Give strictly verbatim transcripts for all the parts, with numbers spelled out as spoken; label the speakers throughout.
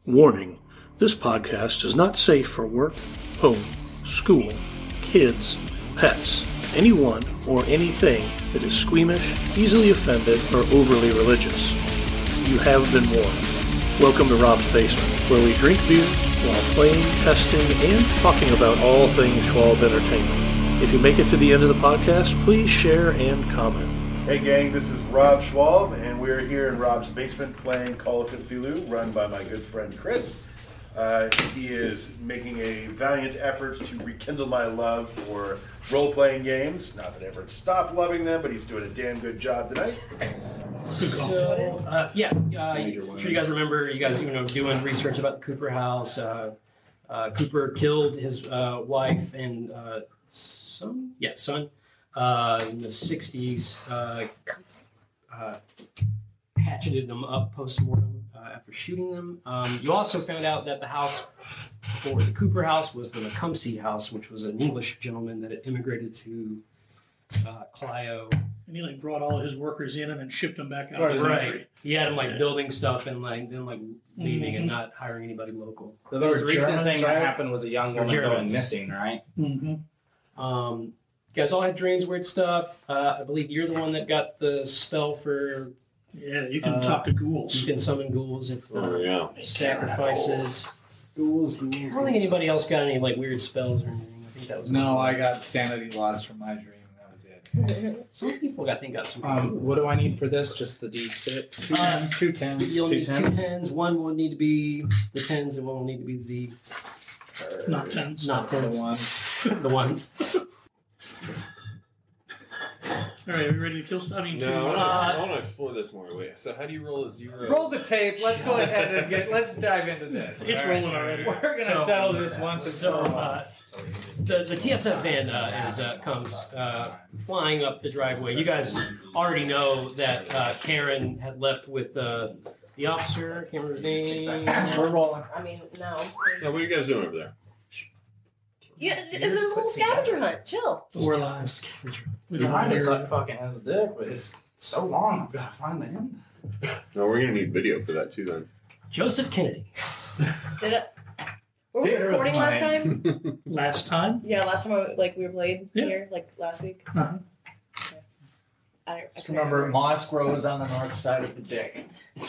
Speaker 1: Warning, this podcast is not safe for work, home, school, kids, pets, anyone or anything that is squeamish, easily offended, or overly religious. You have been warned. Welcome to Rob's Basement, where we drink beer while playing, testing, and talking about all things Schwalb Entertainment. If you make it to the end of the podcast, please share and comment.
Speaker 2: Hey gang, this is Rob Schwalb, and we're here in Rob's basement playing Call of Cthulhu, run by my good friend Chris. Uh, he is making a valiant effort to rekindle my love for role-playing games. Not that I ever stopped loving them, but he's doing a damn good job tonight.
Speaker 3: So, uh, yeah, uh, I'm sure you guys remember, you guys even know doing research about the Cooper house. Uh, uh, Cooper killed his uh, wife and uh, son, yeah, son, uh, in the sixties. Uh, uh, hatcheted them up post-mortem uh, after shooting them. Um, you also found out that the house, before it was the Cooper house, was the Tecumseh house, which was an English gentleman that had immigrated to uh, Clio.
Speaker 4: And he like brought all his workers in and then shipped them back out
Speaker 3: Right,
Speaker 4: of the country.
Speaker 3: right. He had them like
Speaker 4: Yeah.
Speaker 3: building stuff and like then like leaving
Speaker 4: Mhm.
Speaker 3: and not hiring anybody local.
Speaker 5: The most
Speaker 3: It was
Speaker 5: recent
Speaker 3: Germans,
Speaker 5: thing
Speaker 3: right?
Speaker 5: that happened was a young woman going
Speaker 3: Germans.
Speaker 5: missing, right?
Speaker 4: Mm-hmm.
Speaker 3: Um, you guys all had dreams, weird stuff. Uh, I believe you're the one that got the spell for
Speaker 4: Yeah, you can
Speaker 3: Uh,
Speaker 4: talk to ghouls.
Speaker 3: you can summon ghouls if uh,
Speaker 6: Oh, yeah.
Speaker 3: sacrifices.
Speaker 5: Ghouls, ghouls.
Speaker 3: I don't think anybody else got any like weird spells or anything. I think that was
Speaker 7: No, I got sanity loss from my dream. That was it.
Speaker 3: Some people I think got some.
Speaker 5: Um, what do I need for this? Just the D six?
Speaker 3: Um,
Speaker 5: Two tens.
Speaker 3: You'll
Speaker 5: Two
Speaker 3: need two
Speaker 5: tens.
Speaker 3: tens. One will need to be the tens, and one will need to be the
Speaker 4: Not tens.
Speaker 3: not
Speaker 5: The
Speaker 3: tens.
Speaker 5: ones.
Speaker 3: the ones.
Speaker 4: All right, are we ready to kill stuff? I mean,
Speaker 6: No,
Speaker 4: to,
Speaker 6: I
Speaker 4: uh,
Speaker 6: want, to, I want to explore this more. Wait, so how do you roll a zero?
Speaker 7: Roll the tape. Let's go ahead and get. Let's dive into this.
Speaker 4: it's
Speaker 7: All right?
Speaker 4: rolling already.
Speaker 7: We're gonna
Speaker 3: So-
Speaker 7: settle this once and
Speaker 3: So
Speaker 7: for all.
Speaker 3: uh, the the T S F van uh, is uh, comes uh, flying up the driveway. You guys already know that uh, Karen had left with uh, the officer. Can't remember his name.
Speaker 7: We're rolling.
Speaker 8: I mean, no.
Speaker 6: Yeah, what are you guys doing over there?
Speaker 8: Yeah, it's a little scavenger hunt. Chill.
Speaker 4: We're live.
Speaker 3: Scavenger.
Speaker 4: We don't
Speaker 5: Mine
Speaker 4: want
Speaker 5: is
Speaker 4: to
Speaker 5: like fucking has a dick, but it's so long. I've got to find the end.
Speaker 6: No, we're gonna need video for that too. Then.
Speaker 3: Joseph Kennedy.
Speaker 8: Did it? Were we
Speaker 7: Theater of
Speaker 8: recording last
Speaker 7: mind.
Speaker 8: time?
Speaker 4: Last time?
Speaker 8: Yeah, last time I, like we were played
Speaker 4: Yeah.
Speaker 8: here, like last week.
Speaker 4: Uh-huh.
Speaker 8: I, I
Speaker 7: Just
Speaker 8: can't
Speaker 7: remember, moss grows on the north side of the dick.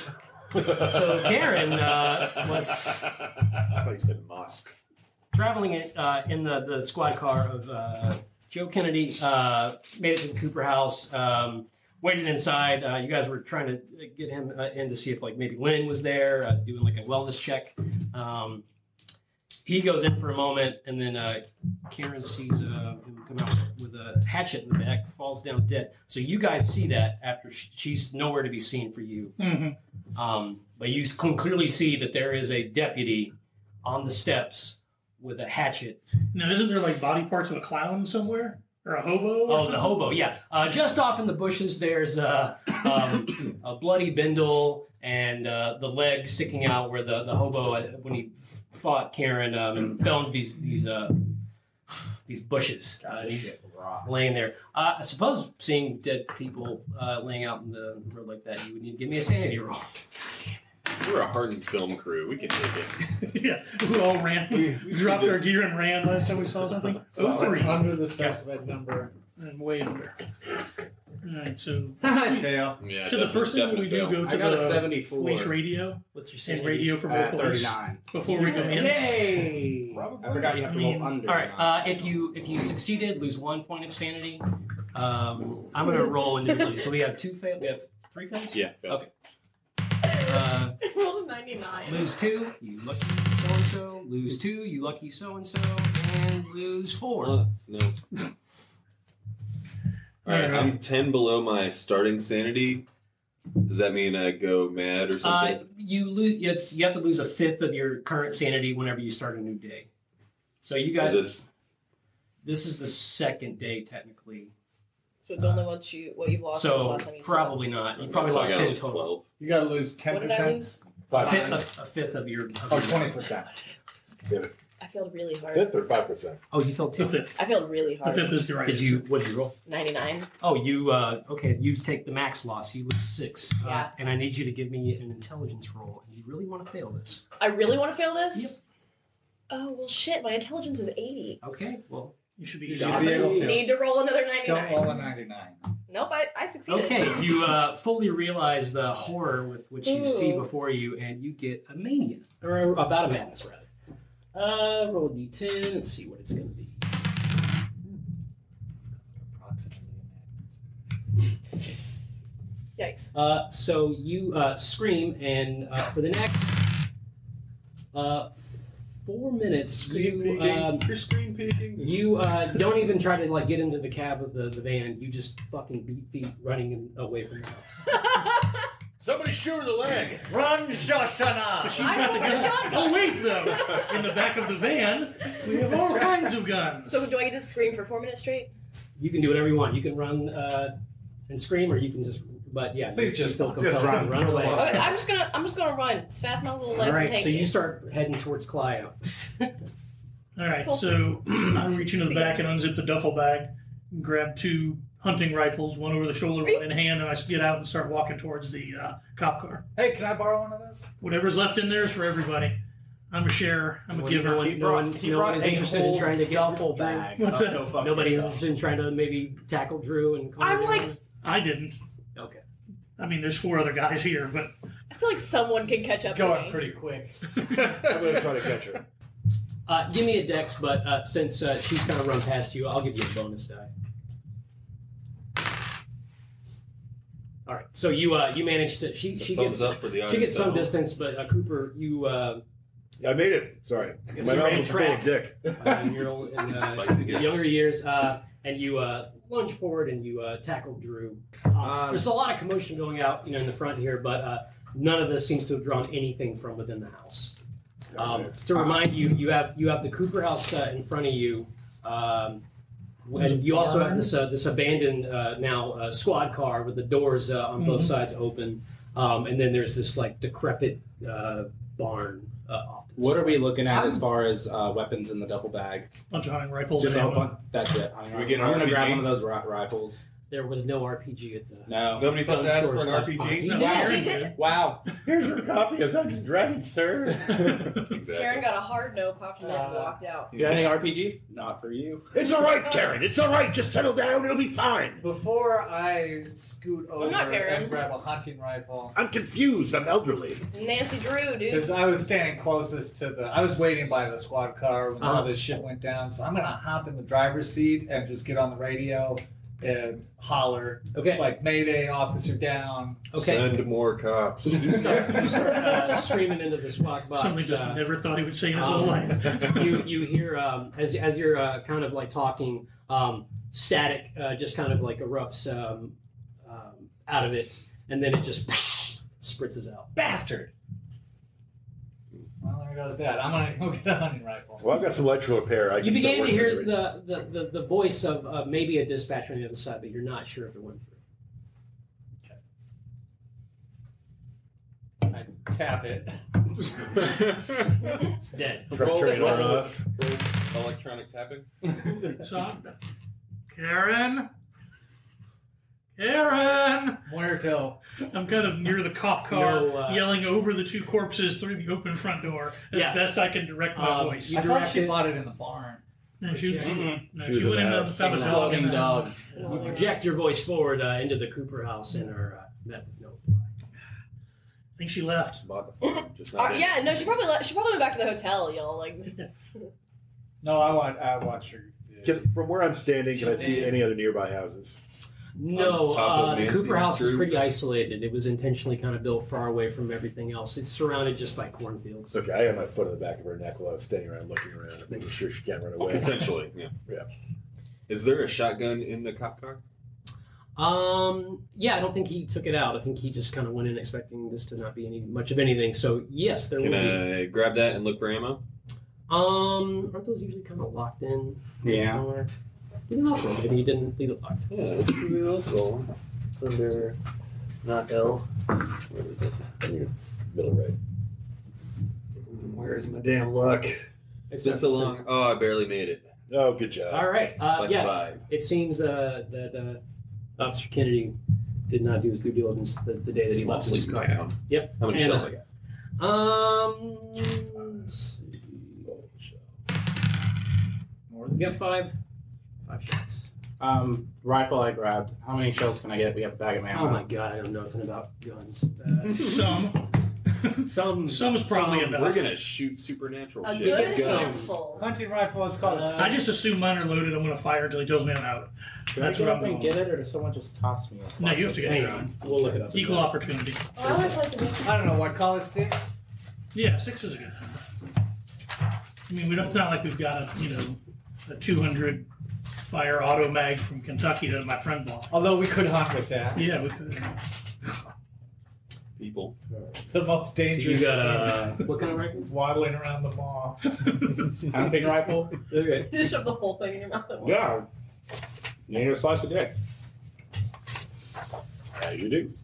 Speaker 3: So Karen uh, was
Speaker 6: I thought you said mosque.
Speaker 3: traveling it uh, in the, the squad car of uh, Joe Kennedy, uh, made it to the Cooper house, um, waited inside. Uh, you guys were trying to get him uh, in to see if like maybe Lynn was there, uh, doing like a wellness check. Um, he goes in for a moment, and then uh, Karen sees uh, him come out with a hatchet in the back, falls down dead. So you guys see that after she, she's nowhere to be seen for you.
Speaker 4: Mm-hmm.
Speaker 3: Um, but you can clearly see that there is a deputy on the steps with a hatchet.
Speaker 4: Now, isn't there like body parts of a clown somewhere? Or a hobo? Or
Speaker 3: Oh,
Speaker 4: something?
Speaker 3: the hobo, yeah. Uh, just off in the bushes, there's uh, um, a bloody bindle and uh, the leg sticking out where the, the hobo, uh, when he f- fought Karen, um, fell into these these uh, these bushes. Uh, he's laying there. Uh, I suppose seeing dead people uh, laying out in the road like that, you would need to give me a sanity roll.
Speaker 6: We're a hardened film crew. We can take it.
Speaker 4: Yeah, we all ran. We,
Speaker 6: we
Speaker 4: dropped
Speaker 6: see
Speaker 4: our
Speaker 6: this-
Speaker 4: gear and ran last time we saw something.
Speaker 7: So
Speaker 4: Oh, three.
Speaker 7: under the specified number.
Speaker 4: And way under. All right, so
Speaker 7: I fail.
Speaker 6: Yeah.
Speaker 4: so the first thing that we do
Speaker 6: definitely
Speaker 4: go
Speaker 5: I
Speaker 4: to
Speaker 5: got a
Speaker 4: the
Speaker 5: seventy-four.
Speaker 4: police radio
Speaker 3: What's your
Speaker 4: and
Speaker 3: sanity?
Speaker 4: radio for
Speaker 5: Uh,
Speaker 4: both police
Speaker 5: thirty-nine.
Speaker 4: before we come in.
Speaker 5: Yay! I forgot you have to
Speaker 4: I mean-
Speaker 5: roll under.
Speaker 3: All right. Uh, if you if you succeeded, lose one point of sanity. Um, I'm gonna roll individually. So we have two fail. We have three fails.
Speaker 6: Yeah. fail.
Speaker 3: Okay. Uh,
Speaker 8: I rolled a ninety-nine.
Speaker 3: lose two. You lucky so and so. Lose two. You lucky so and so. And lose four.
Speaker 6: Uh, no. All right. I'm ten below my starting sanity. Does that mean I go mad or
Speaker 3: Uh,
Speaker 6: something?
Speaker 3: you lose. It's you have to lose a fifth of your current sanity whenever you start a new day. So you guys,
Speaker 6: Is this?
Speaker 3: this is the second day technically.
Speaker 8: So it's only what you what you've lost since
Speaker 3: So
Speaker 8: last time you
Speaker 3: probably not. You probably
Speaker 6: so I
Speaker 3: lost
Speaker 6: got
Speaker 3: ten
Speaker 6: almost
Speaker 3: total.
Speaker 6: twelve.
Speaker 7: You gotta lose ten
Speaker 8: What did I
Speaker 7: percent.
Speaker 8: lose?
Speaker 3: A fifth, of, a fifth of your. Of
Speaker 7: Oh,
Speaker 3: your-
Speaker 7: twenty percent.
Speaker 8: I failed really hard.
Speaker 2: Fifth or five percent?
Speaker 3: Oh, you failed two.
Speaker 4: The fifth.
Speaker 8: I failed really
Speaker 4: The
Speaker 8: hard.
Speaker 4: fifth is the right
Speaker 3: Did
Speaker 4: answer.
Speaker 3: you? What did you roll?
Speaker 8: ninety-nine.
Speaker 3: Oh, you. Uh, okay, you take the max loss. You lose six. Uh,
Speaker 8: Yeah.
Speaker 3: and I need you to give me an intelligence roll. And you really want to fail this?
Speaker 8: I really want to fail this?
Speaker 3: Yep.
Speaker 8: Oh, well, shit. My intelligence is eighty.
Speaker 3: Okay. Well.
Speaker 4: You should be
Speaker 7: You
Speaker 4: easy.
Speaker 7: should be able to.
Speaker 8: Need to roll another
Speaker 7: Don't
Speaker 8: ninety-nine.
Speaker 7: roll a ninety-nine.
Speaker 8: Nope, I, I succeeded.
Speaker 3: Okay. You uh, fully realize the horror with which you see
Speaker 8: Ooh.
Speaker 3: before you, and you get a mania, or a, about a madness rather. Uh, roll a d ten and see what it's going to be.
Speaker 8: Yikes.
Speaker 3: Uh, so you uh, scream, and uh, for the next uh, four minutes, you um,
Speaker 6: You're screen peeking.
Speaker 3: you uh, don't even try to like get into the cab of the, the van. You just fucking beat feet running in, away from the house.
Speaker 2: Somebody shoot her the leg.
Speaker 7: Run,
Speaker 4: But
Speaker 7: Shoshana!
Speaker 4: she's
Speaker 8: I
Speaker 4: got the
Speaker 8: want a
Speaker 4: gun.
Speaker 8: shotgun.
Speaker 4: Oh, wait, though. In the back of the van, we have all kinds of guns.
Speaker 8: So do I get to scream for four minutes straight?
Speaker 3: You can do whatever you want. You can run uh, and scream, or you can just. But yeah,
Speaker 7: Please
Speaker 3: you
Speaker 7: just
Speaker 3: feel
Speaker 7: run.
Speaker 3: compelled
Speaker 7: Just
Speaker 3: to
Speaker 7: run.
Speaker 3: run away.
Speaker 8: Okay, I'm just gonna I'm just gonna run as fast as my little
Speaker 3: All
Speaker 8: legs can
Speaker 3: right,
Speaker 8: take
Speaker 3: so you
Speaker 8: me.
Speaker 3: start heading towards Clio.
Speaker 4: All right,
Speaker 8: Cool.
Speaker 4: so I reach into the
Speaker 8: See.
Speaker 4: back and unzip the duffel bag, and grab two hunting rifles, one over the shoulder, one in hand, and I get out and start walking towards the uh, cop car.
Speaker 7: Hey, can I borrow one of those?
Speaker 4: Whatever's left in there is for everybody. I'm a sharer. I'm a
Speaker 3: No
Speaker 4: giver.
Speaker 3: one, no one,
Speaker 7: he
Speaker 3: no one
Speaker 7: brought
Speaker 3: is
Speaker 7: a
Speaker 3: interested in
Speaker 7: whole
Speaker 3: trying to get
Speaker 7: duffel
Speaker 3: Drew.
Speaker 7: bag.
Speaker 4: What's
Speaker 7: of
Speaker 4: that?
Speaker 7: no fucking
Speaker 3: Nobody's
Speaker 7: stuff.
Speaker 3: interested in trying to maybe tackle Drew and. Connor
Speaker 8: I'm
Speaker 3: down?
Speaker 8: like-
Speaker 4: I didn't.
Speaker 3: Okay.
Speaker 4: I mean, there's four other guys here, but
Speaker 8: I feel like someone can catch up to
Speaker 7: Going
Speaker 8: me.
Speaker 7: pretty quick.
Speaker 2: I'm gonna try to catch her.
Speaker 3: Uh, give me a dex, but uh, since uh, she's kind of run past you, I'll give you a bonus die. All right. So you uh, you managed to. She she
Speaker 6: Thumbs
Speaker 3: gets
Speaker 6: up for the
Speaker 3: she
Speaker 6: audience
Speaker 3: gets
Speaker 6: at
Speaker 3: some
Speaker 6: home.
Speaker 3: distance, but uh, Cooper, you uh,
Speaker 2: I made it. Sorry.
Speaker 3: guess
Speaker 2: My
Speaker 3: you
Speaker 2: mouth
Speaker 3: ran
Speaker 2: was full of
Speaker 3: track.
Speaker 2: dick.
Speaker 3: uh, in your old, in, uh,
Speaker 6: Spicy good.
Speaker 3: younger years, uh, and you uh, lunge forward and you uh, tackle Drew. Uh,
Speaker 7: Um,
Speaker 3: there's a lot of commotion going out, you know, in the front here, but uh, none of this seems to have drawn anything from within the house. Um, to remind you, you have you have the Cooper house uh, in front of you, um, and you also have this uh, this abandoned uh, now uh, squad car with the doors uh, on both
Speaker 4: Mhm.
Speaker 3: sides open, um, and then there's this like decrepit uh, barn uh, off. to the
Speaker 5: What are
Speaker 3: side.
Speaker 5: we looking at as far as uh, weapons in the duffel bag?
Speaker 4: bunch of hunting rifles.
Speaker 5: Just
Speaker 4: and
Speaker 5: a
Speaker 4: ammo.
Speaker 5: bunch. That's it. I'm,
Speaker 6: we get an
Speaker 5: I'm gonna
Speaker 6: R P G?
Speaker 5: grab one of those ri- rifles.
Speaker 3: There was no R P G at the.
Speaker 5: No.
Speaker 6: Nobody thought to ask for an
Speaker 3: Stores
Speaker 6: R P
Speaker 3: left
Speaker 6: G?
Speaker 3: behind.
Speaker 8: Yeah,
Speaker 4: Aaron
Speaker 8: she did.
Speaker 5: Wow.
Speaker 2: Here's your copy of Dungeons and Dragons, sir.
Speaker 6: Exactly.
Speaker 8: Karen got a hard no, popped in and
Speaker 7: Uh,
Speaker 8: walked out.
Speaker 5: You got any R P Gs? Not for you.
Speaker 2: It's all right, Karen. It's all right. Just settle down. It'll be fine.
Speaker 7: Before I scoot over
Speaker 8: not Karen.
Speaker 7: and grab a hunting rifle,
Speaker 2: I'm confused. I'm elderly.
Speaker 8: Nancy Drew,
Speaker 7: because
Speaker 8: dude.
Speaker 7: I was standing closest to the, I was waiting by the squad car when all
Speaker 3: Uh-huh.
Speaker 7: this shit went down. So I'm gonna hop in the driver's seat and just get on the radio and holler
Speaker 3: Okay.
Speaker 7: like Mayday, officer down.
Speaker 3: Okay.
Speaker 6: Send more cops.
Speaker 3: You start, you start uh, screaming into the squawk box.
Speaker 4: Something just
Speaker 3: uh,
Speaker 4: never thought he would say in his
Speaker 3: um,
Speaker 4: whole life.
Speaker 3: you you hear um, as as you're uh, kind of like talking, um, static uh, just kind of like erupts um, um, out of it, and then it just spritzes out.
Speaker 7: Bastard! Well, there goes that. I'm gonna go get a hunting rifle.
Speaker 2: Well, I've got some electrical repair. I
Speaker 3: You
Speaker 2: can start
Speaker 3: began to
Speaker 2: working
Speaker 3: hear
Speaker 2: with it.
Speaker 3: the, the, the, the voice of uh, maybe a dispatcher on the other side, but you're not sure if it went through.
Speaker 7: I tap it.
Speaker 3: It's dead.
Speaker 2: Try to turn it on and
Speaker 6: roll-
Speaker 2: off.
Speaker 6: roll electronic tapping.
Speaker 4: So, Karen, Karen.
Speaker 7: Muerto.
Speaker 4: I'm kind of near the cop car,
Speaker 3: No, uh,
Speaker 4: yelling over the two corpses through the open front door as
Speaker 3: Yeah.
Speaker 4: best I can direct my
Speaker 3: Um,
Speaker 4: voice.
Speaker 3: you
Speaker 7: I thought she
Speaker 3: directed-
Speaker 7: bought it in the barn.
Speaker 4: No, she, she,
Speaker 3: Mhm.
Speaker 4: no,
Speaker 2: She
Speaker 4: she
Speaker 2: was
Speaker 4: went
Speaker 2: in
Speaker 4: in
Speaker 2: the
Speaker 4: the
Speaker 2: house.
Speaker 4: found a dog. in
Speaker 5: Exploding
Speaker 4: the
Speaker 5: dog.
Speaker 4: house.
Speaker 3: You project your voice forward uh, into the Cooper house and are uh, met with no reply.
Speaker 4: I think she left.
Speaker 6: Bought the farm, just
Speaker 8: Uh,
Speaker 6: not in.
Speaker 8: yeah, no, she probably left, she probably went back to the hotel, y'all. Like,
Speaker 7: No, I want. I watched her.
Speaker 2: Can, from where I'm standing, can I see any other nearby houses?
Speaker 3: No,
Speaker 6: On top of
Speaker 3: uh, the
Speaker 6: Nancy
Speaker 3: Cooper house is
Speaker 6: Drew.
Speaker 3: pretty isolated. It was intentionally kind of built far away from everything else. It's surrounded just by cornfields.
Speaker 2: Okay, I had my foot on the back of her neck while I was standing around looking around and making sure she can't run away.
Speaker 6: Consensually, yeah.
Speaker 2: Yeah.
Speaker 6: Is there a shotgun in the cop car?
Speaker 3: Um, yeah, I don't think he took it out. I think he just kind of went in expecting this to not be any much of anything. So yes, there
Speaker 6: Can
Speaker 3: will be.
Speaker 6: I grab that and look for ammo?
Speaker 3: Um, aren't those usually kind of locked in?
Speaker 5: Yeah.
Speaker 3: Or, maybe locked in. Maybe he didn't leave it locked.
Speaker 6: Yeah, it's pretty local. It's under not L. Where is it?
Speaker 2: In your middle right.
Speaker 6: Where's my damn luck?
Speaker 3: It's
Speaker 6: Just
Speaker 3: not-
Speaker 6: so long. Oh, I barely made it.
Speaker 2: Oh, good job.
Speaker 3: All right. Uh,
Speaker 6: Like
Speaker 3: yeah.
Speaker 6: five.
Speaker 3: It seems uh, that uh, Officer Kennedy did not do his due diligence the, the day that he
Speaker 6: Small
Speaker 3: left in his
Speaker 6: sleeping
Speaker 3: car.
Speaker 6: town.
Speaker 3: Yep.
Speaker 6: How many
Speaker 3: And,
Speaker 6: shells
Speaker 3: uh,
Speaker 6: I got?
Speaker 3: Um, let's see. We got five, five shots.
Speaker 5: Um, rifle I grabbed. How many shells can I get? We have a bag of ammo.
Speaker 3: Oh my god, I know nothing about guns. Uh,
Speaker 4: Some.
Speaker 3: some,
Speaker 4: Some is probably
Speaker 3: some-
Speaker 4: enough.
Speaker 6: We're gonna shoot supernatural
Speaker 8: A
Speaker 6: shit.
Speaker 8: good
Speaker 6: with guns.
Speaker 8: pencil.
Speaker 7: Hunting rifle, it's called a
Speaker 3: Uh,
Speaker 4: I just assume mine are loaded. I'm going to fire until he tells me I'm out.
Speaker 5: Do
Speaker 4: That's
Speaker 5: I
Speaker 4: what
Speaker 5: get
Speaker 4: I'm
Speaker 5: up and
Speaker 4: going.
Speaker 5: get it, or does someone just toss me a
Speaker 4: No,
Speaker 5: slice
Speaker 4: you have
Speaker 5: of
Speaker 4: to get
Speaker 3: Hang
Speaker 4: your
Speaker 3: on,
Speaker 4: own.
Speaker 3: we'll look it up.
Speaker 4: Equal opportunity.
Speaker 8: Oh, I want a slice of bacon.
Speaker 7: I don't know what, call it six?
Speaker 4: Yeah, six is a good number. I mean, we don't. It's not like we've got a you know a two hundred fire auto mag from Kentucky that my friend bought.
Speaker 7: Although we could hunt with that.
Speaker 4: Yeah, we could.
Speaker 6: People.
Speaker 7: The most
Speaker 3: So you
Speaker 7: dangerous
Speaker 3: got
Speaker 7: thing
Speaker 3: uh, what kind of rifles?
Speaker 7: is waddling around the mall.
Speaker 5: hunting rifle.
Speaker 3: Okay.
Speaker 8: You just shove the whole thing in your mouth at once.
Speaker 5: Yeah. You need a slice of dick.
Speaker 2: As you do.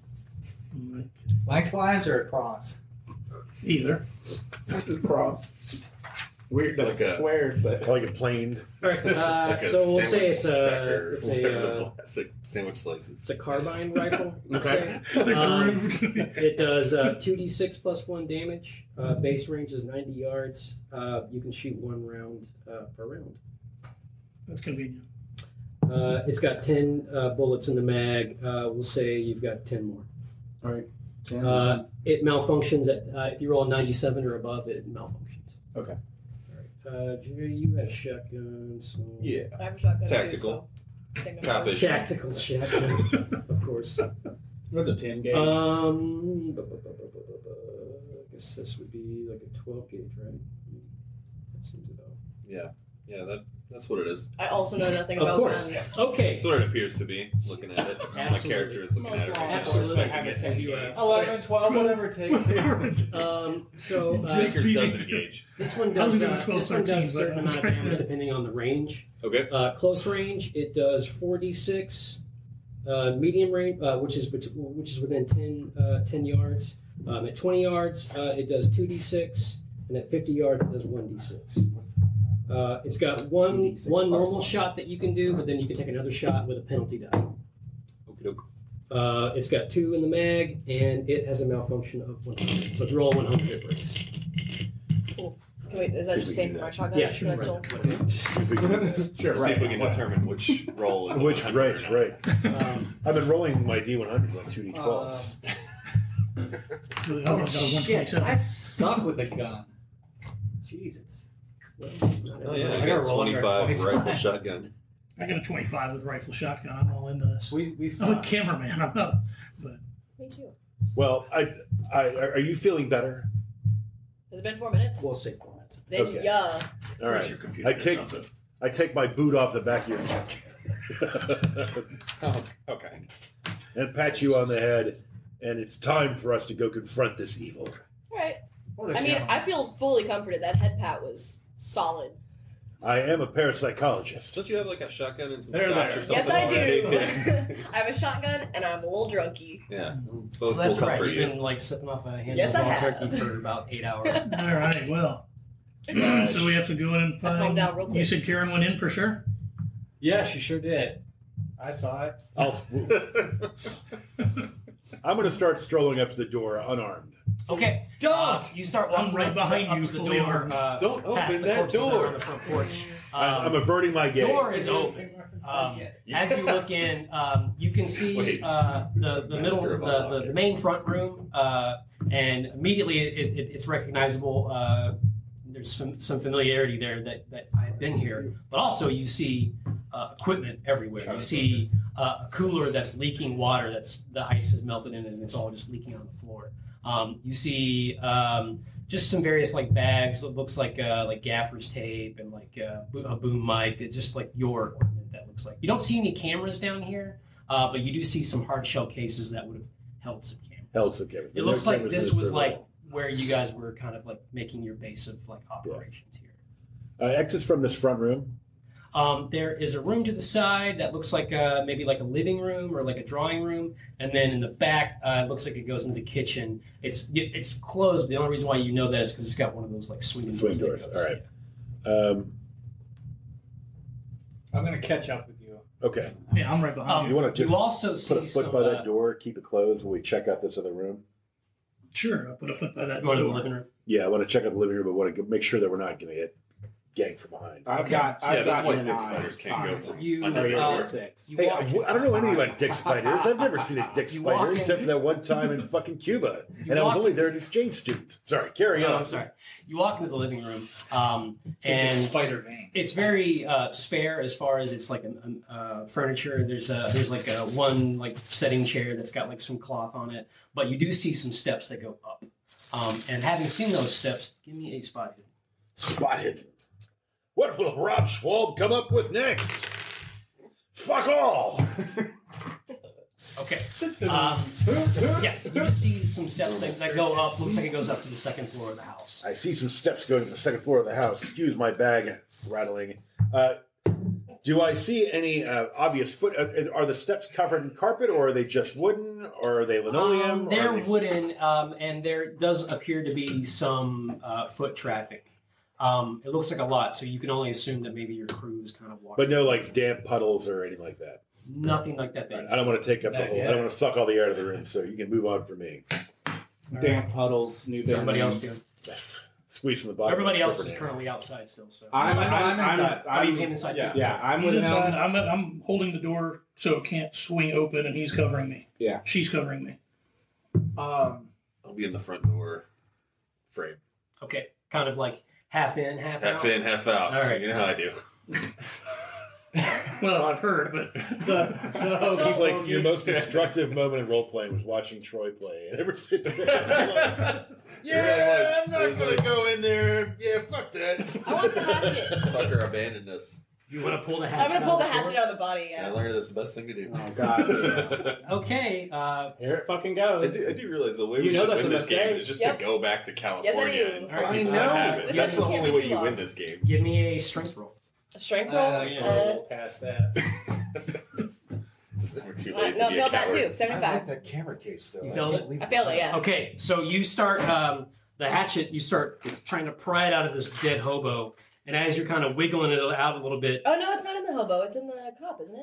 Speaker 7: Lengthwise or across?
Speaker 4: Either.
Speaker 5: Cross. Weird, like
Speaker 6: Like a-
Speaker 5: squares, but
Speaker 2: I like it planed.
Speaker 3: All right. Uh,
Speaker 6: Like a
Speaker 3: so we'll say
Speaker 6: sandwich
Speaker 3: it's
Speaker 6: stacker,
Speaker 3: a it's
Speaker 6: whatever
Speaker 3: a
Speaker 6: the
Speaker 3: uh,
Speaker 6: plastic sandwich slices.
Speaker 3: it's a carbine rifle. we'll
Speaker 5: Okay.
Speaker 3: say.
Speaker 4: They're
Speaker 3: Um,
Speaker 4: grooved.
Speaker 3: It does uh, two d six plus one damage. Uh, base range is ninety yards. Uh, you can shoot one round uh, per round.
Speaker 4: That's convenient.
Speaker 3: Uh, it's got ten uh, bullets in the mag. Uh, we'll say you've got ten more.
Speaker 5: all right.
Speaker 3: Uh, it malfunctions at uh, if you roll a ninety-seven or above, it malfunctions.
Speaker 5: Okay.
Speaker 3: All right. Uh, Jerry, you had a shotgun, so
Speaker 6: Yeah.
Speaker 8: I have a shotgun
Speaker 6: Tactical.
Speaker 8: Too, so same
Speaker 6: Cop
Speaker 8: number.
Speaker 6: it.
Speaker 3: tactical shotgun, of course.
Speaker 5: What's a ten gauge?
Speaker 3: Um, bu- bu- bu- bu- bu- bu- bu- I guess this would be like a twelve gauge, right? That seems about.
Speaker 6: Yeah. Yeah, that that's what it is.
Speaker 8: I also know nothing
Speaker 3: Of
Speaker 8: about
Speaker 3: course.
Speaker 8: guns.
Speaker 3: Okay.
Speaker 6: That's what it appears to be, looking at it. My
Speaker 3: Absolutely.
Speaker 6: character is looking at it right now,
Speaker 3: Absolutely.
Speaker 6: expecting it.
Speaker 3: If you, uh,
Speaker 7: eleven, twelve, whatever it takes.
Speaker 3: Um, so uh,
Speaker 4: Just
Speaker 6: Snickers
Speaker 4: beating-
Speaker 6: doesn't engage.
Speaker 3: this one
Speaker 4: I
Speaker 3: does
Speaker 4: was
Speaker 3: uh,
Speaker 4: gonna twelve,
Speaker 3: this one does a
Speaker 4: thirteen,
Speaker 3: certain
Speaker 4: but-
Speaker 3: amount of damage depending on the range.
Speaker 6: Okay.
Speaker 3: Uh, close range, it does four d six. Uh, medium range, uh, which is bet- which is within ten, uh, ten yards. Um, at twenty yards, uh, it does two d six, and at fifty yards, it does one d six. Uh, it's got one
Speaker 5: two d six
Speaker 3: one
Speaker 5: plus
Speaker 3: normal
Speaker 5: one.
Speaker 3: shot that you can do, but then you can take another shot with a penalty die.
Speaker 6: Okie doke.
Speaker 3: Uh, it's got two in the mag, and it has a malfunction of one hundred. So if you roll one hundred, it breaks.
Speaker 8: Wait, is that just same for my shotgun?
Speaker 3: Yeah,
Speaker 8: Can
Speaker 3: sure.
Speaker 8: I still-
Speaker 2: If we can-
Speaker 5: Sure,
Speaker 6: See
Speaker 5: right.
Speaker 6: if we can determine which roll is a
Speaker 2: Which,
Speaker 6: one hundred
Speaker 2: right,
Speaker 6: or not.
Speaker 2: right.
Speaker 3: Um,
Speaker 2: I've been rolling my D one hundreds like two D
Speaker 3: uh,
Speaker 2: twelves.
Speaker 4: Really,
Speaker 7: Oh,
Speaker 4: I've got a
Speaker 7: shit. I
Speaker 4: one twenty-seven.
Speaker 7: suck with a gun.
Speaker 3: Jesus.
Speaker 6: Oh yeah, I
Speaker 3: gotta
Speaker 6: got a
Speaker 3: roll under
Speaker 6: twenty-five
Speaker 3: twenty-five.
Speaker 6: rifle shotgun.
Speaker 4: I got a twenty-five with rifle shotgun. I'm all into this.
Speaker 7: We we
Speaker 4: I'm a
Speaker 7: suck.
Speaker 4: cameraman. I'm not.
Speaker 8: Me too.
Speaker 2: Well, I, I, are you feeling better?
Speaker 8: Has it been four minutes?
Speaker 3: We'll say four minutes.
Speaker 8: Then
Speaker 2: okay.
Speaker 8: yeah.
Speaker 2: All right.
Speaker 1: Your computer
Speaker 2: I
Speaker 1: did
Speaker 2: take
Speaker 1: something.
Speaker 2: I take my boot off the back of your neck
Speaker 6: Oh, okay.
Speaker 2: and pat you on the head, and it's time for us to go confront this evil.
Speaker 8: All right.
Speaker 7: What a
Speaker 8: I mean,
Speaker 7: gentleman.
Speaker 8: I feel fully comforted. That head pat was solid.
Speaker 2: I am a parapsychologist.
Speaker 6: Don't you have like a shotgun and some
Speaker 5: There,
Speaker 6: scotch
Speaker 5: there.
Speaker 6: or something?
Speaker 8: Yes, I
Speaker 6: already?
Speaker 8: do. I have a shotgun and I'm a little drunky.
Speaker 6: Yeah, both
Speaker 3: Well, that's
Speaker 6: will
Speaker 3: right.
Speaker 6: comfort
Speaker 3: You've
Speaker 6: you.
Speaker 3: been like sipping off a handle
Speaker 8: Yes,
Speaker 3: of
Speaker 8: I
Speaker 3: raw
Speaker 8: have.
Speaker 3: turkey for about eight hours.
Speaker 4: All right. Well, so we have to go in and
Speaker 8: I calmed
Speaker 4: find.
Speaker 8: down real quick.
Speaker 4: You said Karen went in for sure.
Speaker 7: Yeah, she sure did. I saw it.
Speaker 2: I'll, I'm going to start strolling up to the door unarmed.
Speaker 3: Okay.
Speaker 7: Don't!
Speaker 3: Uh, you start walking
Speaker 4: I'm right
Speaker 3: up
Speaker 4: behind
Speaker 3: to, up
Speaker 4: you,
Speaker 3: to the
Speaker 4: fully
Speaker 3: door.
Speaker 4: armed.
Speaker 3: Uh,
Speaker 6: Don't
Speaker 3: past
Speaker 6: open
Speaker 3: the
Speaker 6: that
Speaker 3: corpses that are
Speaker 6: door.
Speaker 3: on the front porch.
Speaker 2: I,
Speaker 3: Um,
Speaker 2: I'm averting my gaze.
Speaker 3: door is open. Um, as you look in, um, you can see
Speaker 6: Wait.
Speaker 3: uh, the, the middle,
Speaker 6: Master of
Speaker 3: the, the,
Speaker 6: unlocking.
Speaker 3: the main front room, uh, and immediately it, it, it's recognizable. Uh, there's some, some familiarity there that, that I've been here, but also you see uh, equipment everywhere. You see uh, a cooler that's leaking water. That's the ice is melted in it, and it's all just leaking on the floor. Um, you see um, just some various like bags that looks like uh, like gaffer's tape and like uh, bo- a boom mic. It just like your equipment that looks like. You don't see any cameras down here, uh, but you do see some hard shell cases that would have held some cameras.
Speaker 2: Held some cameras.
Speaker 3: It looks
Speaker 2: No
Speaker 3: like
Speaker 2: cameras
Speaker 3: this
Speaker 2: in
Speaker 3: was
Speaker 2: room.
Speaker 3: like where you guys were kind of like making your base of like operations here.
Speaker 2: Uh, exits from this front room.
Speaker 3: Um, there is a room to the side that looks like a, maybe like a living room or like a drawing room, and then in the back, uh, it looks like it goes into the kitchen. It's it's closed. The only reason why you know that is because it's got one of those like swinging
Speaker 2: Swing
Speaker 3: doors. that
Speaker 2: doors,
Speaker 3: goes-
Speaker 2: all right. Um,
Speaker 5: I'm gonna catch up with you.
Speaker 2: okay.
Speaker 4: Yeah, I'm right behind
Speaker 3: Um,
Speaker 2: You want to
Speaker 3: you
Speaker 2: just
Speaker 3: also
Speaker 2: put
Speaker 3: see
Speaker 2: a foot
Speaker 3: some,
Speaker 2: by that
Speaker 3: uh,
Speaker 2: door, keep it closed while we check out this other room?
Speaker 4: you. Sure, I'll put a foot by that
Speaker 3: Go to the
Speaker 4: door.
Speaker 3: living room.
Speaker 2: Yeah, I want to check out the living room, but want to make sure that we're not going to get ganked from behind.
Speaker 5: I've
Speaker 3: Okay.
Speaker 5: got. I've
Speaker 6: Yeah,
Speaker 5: got
Speaker 6: that's why
Speaker 5: an
Speaker 6: dick
Speaker 5: eye
Speaker 6: spiders can't go
Speaker 5: on
Speaker 6: from
Speaker 3: You,
Speaker 6: under your
Speaker 3: uh,
Speaker 6: door.
Speaker 5: six.
Speaker 3: You
Speaker 2: Hey,
Speaker 3: walk,
Speaker 2: I, I don't know anything about dick spiders. I've never seen a dick
Speaker 3: You
Speaker 2: spider
Speaker 3: walk in-
Speaker 2: except for that one time in fucking Cuba,
Speaker 3: You
Speaker 2: and I was
Speaker 3: walk
Speaker 2: only
Speaker 3: in-
Speaker 2: there as an exchange student. Sorry, carry
Speaker 3: Oh,
Speaker 2: on.
Speaker 3: I'm sorry. You walk into the living room, um,
Speaker 5: It's like a
Speaker 3: and
Speaker 5: spider vein.
Speaker 3: it's very uh, spare as far as it's like an, an, uh, furniture. There's a, there's like a one like setting chair that's got like some cloth on it, but you do see some steps that go up. Um, and having seen those steps, give me a spot hidden.
Speaker 2: Spot hidden. What will Rob Schwalb come up with next? Fuck all.
Speaker 3: Okay. Um, yeah, you just see some steps that, that go up. Looks like it goes up to the second floor of the house.
Speaker 2: I see some steps going to the second floor of the house. Excuse my bag rattling. Uh, do I see any uh, obvious foot? Uh, are the steps covered in carpet, or are they just wooden, or are they linoleum?
Speaker 3: Um,
Speaker 2: or
Speaker 3: they're
Speaker 2: are they...
Speaker 3: wooden, um, and there does appear to be some uh, foot traffic. Um, it looks like a lot, so you can only assume that maybe your crew is kind of walking.
Speaker 2: But no, like damp puddles or anything like that.
Speaker 3: Nothing like that.
Speaker 2: Right, I don't want to take up the
Speaker 5: Not
Speaker 2: whole.
Speaker 5: yet.
Speaker 2: I don't want to suck all the air out of the room. So you can move on for me.
Speaker 5: Damp puddles, new
Speaker 3: What's everybody else
Speaker 5: bedroom.
Speaker 3: doing?
Speaker 2: Squeeze from the bottom.
Speaker 3: Everybody
Speaker 2: of
Speaker 3: else
Speaker 2: the
Speaker 3: is
Speaker 2: stripper
Speaker 3: currently outside still. So
Speaker 5: I'm,
Speaker 3: No,
Speaker 5: I'm,
Speaker 3: no,
Speaker 5: I'm,
Speaker 3: I'm
Speaker 5: inside.
Speaker 3: Oh, you came inside
Speaker 5: yeah,
Speaker 3: too.
Speaker 5: Yeah, I'm
Speaker 4: He's
Speaker 5: with
Speaker 4: inside.
Speaker 5: him.
Speaker 4: I'm, I'm holding the door so it can't swing open, and he's covering me.
Speaker 5: Yeah.
Speaker 4: She's covering me.
Speaker 5: Um,
Speaker 6: I'll be in the front door frame.
Speaker 3: Okay, kind of like half in, half,
Speaker 6: Half
Speaker 3: out.
Speaker 6: in, half out.
Speaker 3: All right.
Speaker 6: You know how I do.
Speaker 4: Well, I've heard, but
Speaker 5: the, the
Speaker 2: It's like your most destructive moment in role playing was watching Troy play, and ever since then, like, yeah, I'm not gonna go in there. Yeah, fuck that.
Speaker 8: I want the hatchet.
Speaker 6: Fucker abandoned us.
Speaker 3: You want to pull the hatchet?
Speaker 8: I'm gonna pull
Speaker 3: out
Speaker 8: the
Speaker 3: of
Speaker 8: hatchet
Speaker 3: doors?
Speaker 8: out of the body.
Speaker 6: I
Speaker 8: Yeah.
Speaker 6: learned that's the best thing to do.
Speaker 5: Oh god. Yeah.
Speaker 3: Okay. Uh,
Speaker 5: Here it fucking
Speaker 6: I
Speaker 5: goes.
Speaker 6: do, I do realize the way
Speaker 5: You
Speaker 6: we
Speaker 5: know
Speaker 6: should
Speaker 5: that's
Speaker 6: win
Speaker 5: a
Speaker 6: this game
Speaker 5: mistake.
Speaker 6: is just
Speaker 8: Yep.
Speaker 6: to go back to California
Speaker 8: Yes, I do.
Speaker 6: and
Speaker 5: I
Speaker 6: fucking
Speaker 5: know.
Speaker 6: not have it.
Speaker 8: Listen,
Speaker 6: That's the
Speaker 8: it can't
Speaker 6: only
Speaker 8: be
Speaker 6: way
Speaker 8: too
Speaker 6: you
Speaker 8: long.
Speaker 6: win this game.
Speaker 3: give me a strength roll.
Speaker 8: A strength roll.
Speaker 5: Uh, yeah,
Speaker 8: Uh,
Speaker 5: roll past that.
Speaker 6: It's never too
Speaker 8: uh,
Speaker 6: late
Speaker 8: no,
Speaker 6: to be a
Speaker 8: failed that
Speaker 6: coward.
Speaker 8: too.
Speaker 2: I like
Speaker 8: seventy-five.
Speaker 2: that camera case though.
Speaker 3: You
Speaker 2: I
Speaker 3: failed
Speaker 2: can't
Speaker 3: it?
Speaker 2: leave
Speaker 8: I failed it. Yeah.
Speaker 3: Okay, so you start um, the hatchet. You start trying to pry it out of this dead hobo, and as you're kind of wiggling it out a little bit,
Speaker 8: Oh no, it's not in the hobo. It's in the cop, isn't it?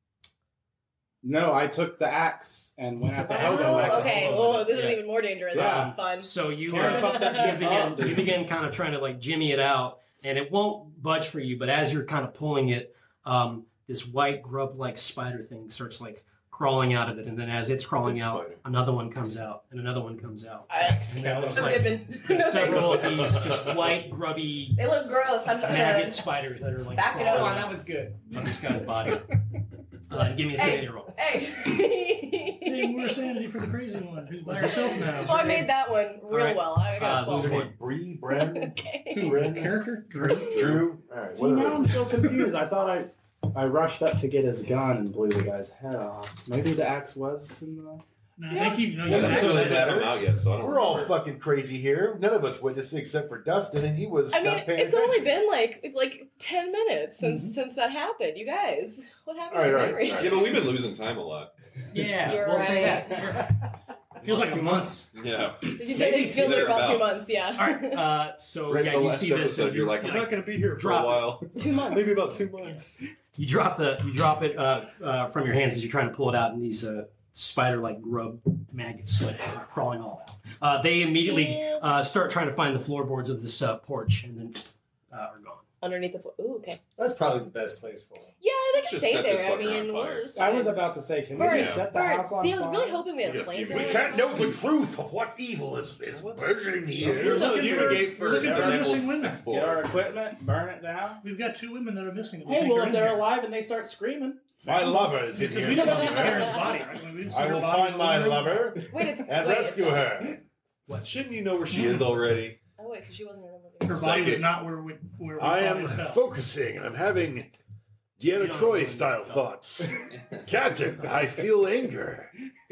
Speaker 5: No, I took the axe and went at the
Speaker 3: Oh,
Speaker 5: hobo.
Speaker 3: like the
Speaker 8: okay.
Speaker 3: hobo.
Speaker 8: Oh, this
Speaker 3: Yeah.
Speaker 8: is even more dangerous.
Speaker 5: Yeah.
Speaker 8: Fun.
Speaker 3: so you
Speaker 5: Karen,
Speaker 3: uh,
Speaker 5: fuck that
Speaker 3: you
Speaker 5: shit
Speaker 3: begin
Speaker 5: up.
Speaker 3: you begin kind of trying to like jimmy it out, and it won't budge for you. But as you're kind of pulling it, um, this white grub-like spider thing starts like crawling out of it, and then as it's crawling
Speaker 6: Big
Speaker 3: out,
Speaker 6: spider.
Speaker 3: another one comes out, and another one comes out.
Speaker 8: I,
Speaker 3: And then there's
Speaker 8: I'm
Speaker 3: like
Speaker 8: dipping. No,
Speaker 3: several of
Speaker 8: thanks.
Speaker 3: these just white, grubby
Speaker 8: They look gross. I'm just
Speaker 3: maggot
Speaker 8: gonna
Speaker 3: spiders that are like
Speaker 8: back it
Speaker 3: crawling
Speaker 8: up.
Speaker 5: Oh, that was good.
Speaker 3: on this guy's body. Uh, give me a sanity roll.
Speaker 8: Hey.
Speaker 4: hey, more sanity for the crazy one who's by herself now.
Speaker 8: Oh, I made that one real
Speaker 3: All right.
Speaker 8: well. I got
Speaker 3: Uh,
Speaker 8: a twelve.
Speaker 3: lose one.
Speaker 2: Bree, Bren,
Speaker 8: Okay.
Speaker 4: Who,
Speaker 2: Ren,
Speaker 4: character? Drew.
Speaker 2: Drew. All right,
Speaker 5: See,
Speaker 2: whatever.
Speaker 5: now I'm so confused. I thought I I rushed up to get his gun and blew the guy's head off. Maybe the axe was in the...
Speaker 4: No, I think you know.
Speaker 2: Yeah,
Speaker 4: you
Speaker 2: that's
Speaker 6: Actually,
Speaker 2: doesn't
Speaker 6: they haven't
Speaker 2: matter.
Speaker 6: come out yet, so I don't
Speaker 2: We're all
Speaker 6: remember.
Speaker 2: fucking crazy here. None of us witnessed it except for Dustin, and he was
Speaker 8: I mean,
Speaker 2: not paying
Speaker 8: it's
Speaker 2: attention.
Speaker 8: only been like like ten minutes since
Speaker 3: Mm-hmm.
Speaker 8: since that happened. You guys, what happened?
Speaker 2: All right,
Speaker 8: to
Speaker 2: all right,
Speaker 8: memory?
Speaker 2: all right.
Speaker 6: Yeah, but we've been losing time a lot.
Speaker 3: Yeah,
Speaker 8: You're
Speaker 3: we'll say
Speaker 8: right.
Speaker 3: that. Sure. Feels like two months.
Speaker 6: Yeah.
Speaker 8: You said it feels like about two
Speaker 6: thereabouts.
Speaker 8: months. Yeah.
Speaker 3: All right. Uh, so
Speaker 6: Right
Speaker 3: yeah,
Speaker 6: in the
Speaker 3: you
Speaker 6: last
Speaker 3: see this.
Speaker 6: episode,
Speaker 3: and
Speaker 6: you're like, I'm
Speaker 3: you
Speaker 6: not going to be here for
Speaker 3: drop
Speaker 6: a
Speaker 3: it.
Speaker 6: while.
Speaker 8: Two months.
Speaker 6: Maybe about two months.
Speaker 3: You drop the you drop it uh, uh, from your hands as you're trying to pull it out, and these uh, spider-like grub maggots like crawling all out. Uh, they immediately
Speaker 8: Ew.
Speaker 3: uh, start trying to find the floorboards of this uh, porch, and then uh, are gone.
Speaker 8: Underneath the floor. Ooh, okay.
Speaker 5: That's probably the best place for it.
Speaker 8: Yeah, they
Speaker 6: Let's
Speaker 8: can
Speaker 6: just
Speaker 8: stay
Speaker 6: set this
Speaker 8: there. I
Speaker 6: fucker on
Speaker 8: mean,
Speaker 6: fire.
Speaker 8: we'll just-
Speaker 5: I was about to say, can we
Speaker 8: Bird,
Speaker 5: just set the
Speaker 8: Bird,
Speaker 5: house on
Speaker 8: see, I was
Speaker 5: fire?
Speaker 8: really hoping we had
Speaker 6: We
Speaker 8: a
Speaker 6: got a few
Speaker 8: flamethrower.
Speaker 2: We
Speaker 6: minutes.
Speaker 2: can't know the truth of what evil is, is burgeoning the
Speaker 4: We're
Speaker 2: air.
Speaker 6: No,
Speaker 4: looking
Speaker 6: you
Speaker 4: for-
Speaker 6: negate
Speaker 4: we're
Speaker 6: first,
Speaker 4: looking
Speaker 6: and
Speaker 4: for
Speaker 6: then
Speaker 4: missing
Speaker 6: we'll
Speaker 4: women.
Speaker 5: Get
Speaker 6: explore.
Speaker 5: our equipment, burn it down.
Speaker 4: We've got two women that are missing. that we
Speaker 5: Hey,
Speaker 4: think
Speaker 5: well,
Speaker 4: are
Speaker 5: if
Speaker 4: in
Speaker 5: they're
Speaker 4: here.
Speaker 5: alive and they start screaming,
Speaker 2: My lover is in
Speaker 4: Because
Speaker 2: here
Speaker 4: we don't see
Speaker 2: somewhere.
Speaker 4: Karen's body, right? We didn't see
Speaker 2: I
Speaker 4: her
Speaker 2: will
Speaker 4: body
Speaker 2: find my
Speaker 4: in the room.
Speaker 2: lover
Speaker 8: Wait, it's
Speaker 2: and
Speaker 8: wait, it's
Speaker 2: rescue
Speaker 8: not-
Speaker 2: her.
Speaker 6: What? Shouldn't you know where she is already?
Speaker 8: Oh wait, so she wasn't in the living room.
Speaker 4: Her body was
Speaker 6: Psychic.
Speaker 4: not where we where we
Speaker 2: I
Speaker 4: thought
Speaker 2: am
Speaker 4: it fell.
Speaker 2: focusing. I'm having
Speaker 3: You
Speaker 2: Deanna
Speaker 3: don't
Speaker 2: Troy
Speaker 3: know
Speaker 2: style
Speaker 3: what you
Speaker 2: thoughts. Captain, I feel anger.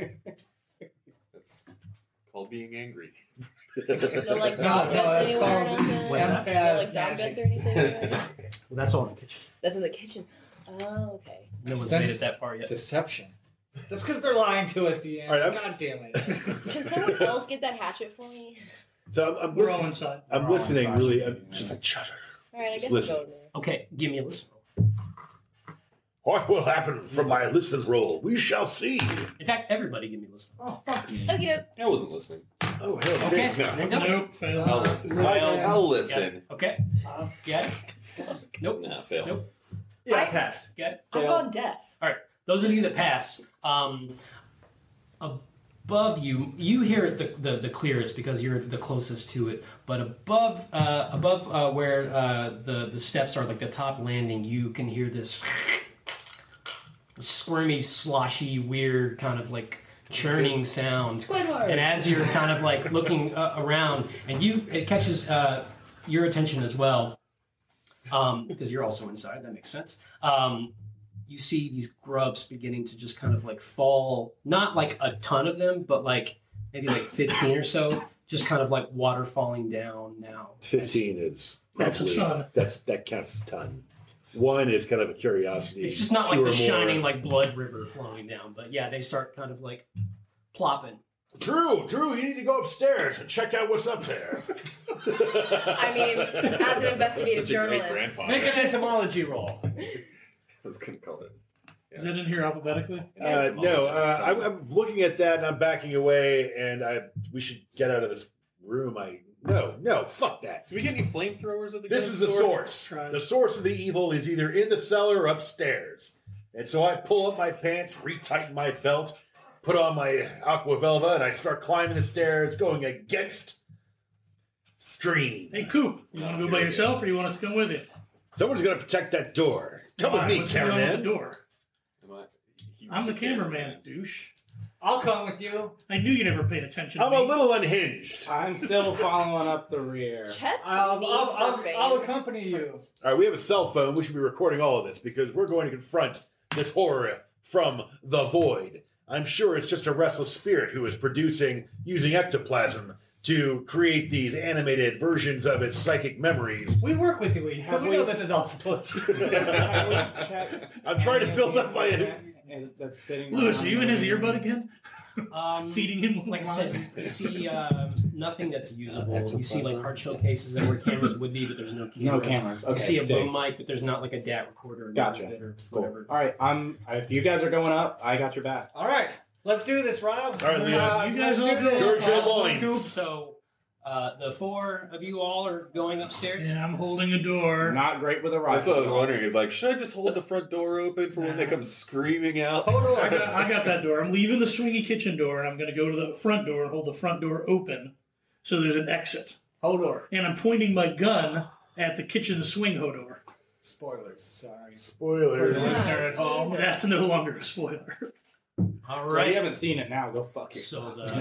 Speaker 6: That's called being angry.
Speaker 8: No like
Speaker 5: No,
Speaker 8: dog
Speaker 5: no,
Speaker 8: guts
Speaker 5: that's
Speaker 8: anywhere or
Speaker 5: called
Speaker 8: nothing.
Speaker 3: What's that?
Speaker 8: No like dog guts or anything. Right?
Speaker 3: Well, that's all in the kitchen.
Speaker 8: That's in the kitchen. Oh, okay.
Speaker 3: No one's
Speaker 5: Sense-
Speaker 3: made it that far yet.
Speaker 5: deception. That's because they're lying to us, Deanne.
Speaker 2: All right, I'm-
Speaker 5: God damn it.
Speaker 8: Can someone else get that hatchet for me?
Speaker 2: So I'm, I'm
Speaker 4: We're all
Speaker 2: listening.
Speaker 4: inside.
Speaker 2: I'm
Speaker 5: We're all
Speaker 2: listening
Speaker 5: inside.
Speaker 2: really. I'm just like, shut her.
Speaker 8: All right, I guess
Speaker 2: listen.
Speaker 8: I'm going there.
Speaker 3: Okay, give me a listen.
Speaker 2: What will happen from my listen roll? We shall see.
Speaker 3: In fact, everybody give me a listen.
Speaker 5: Oh, fuck you.
Speaker 8: Okay, doke.
Speaker 6: I wasn't listening.
Speaker 2: Oh, hell
Speaker 3: Okay.
Speaker 2: no.
Speaker 3: Then don't.
Speaker 4: Nope, fail.
Speaker 6: I'll listen.
Speaker 3: Uh,
Speaker 6: I'll, I'll
Speaker 3: Got
Speaker 6: listen.
Speaker 3: it. Okay. Get it? Nope.
Speaker 6: Nah, fail.
Speaker 3: Nope.
Speaker 8: Yeah.
Speaker 3: I passed. Get it?
Speaker 8: I've gone deaf.
Speaker 3: All right. Those of you that pass, um, above you, you hear it the, the, the clearest because you're the closest to it. But above uh, above uh, where uh, the the steps are, like the top landing, you can hear this squirmy, sloshy, weird kind of like churning sound.
Speaker 8: Squidward.
Speaker 3: And as you're kind of like looking uh, around, and you it catches uh, your attention as well, um, because you're also inside. That makes sense. Um, you see these grubs beginning to just kind of like fall, not like a ton of them, but like maybe like fifteen or so, just kind of like water falling down now.
Speaker 9: Fifteen is
Speaker 4: That's a
Speaker 9: probably-
Speaker 4: ton.
Speaker 9: That's that counts as a ton. One is kind of a curiosity.
Speaker 3: It's just not
Speaker 9: Two
Speaker 3: like
Speaker 9: or
Speaker 3: the
Speaker 9: more.
Speaker 3: shining like blood river flowing down, but yeah, they start kind of like plopping.
Speaker 2: Drew, Drew, you need to go upstairs and check out what's up there.
Speaker 8: I mean, as an investigative
Speaker 6: Such a great
Speaker 8: journalist,
Speaker 6: grandpa.
Speaker 7: Make an entomology roll.
Speaker 6: I was gonna call it.
Speaker 4: Is it in here alphabetically?
Speaker 2: Uh, no, uh, I'm, I'm looking at that and I'm backing away, and I we should get out of this room. I no, no, fuck that.
Speaker 6: Do we get any flamethrowers at the
Speaker 2: This
Speaker 6: gun
Speaker 2: is the
Speaker 6: store?
Speaker 2: source.
Speaker 4: Try.
Speaker 2: The source of the evil is either in the cellar or upstairs. And so I pull up my pants, retighten my belt, put on my aqua velva, and I start climbing the stairs, going against stream.
Speaker 4: Hey, Coop, you want to go by yourself, or do you want us to come with you?
Speaker 2: Someone's going to protect that door. Come
Speaker 4: Why?
Speaker 2: with me,
Speaker 4: What's going on with the
Speaker 2: cameraman.
Speaker 4: door?
Speaker 6: Am I- he's
Speaker 4: I'm the cameraman, douche.
Speaker 7: I'll come with you.
Speaker 4: I knew you never paid attention to
Speaker 2: I'm
Speaker 4: me.
Speaker 2: a little unhinged.
Speaker 5: I'm still following up the rear.
Speaker 8: Chet's
Speaker 7: I'll,
Speaker 8: need
Speaker 7: I'll,
Speaker 8: for
Speaker 7: I'll,
Speaker 8: fame.
Speaker 7: I'll accompany you.
Speaker 2: All right, we have a cell phone. We should be recording all of this because we're going to confront this horror from the void. I'm sure it's just a restless spirit who is producing, using ectoplasm to create these animated versions of its psychic memories.
Speaker 7: We work with you. We,
Speaker 5: Have
Speaker 7: we
Speaker 5: we-
Speaker 7: know this is all bullshit.
Speaker 5: Have we checked
Speaker 2: I'm trying to
Speaker 5: any
Speaker 2: build
Speaker 5: of
Speaker 2: up
Speaker 5: the
Speaker 2: my-
Speaker 5: internet and that's sitting.
Speaker 4: Lewis,
Speaker 5: around
Speaker 4: are you in his
Speaker 5: the-
Speaker 4: earbud again?
Speaker 3: Um,
Speaker 4: Feeding him
Speaker 3: like I said, you see um, nothing that's usable.
Speaker 5: That's a
Speaker 3: You see like
Speaker 5: pleasure.
Speaker 3: hard shell cases that where cameras would be, but there's no cameras.
Speaker 5: No cameras.
Speaker 3: You
Speaker 5: Okay.
Speaker 3: see a
Speaker 5: dig.
Speaker 3: boom mic, but there's not like a D A T recorder or
Speaker 5: Gotcha.
Speaker 3: none of it or
Speaker 5: Cool.
Speaker 3: whatever.
Speaker 5: All right, I'm. If you guys are going up, I got your back.
Speaker 7: All right, let's do this, Rob.
Speaker 2: All right, Leon.
Speaker 7: Uh,
Speaker 4: You guys
Speaker 7: let's
Speaker 4: all
Speaker 7: do
Speaker 4: go.
Speaker 7: this.
Speaker 2: Gird your
Speaker 7: Uh,
Speaker 2: loins.
Speaker 3: So uh, the four of you all are going upstairs.
Speaker 4: Yeah, I'm holding a door.
Speaker 5: Not great with a rifle.
Speaker 6: That's what I was wondering. Is like, should I just hold the front door open for when they
Speaker 4: Nah.
Speaker 6: come screaming out?
Speaker 7: Hold on.
Speaker 4: I got, I got that door. I'm leaving the swingy kitchen door, and I'm going to go to the front door and hold the front door open, so there's an exit.
Speaker 7: Hold on.
Speaker 4: And I'm pointing my gun at the kitchen swing door.
Speaker 7: Spoilers. Sorry.
Speaker 2: Spoiler.
Speaker 4: For the listener at home,
Speaker 8: Jesus.
Speaker 4: that's no longer a spoiler.
Speaker 3: All
Speaker 5: Right.
Speaker 3: right.
Speaker 5: you haven't seen it now. Go fuck it.
Speaker 3: So the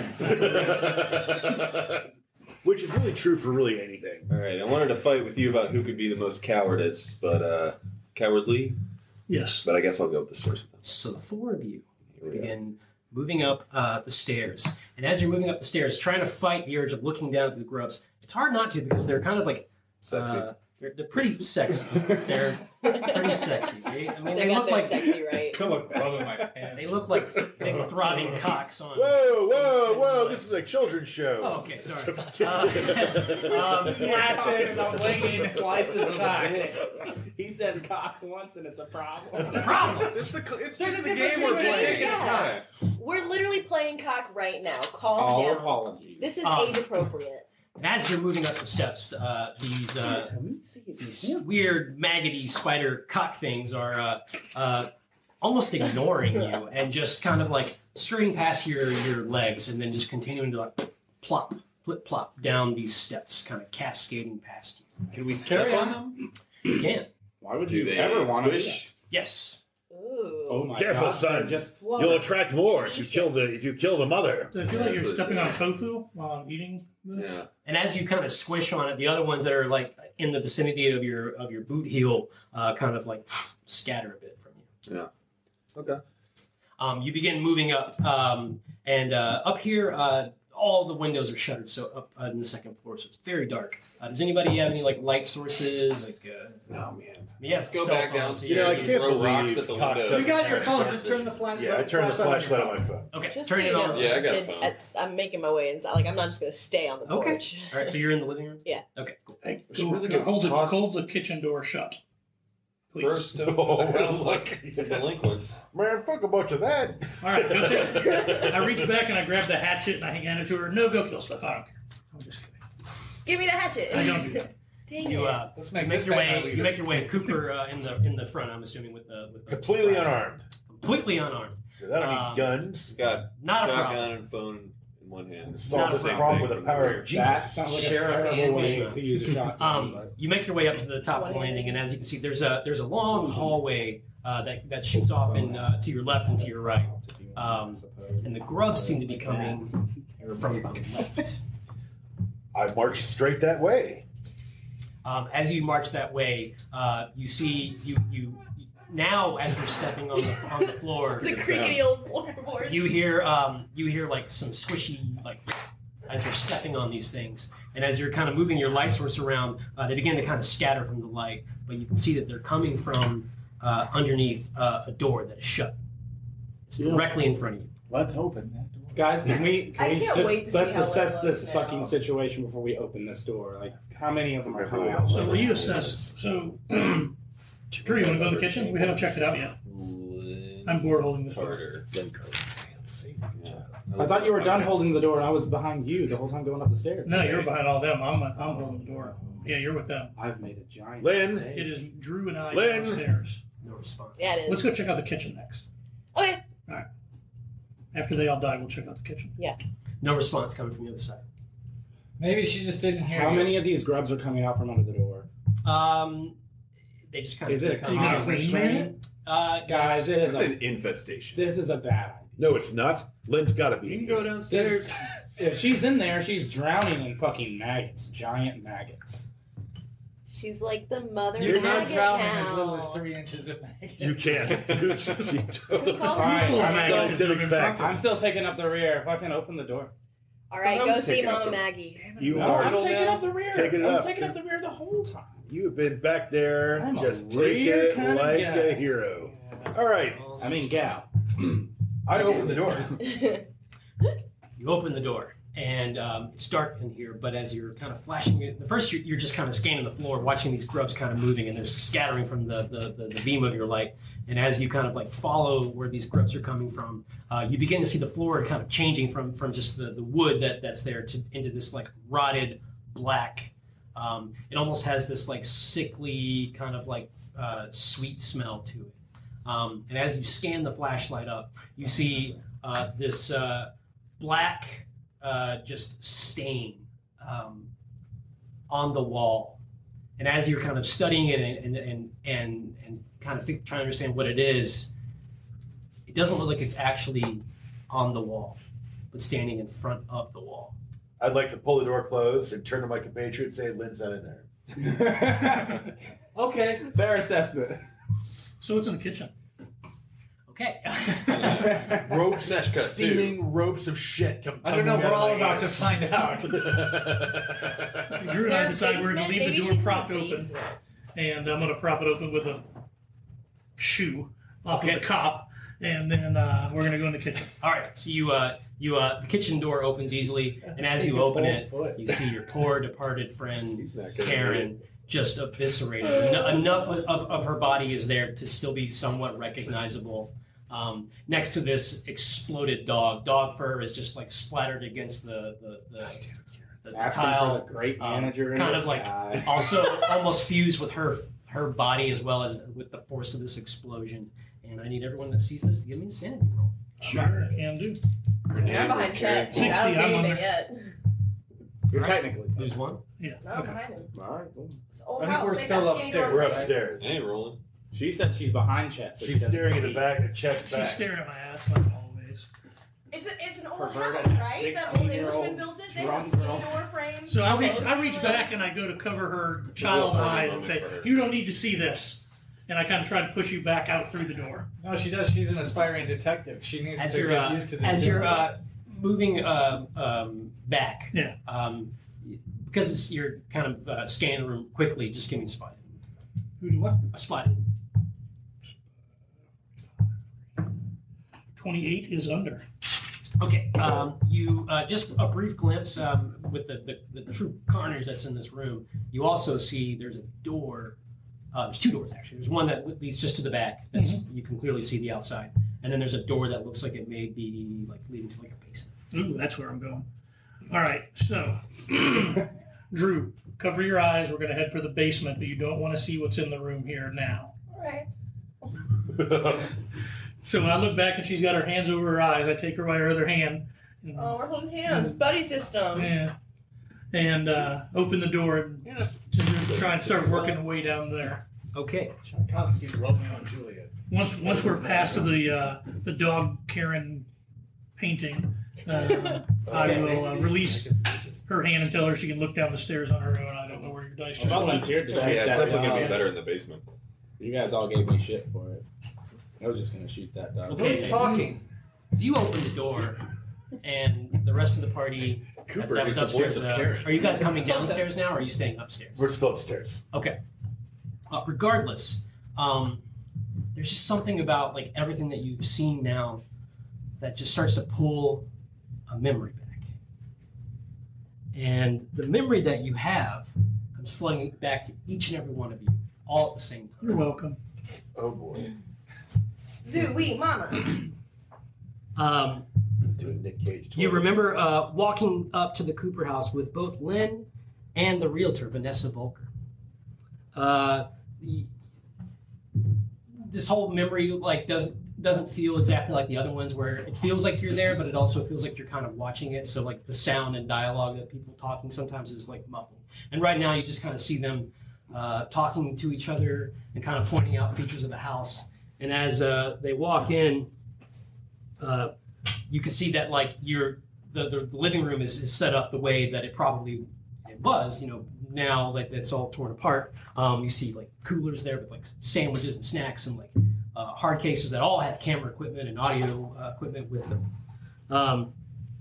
Speaker 2: Which is really true for really anything.
Speaker 6: All right, I wanted to fight with you about who could be the most cowardice, but uh, cowardly.
Speaker 4: Yes.
Speaker 6: But I guess I'll go with the source.
Speaker 3: so the four of you
Speaker 6: Here we go.
Speaker 3: begin moving up uh, the stairs, and as you're moving up the stairs, trying to fight the urge of looking down at the grubs, it's hard not to because they're kind of like
Speaker 6: Sexy.
Speaker 3: Uh, they're, they're pretty sexy. They're pretty sexy. They, I mean,
Speaker 8: They
Speaker 3: they
Speaker 8: got
Speaker 3: look
Speaker 8: their
Speaker 3: like
Speaker 8: sexy right.
Speaker 7: Come on, brother, my pants.
Speaker 3: they look like big throbbing cocks on.
Speaker 2: Whoa, whoa, whoa! This is a children's show.
Speaker 3: Oh, okay, sorry. Uh, um,
Speaker 7: Glasses, swinging slices of cock.
Speaker 5: He says cock once, and it's a problem.
Speaker 3: It's a problem.
Speaker 6: It's, a, it's
Speaker 7: There's
Speaker 6: just
Speaker 7: a
Speaker 6: the
Speaker 7: difference
Speaker 6: game we're
Speaker 7: between-
Speaker 6: playing.
Speaker 8: yeah. We're literally playing cock right now. Calm
Speaker 5: All
Speaker 8: down.
Speaker 5: apologies.
Speaker 8: This is
Speaker 3: Um,
Speaker 8: age appropriate.
Speaker 3: and as you're moving up the steps, uh, these uh, these weird maggoty spider cock things are uh, uh, almost ignoring you and just kind of like skirting past your your legs and then just continuing to like plop, flip, plop down these steps, kind of cascading past you.
Speaker 6: Can we step
Speaker 7: Carry
Speaker 6: on
Speaker 7: on.
Speaker 6: them?
Speaker 3: You can.
Speaker 5: Why would
Speaker 6: Do
Speaker 5: you
Speaker 6: they
Speaker 5: ever want to do
Speaker 6: squish?
Speaker 5: that?
Speaker 3: Yes.
Speaker 8: Ooh.
Speaker 5: Oh my
Speaker 2: Careful,
Speaker 5: God,
Speaker 2: son.
Speaker 5: they're Just
Speaker 2: You'll attract more if you kill the if you kill the mother.
Speaker 4: So I feel
Speaker 6: Yeah,
Speaker 4: like you're
Speaker 6: that's
Speaker 4: stepping
Speaker 6: what
Speaker 4: on
Speaker 6: it
Speaker 4: tofu while I'm eating this.
Speaker 6: Yeah.
Speaker 3: And as you kind of squish on it, the other ones that are like in the vicinity of your of your boot heel uh, kind of like scatter a bit from you.
Speaker 6: Yeah. Okay.
Speaker 3: Um, you begin moving up, um, and uh, up here, uh, all the windows are shuttered, so up uh, in the second floor, so it's very dark. Uh, does anybody have any like light sources? Like, uh,
Speaker 9: Oh man.
Speaker 3: yeah,
Speaker 6: Let's go
Speaker 3: cell
Speaker 6: back
Speaker 3: phones,
Speaker 6: downstairs.
Speaker 2: You know, I
Speaker 3: yeah.
Speaker 2: can't
Speaker 6: Throw rocks
Speaker 2: believe
Speaker 6: at the
Speaker 2: cock
Speaker 6: window.
Speaker 2: doesn't
Speaker 7: You got your
Speaker 2: have
Speaker 7: phone.
Speaker 2: dark
Speaker 7: Just turn the
Speaker 2: vision.
Speaker 7: flash.
Speaker 2: Yeah, I turned the flashlight on my phone.
Speaker 3: Okay,
Speaker 8: Just
Speaker 3: turn
Speaker 8: so
Speaker 3: it
Speaker 8: you
Speaker 3: on.
Speaker 8: know,
Speaker 6: Yeah, I got a
Speaker 8: did-
Speaker 6: phone.
Speaker 8: it's- I'm making my way inside. Like I'm not just gonna stay on the
Speaker 3: Okay.
Speaker 8: porch.
Speaker 3: All right, so you're in the living room.
Speaker 8: Yeah.
Speaker 3: Okay. Cool.
Speaker 9: Hey,
Speaker 4: Go,
Speaker 9: really
Speaker 4: go
Speaker 9: good.
Speaker 4: hold, the,
Speaker 6: Toss-
Speaker 4: hold the kitchen door shut. Please.
Speaker 6: Burst into
Speaker 2: Oh,
Speaker 6: the house
Speaker 2: look.
Speaker 6: like some delinquents.
Speaker 2: Man, fuck a bunch of that.
Speaker 4: All right, go take it. I reach back and I grab the hatchet and I hand it to her. No, go kill stuff. I don't care. I'm just kidding.
Speaker 8: Give me the hatchet.
Speaker 4: I don't do that.
Speaker 8: Dang
Speaker 3: You
Speaker 8: it.
Speaker 3: uh,
Speaker 7: Let's
Speaker 3: you
Speaker 7: make
Speaker 3: make
Speaker 7: this
Speaker 3: your
Speaker 7: back my
Speaker 3: way.
Speaker 7: leader.
Speaker 3: You make your way. Cooper uh, in the in the front. I'm assuming with the with the
Speaker 2: Completely
Speaker 3: flash.
Speaker 2: unarmed.
Speaker 3: Completely unarmed.
Speaker 2: I don't
Speaker 3: Um,
Speaker 2: need guns.
Speaker 6: Got
Speaker 3: Not a
Speaker 6: shotgun
Speaker 3: problem.
Speaker 6: and phone in one hand.
Speaker 2: Solve
Speaker 3: not a
Speaker 2: this
Speaker 3: problem.
Speaker 2: problem with the
Speaker 6: From
Speaker 2: power
Speaker 6: rear.
Speaker 2: of
Speaker 5: That
Speaker 2: Jesus.
Speaker 5: sounds like a
Speaker 7: Sheriff
Speaker 5: terrible
Speaker 7: and
Speaker 5: way
Speaker 3: Basement.
Speaker 5: to use a shotgun.
Speaker 3: Um,
Speaker 5: but-
Speaker 3: you make your way up to the top of the landing, and as you can see, there's a there's a long hallway uh, that that shoots off in uh, to your left and to your right, um, and the grubs seem to be coming from the left.
Speaker 2: I marched straight that way.
Speaker 3: Um, as you march that way, uh, you see you you now as you're stepping on the on the floor,
Speaker 8: the creaky old floorboards.
Speaker 3: you hear um, you hear like some squishy like as you're stepping on these things, and as you're kind of moving your light source around, uh, they begin to kind of scatter from the light, but you can see that they're coming from uh, underneath uh, a door that is shut. It's
Speaker 5: Yeah.
Speaker 3: directly in front of you.
Speaker 7: Let's open that door.
Speaker 5: Guys, can we, can
Speaker 8: I
Speaker 5: we
Speaker 8: can't
Speaker 5: just
Speaker 8: wait to see
Speaker 5: let's
Speaker 8: how it
Speaker 5: assess
Speaker 8: looks
Speaker 5: this
Speaker 8: now.
Speaker 5: fucking situation before we open this door? Like, how many of them are coming out?
Speaker 4: So we assess. So, Drew, you want to go in the kitchen? We haven't checked it out yet. I'm bored holding this door.
Speaker 6: Harder.
Speaker 2: Then code. See?
Speaker 5: I thought you were done holding the door, and I was behind you the whole time going up the stairs.
Speaker 4: No, you're behind all them. I'm I'm holding the door. Yeah, you're with them.
Speaker 5: I've made a giant
Speaker 2: Lynn.
Speaker 5: mistake.
Speaker 4: It is Drew and I
Speaker 2: Lynn.
Speaker 4: downstairs.
Speaker 3: No response.
Speaker 8: Yeah, it
Speaker 4: Let's
Speaker 8: is.
Speaker 4: go check out the kitchen next.
Speaker 8: Okay.
Speaker 4: After they all die, we'll check out the kitchen.
Speaker 3: No response coming from the other side.
Speaker 7: Maybe she just didn't hear
Speaker 5: How
Speaker 7: you.
Speaker 5: many of these grubs are coming out from under the door?
Speaker 3: Um, they just kind of
Speaker 5: Is it a
Speaker 3: kind
Speaker 4: You got a
Speaker 3: of,
Speaker 4: frame in it?
Speaker 3: uh,
Speaker 5: Guys, it
Speaker 6: It's
Speaker 5: is a,
Speaker 6: an infestation.
Speaker 5: this is a bad idea.
Speaker 2: No, it's not. Lynn's got to be.
Speaker 6: You can
Speaker 2: here.
Speaker 6: go downstairs.
Speaker 5: If she's in there, she's drowning in fucking maggots, giant maggots.
Speaker 8: She's like the mother
Speaker 7: You cannot
Speaker 8: maggot
Speaker 7: drown in
Speaker 8: now.
Speaker 7: as little as three inches of maggots.
Speaker 2: You can. She totally-
Speaker 8: Call
Speaker 5: Fine,
Speaker 8: people
Speaker 5: I'm
Speaker 8: maggots.
Speaker 5: still,
Speaker 2: Scientific fact.
Speaker 5: I'm still taking up the rear. Fucking open the door.
Speaker 8: All right,
Speaker 2: I
Speaker 8: go
Speaker 2: was
Speaker 8: see
Speaker 2: taking up
Speaker 8: Mama
Speaker 2: the-
Speaker 8: Maggie.
Speaker 2: You
Speaker 5: No, I'm
Speaker 2: are.
Speaker 5: taking up the rear.
Speaker 2: Take it
Speaker 5: I was
Speaker 2: up.
Speaker 5: taking up the rear the whole time.
Speaker 2: You have been back there.
Speaker 5: I'm a
Speaker 2: Just take
Speaker 5: rear
Speaker 2: it
Speaker 5: kinda
Speaker 2: like
Speaker 5: guy.
Speaker 2: a hero. All right.
Speaker 5: I mean, gal.
Speaker 2: I opened the door.
Speaker 3: You open the door, and um, it's dark in here. But as you're kind of flashing it, the first you're, you're just kind of scanning the floor, watching these grubs kind of moving, and they're scattering from the, the, the, the beam of your light. And as you kind of like follow where these grubs are coming from, uh, you begin to see the floor kind of changing from from just the, the wood that, that's there to into this like rotted black. Um, it almost has this like sickly kind of like uh, sweet smell to it. Um, and as you scan the flashlight up, you see uh, this uh, black uh, just stain um, on the wall. And as you're kind of studying it and and and and kind of think, trying to understand what it is, it doesn't look like it's actually on the wall, but standing in front of the wall.
Speaker 2: I'd like to pull the door closed and turn to my compatriot and say, Lynn's not in there.
Speaker 7: Okay.
Speaker 5: Fair assessment.
Speaker 4: So it's in the kitchen.
Speaker 3: Okay.
Speaker 2: Ropes,
Speaker 6: Smash cut, too.
Speaker 2: steaming ropes of shit come
Speaker 7: I don't know.
Speaker 2: tumbling
Speaker 7: We're
Speaker 2: out
Speaker 7: all
Speaker 2: of my
Speaker 7: about to
Speaker 2: ass.
Speaker 7: find out.
Speaker 4: Drew and I decided we're going to
Speaker 8: Basement?
Speaker 4: leave
Speaker 8: Maybe
Speaker 4: the door
Speaker 8: she's in
Speaker 4: propped
Speaker 8: the
Speaker 4: open,
Speaker 8: basement.
Speaker 4: and I'm going to prop it open with a shoe off
Speaker 3: Okay.
Speaker 4: of the cop, and then uh, we're going to go in the kitchen.
Speaker 3: All right. So you uh you uh the kitchen door opens easily, and as you
Speaker 5: His
Speaker 3: open
Speaker 5: whole
Speaker 3: it,
Speaker 5: foot.
Speaker 3: you see your poor departed friend
Speaker 9: He's not gonna
Speaker 3: Karen just eviscerated. En- enough of, of, of her body is there to still be somewhat recognizable. Um, next to this exploded dog, dog fur is just like splattered against the the, the, the, the
Speaker 5: Asking for
Speaker 3: tile.
Speaker 5: the great
Speaker 3: Um,
Speaker 5: manager in
Speaker 3: kind
Speaker 5: the
Speaker 3: of like
Speaker 5: sky.
Speaker 3: also almost fused with her her body as well as with the force of this explosion. And I need everyone that sees this to give me a sanity roll.
Speaker 4: Sure, can do.
Speaker 8: I'm behind Chet. I
Speaker 4: sixty,
Speaker 8: don't see
Speaker 4: I'm
Speaker 8: anything
Speaker 4: under.
Speaker 8: yet.
Speaker 5: You're technically.
Speaker 3: Lose one.
Speaker 4: Yeah.
Speaker 8: No, I'm
Speaker 4: Okay.
Speaker 8: behind him.
Speaker 5: All right, cool.
Speaker 8: It's an old
Speaker 7: I think
Speaker 8: house.
Speaker 7: we're
Speaker 8: They
Speaker 7: still
Speaker 8: got skinny
Speaker 7: upstairs.
Speaker 8: doors.
Speaker 2: We're upstairs.
Speaker 6: I ain't rolling.
Speaker 5: She said she's behind Chet. So she
Speaker 2: She's
Speaker 5: doesn't
Speaker 2: staring at
Speaker 5: see.
Speaker 2: the back of Chet's
Speaker 4: She's
Speaker 2: back.
Speaker 4: staring at my ass like always.
Speaker 8: It's, a, it's an old
Speaker 5: Perverted
Speaker 8: house, right? That old
Speaker 5: sixteen-year-old
Speaker 8: Englishman built it. They have
Speaker 5: drunk
Speaker 8: skinny
Speaker 5: girl.
Speaker 8: door frames.
Speaker 4: So I reach,
Speaker 8: Those
Speaker 4: I reach
Speaker 8: things.
Speaker 4: back and I go to cover her child
Speaker 6: real
Speaker 4: eyes
Speaker 6: funny
Speaker 4: and say,
Speaker 6: moment for her.
Speaker 4: "You don't need to see this." And I kind of try to push you back out through the door.
Speaker 7: No, she does. She's an aspiring detective. She needs
Speaker 3: As
Speaker 7: to
Speaker 3: you're
Speaker 7: get
Speaker 3: uh,
Speaker 7: used to this.
Speaker 3: as you're uh, moving um, um, back.
Speaker 4: Yeah.
Speaker 3: Um, because it's you're kind of uh, scanning the room quickly. Just give me a spot.
Speaker 4: Who do what?
Speaker 3: A spot.
Speaker 4: twenty-eight is under.
Speaker 3: Okay. Um, you uh, just a brief glimpse um, with the, the the true carnage that's in this room. You also see there's a door. Uh, there's two doors actually. There's one that leads just to the back. That's you can clearly see the outside, and then there's a door that looks like it may be like leading to like a basement.
Speaker 4: Ooh, that's where I'm going. All right, so Drew, cover your eyes. We're going to head for the basement, but you don't want to see what's in the room here now.
Speaker 8: All right.
Speaker 4: So when I look back and she's got her hands over her eyes, I take her by her other hand. And,
Speaker 8: Oh, we're holding hands. Buddy system.
Speaker 4: yeah, and uh, open the door and just try and start working the way down there.
Speaker 3: Okay.
Speaker 7: Tchaikovsky's loving on Juliet.
Speaker 4: Once once we're past to the uh, the dog Karen painting, uh, I will uh, release her hand and tell her she can look down the stairs on her own. I don't know where your dice
Speaker 5: I
Speaker 4: just went.
Speaker 5: volunteered to shoot
Speaker 6: Yeah, it's
Speaker 5: that
Speaker 6: definitely gonna be
Speaker 5: dog.
Speaker 6: better in the basement.
Speaker 5: You guys all gave me shit for it. I was just gonna shoot that dog.
Speaker 3: Okay.
Speaker 7: Who's talking?
Speaker 3: So you open the door, and the rest of the party that's,
Speaker 2: Cooper
Speaker 3: that was
Speaker 2: is the voice
Speaker 3: upstairs.
Speaker 2: of
Speaker 3: Uh,
Speaker 2: Karen.
Speaker 3: are you guys coming downstairs now, or are you staying upstairs?
Speaker 2: We're still upstairs.
Speaker 3: Okay. Uh, regardless, um, there's just something about like everything that you've seen now that just starts to pull a memory back. And the memory that you have comes flooding back to each and every one of you, all at the same time.
Speaker 4: You're welcome.
Speaker 2: Oh boy.
Speaker 8: Zoo, wee, mama.
Speaker 3: Um,
Speaker 9: Doing Nick Cage.
Speaker 3: you
Speaker 9: tours.
Speaker 3: remember uh, walking up to the Cooper house with both Lynn and the realtor, Vanessa Volker. Uh, the- this whole memory like doesn't doesn't feel exactly like the other ones, where it feels like you're there, but it also feels like you're kind of watching it. So like the sound and dialogue that people talking sometimes is like muffled. And right now you just kind of see them uh, talking to each other and kind of pointing out features of the house. And as uh, they walk in, uh, you can see that like your the, the, the living room is, is set up the way that it probably it was. You know, now like it's all torn apart. Um, you see like coolers there with like sandwiches and snacks and like uh, hard cases that all have camera equipment and audio uh, equipment with them. Um,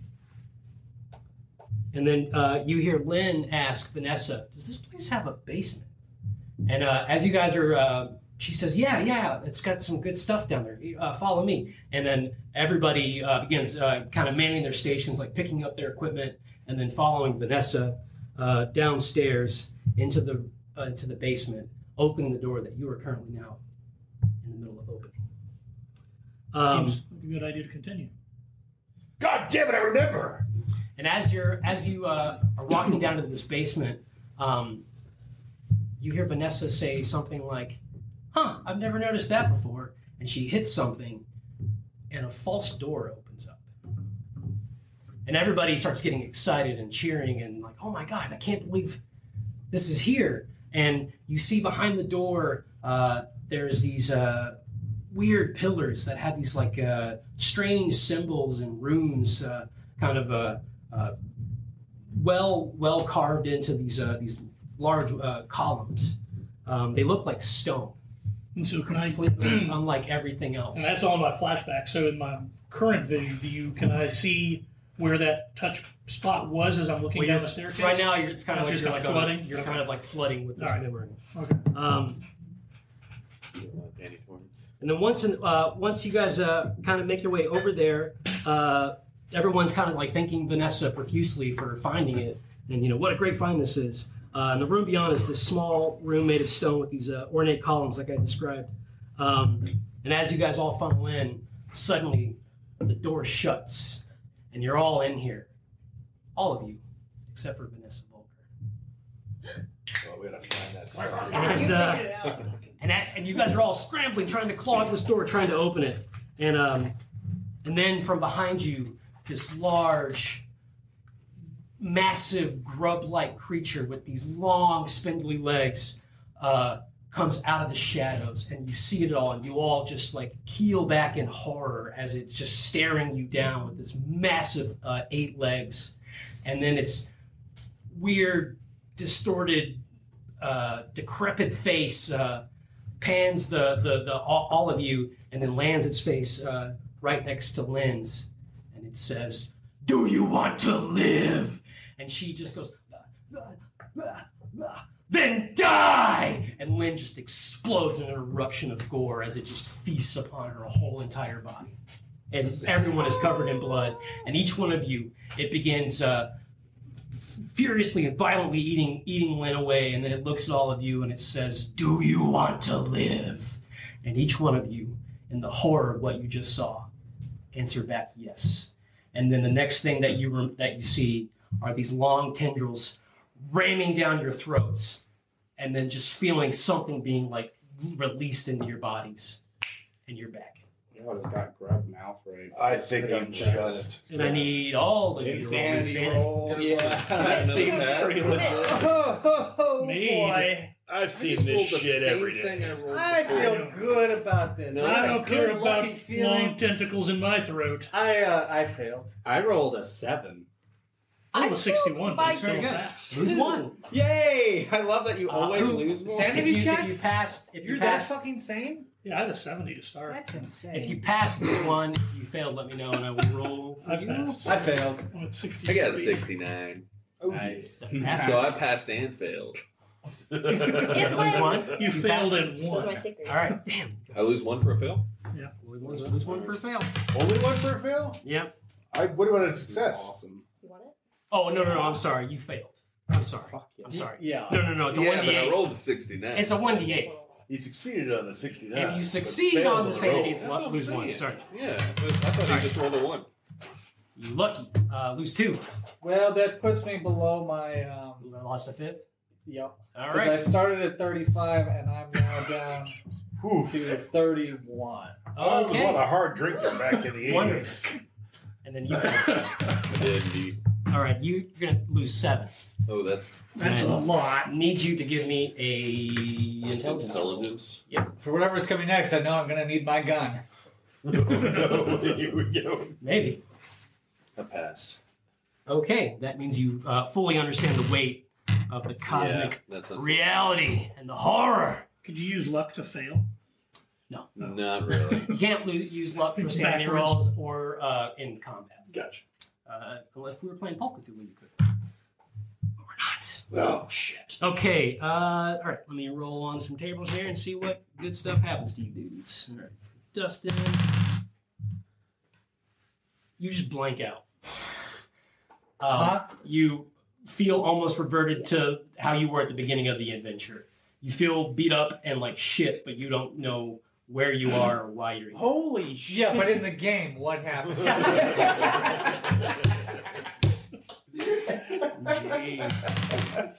Speaker 3: and then uh, you hear Lynn ask Vanessa, "Does this place have a basement?" And uh, as you guys are, uh, she says, "Yeah, yeah, it's got some good stuff down there. Uh, follow me." And then everybody uh, begins uh, kind of manning their stations, like picking up their equipment, and then following Vanessa uh, downstairs into the uh, into the basement, opening the door that you are currently now in the middle of opening. Um,
Speaker 4: Seems like a good idea to continue.
Speaker 9: God damn it! I remember.
Speaker 3: And as you're as you uh, are walking down to this basement, um, you hear Vanessa say something like, "Huh, I've never noticed that before." And she hits something, and a false door opens up. And everybody starts getting excited and cheering and like, "Oh my God, I can't believe this is here." And you see behind the door, uh, there's these uh, weird pillars that have these like uh, strange symbols and runes, uh, kind of uh, uh, well well carved into these uh, these large uh, columns. Um, they look like stone,
Speaker 4: And so can I,
Speaker 3: completely unlike everything else.
Speaker 4: and that's all in my flashback. So in my current vision view, can I see where that touch spot was as I'm looking
Speaker 3: Well,
Speaker 4: down
Speaker 3: you're-
Speaker 4: the staircase?
Speaker 3: Right now, you're, it's kind of
Speaker 4: It's
Speaker 3: like
Speaker 4: just
Speaker 3: you're,
Speaker 4: kinda
Speaker 3: like on-
Speaker 4: flooding?
Speaker 3: you're
Speaker 4: Okay.
Speaker 3: kind of like flooding with this
Speaker 4: All right.
Speaker 3: memory.
Speaker 4: Okay.
Speaker 3: Um,
Speaker 6: Danny Torrance.
Speaker 3: And then once in, uh, once you guys uh, kind of make your way over there, uh, everyone's kind of like thanking Vanessa profusely for finding it, and you know what a great find this is. Uh, and the room beyond is this small room made of stone with these uh, ornate columns, like I described. Um, and as you guys all funnel in, suddenly the door shuts, and you're all in here, all of you, except for Vanessa Volker.
Speaker 9: Oh, we gotta find that. sucker.
Speaker 8: You
Speaker 3: And,
Speaker 8: figured
Speaker 3: uh,
Speaker 8: it out.
Speaker 3: And, that, and you guys are all scrambling, trying to clog this door, trying to open it. And um, and then from behind you, this large, massive grub-like creature with these long, spindly legs uh, comes out of the shadows, and you see it all, and you all just like keel back in horror as it's just staring you down with its massive uh, eight legs, and then its weird, distorted, uh, decrepit face. Uh, pans the, the, the all, all of you and then lands its face uh, right next to Lynn's, and it says, "Do you want to live?" And she just goes, "Ah, ah, ah, then die!" And Lynn just explodes in an eruption of gore as it just feasts upon her whole entire body. And everyone is covered in blood. And each one of you, it begins uh, furiously and violently eating, eating Lynn away. And then it looks at all of you and it says, "Do you want to live?" And each one of you, in the horror of what you just saw, answer back yes. And then the next thing that you re- that you see are these long tendrils ramming down your throats, and then just feeling something being like released into your bodies, and you're back.
Speaker 5: Yo, it's got grub mouth rape.
Speaker 2: I
Speaker 5: That's
Speaker 2: think
Speaker 5: pretty
Speaker 2: I'm
Speaker 5: impressive.
Speaker 2: just.
Speaker 3: And I need all of you to roll
Speaker 5: Insanity
Speaker 3: insanity.
Speaker 5: roll.
Speaker 7: Yeah.
Speaker 6: That seems pretty legit.
Speaker 7: Oh,
Speaker 4: Me.
Speaker 7: boy.
Speaker 9: I've
Speaker 6: I
Speaker 9: seen
Speaker 6: just
Speaker 9: this
Speaker 6: rolled the
Speaker 9: shit
Speaker 6: same
Speaker 9: every day.
Speaker 6: thing I rolled
Speaker 7: I
Speaker 6: before.
Speaker 7: feel good about this.
Speaker 6: No,
Speaker 7: I
Speaker 4: I
Speaker 7: had a
Speaker 4: don't care
Speaker 7: good,
Speaker 4: about
Speaker 7: lucky
Speaker 4: long
Speaker 7: feeling.
Speaker 4: tentacles in my throat.
Speaker 7: I uh, I failed.
Speaker 5: I rolled a seven.
Speaker 4: I
Speaker 8: I
Speaker 4: was sixty-one, but
Speaker 8: by
Speaker 4: still
Speaker 3: Very good.
Speaker 4: passed.
Speaker 3: Lose one.
Speaker 5: Yay! I love that you
Speaker 3: Uh,
Speaker 5: always
Speaker 3: who-
Speaker 5: lose more.
Speaker 7: Sanity
Speaker 3: If you,
Speaker 7: check?
Speaker 3: if you pass, if you
Speaker 7: You're that
Speaker 3: pass,
Speaker 7: fucking sane?
Speaker 4: Yeah, I had a seventy to start.
Speaker 7: That's insane.
Speaker 3: if you pass this one, if you failed, let me know and I will roll for
Speaker 4: I
Speaker 3: you.
Speaker 4: passed.
Speaker 7: I failed.
Speaker 4: I'm at sixty-three.
Speaker 6: I got a sixty-nine.
Speaker 5: Nice.
Speaker 3: Pass.
Speaker 6: So I passed and failed.
Speaker 3: You lose one.
Speaker 4: You failed
Speaker 3: passed.
Speaker 4: in
Speaker 8: Those are my
Speaker 4: one.
Speaker 8: stickers.
Speaker 3: All right, damn.
Speaker 6: I lose one for a fail?
Speaker 3: Lose, lose one for a fail.
Speaker 2: Only one for a fail?
Speaker 3: Yep.
Speaker 2: I, what about a success?
Speaker 5: Awesome.
Speaker 8: You want it?
Speaker 3: Oh no no no! I'm sorry. You failed. I'm sorry.
Speaker 5: Fuck yeah.
Speaker 3: I'm sorry.
Speaker 7: Yeah.
Speaker 3: No no no! It's a
Speaker 6: Yeah,
Speaker 3: one d
Speaker 6: but I
Speaker 3: eight.
Speaker 6: rolled a sixty-nine.
Speaker 3: It's a one d
Speaker 8: This
Speaker 3: eight.
Speaker 8: one will-
Speaker 2: You succeeded on the sixty-nine.
Speaker 3: If you
Speaker 2: but
Speaker 3: succeed
Speaker 2: failed
Speaker 3: on the
Speaker 2: roll.
Speaker 3: sanity, it's
Speaker 6: That's what
Speaker 3: lo-
Speaker 6: I'm
Speaker 3: lose one.
Speaker 6: saying.
Speaker 3: Sorry.
Speaker 6: Yeah, but I thought you just rolled a one.
Speaker 3: You lucky. Uh, lose two.
Speaker 7: Well, that puts me below my. Um,
Speaker 3: You lost a fifth.
Speaker 7: yep.
Speaker 3: All
Speaker 7: Because I
Speaker 3: right.
Speaker 7: started at thirty-five and I'm now down
Speaker 2: Whew.
Speaker 7: to thirty-one.
Speaker 2: Oh,
Speaker 3: Okay.
Speaker 2: what a hard drinker back in the eighties.
Speaker 3: Wonderful. And then you failed.
Speaker 6: I did indeed.
Speaker 3: All right. You, you're gonna lose seven.
Speaker 6: Oh, that's
Speaker 4: That's a lot.
Speaker 3: I need you to give me a intelligence. roll.
Speaker 6: intelligence.
Speaker 7: For whatever's coming next, I know I'm going to need my gun.
Speaker 2: Oh, no. Here we go.
Speaker 3: Maybe.
Speaker 6: I passed.
Speaker 3: Okay. That means you uh, fully understand the weight of the cosmic
Speaker 6: Yeah, that's a,
Speaker 3: reality and the horror.
Speaker 4: Could you use luck to fail?
Speaker 6: not really.
Speaker 3: You can't lo- use luck for
Speaker 4: It's
Speaker 3: sanity
Speaker 4: backwards.
Speaker 3: rolls or uh, in combat.
Speaker 2: Gotcha.
Speaker 3: Uh, unless we were playing Polka Cthulhu, you could. But we're not.
Speaker 2: Oh, shit.
Speaker 3: Okay. Uh, all right. Let me roll on some tables here and see what good stuff happens to you dudes. All right. Dustin. You just blank out. Um,
Speaker 7: Huh?
Speaker 3: You feel almost reverted to how you were at the beginning of the adventure. You feel beat up and like shit, but you don't know where you are or why you're here.
Speaker 5: Holy shit.
Speaker 7: Yeah, but in the game, what happens?
Speaker 3: Jeez.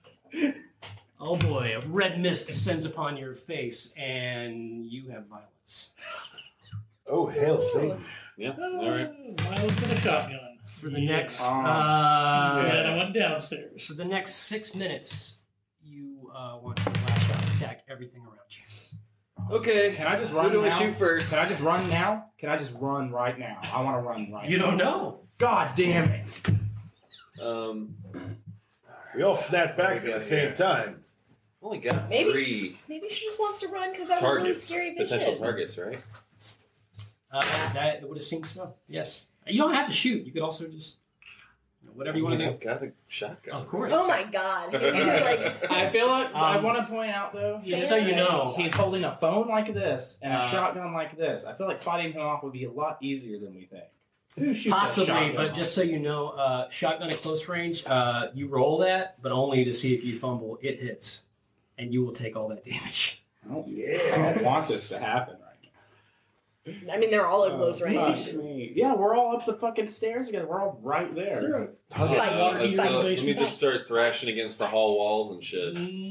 Speaker 3: Oh boy, a red mist descends upon your face and you have violence.
Speaker 2: Oh, hail Satan.
Speaker 6: Yeah, all right.
Speaker 4: Uh, Violence and a shotgun.
Speaker 3: For the next
Speaker 5: Oh,
Speaker 3: uh,
Speaker 4: And I went downstairs.
Speaker 3: for the next six minutes, you uh, want to lash out and attack everything around you.
Speaker 6: Okay.
Speaker 5: Can I just
Speaker 6: Who
Speaker 5: run
Speaker 6: do I
Speaker 5: now?
Speaker 6: shoot first?
Speaker 5: Can I just run now? Can I just run right now? I want to run right
Speaker 3: You
Speaker 5: now.
Speaker 3: don't know.
Speaker 5: God damn it.
Speaker 6: Um,
Speaker 2: We all snapped back at the same time.
Speaker 6: only got
Speaker 8: Maybe-
Speaker 6: three
Speaker 8: Maybe she just wants to run because that was a really
Speaker 6: targets,
Speaker 8: scary
Speaker 6: potential
Speaker 8: vision.
Speaker 6: targets, right?
Speaker 3: Uh, that would have seemed so. Yes. You don't have to shoot. You could also just you know, whatever you want to
Speaker 6: I've
Speaker 3: do.
Speaker 6: got a shotgun.
Speaker 3: Of course.
Speaker 8: Oh my god. He's like,
Speaker 5: I feel like I
Speaker 3: Um,
Speaker 5: want to point out though.
Speaker 3: Just so you know,
Speaker 5: he's holding a phone like this and a
Speaker 3: Uh,
Speaker 5: shotgun like this. I feel like fighting him off would be a lot easier than we think. Who shoots a
Speaker 3: possibly,
Speaker 5: shotgun
Speaker 3: but
Speaker 5: off?
Speaker 3: just so you know, uh, shotgun at close range, uh, you roll that, but only to see if you fumble. It hits, and you will take all that damage.
Speaker 5: I don't, I don't want this to happen right now.
Speaker 8: I mean, they're all at
Speaker 5: Oh,
Speaker 8: close range.
Speaker 5: fuck me. Yeah, we're all up the fucking stairs together. We're all right there.
Speaker 2: Hug it.
Speaker 6: Uh,
Speaker 8: Fight.
Speaker 6: let's,
Speaker 8: Fight.
Speaker 6: uh, let me just start thrashing against the hall walls and shit.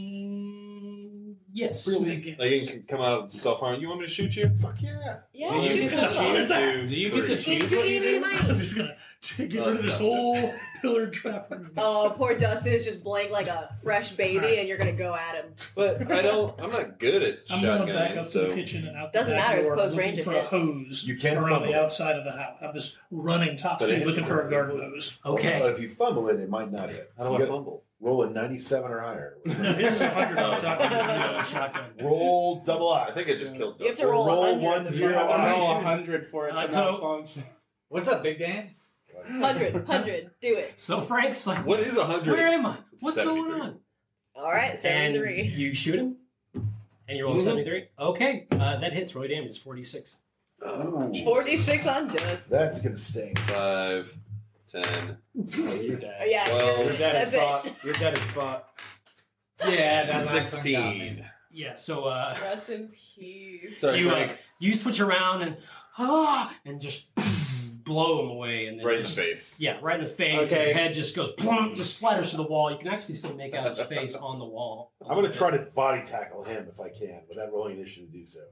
Speaker 3: Mm, yes.
Speaker 4: Really?
Speaker 6: Like you can come out self harm. You want me to shoot you?
Speaker 2: Fuck yeah.
Speaker 8: Yeah,
Speaker 5: Do you
Speaker 8: shoot
Speaker 5: get to
Speaker 8: something.
Speaker 5: choose?
Speaker 6: Two,
Speaker 5: Do you get to
Speaker 6: three.
Speaker 5: choose
Speaker 8: Do
Speaker 5: what
Speaker 8: you
Speaker 5: you
Speaker 8: give me
Speaker 5: do?
Speaker 4: I
Speaker 8: my?
Speaker 4: was just gonna get
Speaker 6: Oh,
Speaker 4: rid of this
Speaker 6: that's
Speaker 4: whole pillar trap.
Speaker 8: Oh, poor Dustin is just blank like a fresh baby,
Speaker 4: Right.
Speaker 8: and you're gonna go at him.
Speaker 6: But I don't. I'm not good at
Speaker 4: I'm going back
Speaker 6: shotgunning,
Speaker 4: up to
Speaker 6: so
Speaker 4: the kitchen and out the
Speaker 8: Doesn't
Speaker 4: back
Speaker 8: matter, it's
Speaker 4: door,
Speaker 8: close
Speaker 4: looking
Speaker 8: range, it
Speaker 4: for a
Speaker 8: hits.
Speaker 4: hose.
Speaker 2: You can't
Speaker 4: around
Speaker 2: fumble
Speaker 4: the
Speaker 2: it.
Speaker 4: outside of the house. I'm just running top
Speaker 6: But it
Speaker 4: speed
Speaker 6: hits
Speaker 4: looking
Speaker 6: you.
Speaker 4: for a garden hose.
Speaker 3: Okay.
Speaker 2: But if you fumble it, it might not hit.
Speaker 6: how
Speaker 2: So
Speaker 6: do
Speaker 2: you
Speaker 6: I
Speaker 2: gotta
Speaker 6: fumble?
Speaker 2: roll a ninety-seven or higher.
Speaker 4: No, his is a hundred on
Speaker 3: You
Speaker 4: shotgun.
Speaker 3: know, shotgun.
Speaker 2: Roll double
Speaker 6: I
Speaker 2: I.
Speaker 6: think I just killed.
Speaker 8: You have to
Speaker 6: Dustin.
Speaker 8: roll
Speaker 2: Roll
Speaker 8: a hundred.
Speaker 2: one
Speaker 8: to
Speaker 2: zero
Speaker 8: fumble.
Speaker 2: on
Speaker 5: I
Speaker 2: I
Speaker 5: roll
Speaker 2: shoot.
Speaker 5: a hundred for it
Speaker 3: Uh,
Speaker 5: to
Speaker 3: so-
Speaker 5: malfunction.
Speaker 7: What's up, Big Dan?
Speaker 8: Hundred, hundred, do it.
Speaker 3: So Frank's like,
Speaker 6: What is a hundred?
Speaker 3: where am I? What's going
Speaker 6: seventy-three.
Speaker 3: on?
Speaker 8: All right,
Speaker 3: And
Speaker 8: seventy-three.
Speaker 3: you shoot him, and you roll
Speaker 5: Mhm.
Speaker 3: seventy-three. Okay, uh, that hits. Roll damage. forty-six.
Speaker 2: Oh,
Speaker 8: Forty-six on dust.
Speaker 2: that's gonna sting.
Speaker 6: Five, ten.
Speaker 5: Oh, you're dead.
Speaker 8: Oh, yeah,
Speaker 6: Well,
Speaker 5: You're dead as
Speaker 8: that's
Speaker 5: fuck.
Speaker 8: it.
Speaker 5: You're dead as fuck.
Speaker 7: Yeah, that last one got me.
Speaker 6: Sixteen.
Speaker 3: Yeah. So uh,
Speaker 8: Rest in peace.
Speaker 6: Sorry,
Speaker 3: you uh,
Speaker 6: Frank.
Speaker 3: you switch around and ah, and just blow him away, and then
Speaker 6: Right in the
Speaker 3: just,
Speaker 6: face.
Speaker 3: yeah, right in the face.
Speaker 5: Okay.
Speaker 3: His head just goes plunk, just splatters to the wall. You can actually still make out his face on the wall.
Speaker 2: I'm gonna try to body tackle him if I can, without rolling initiative to do so.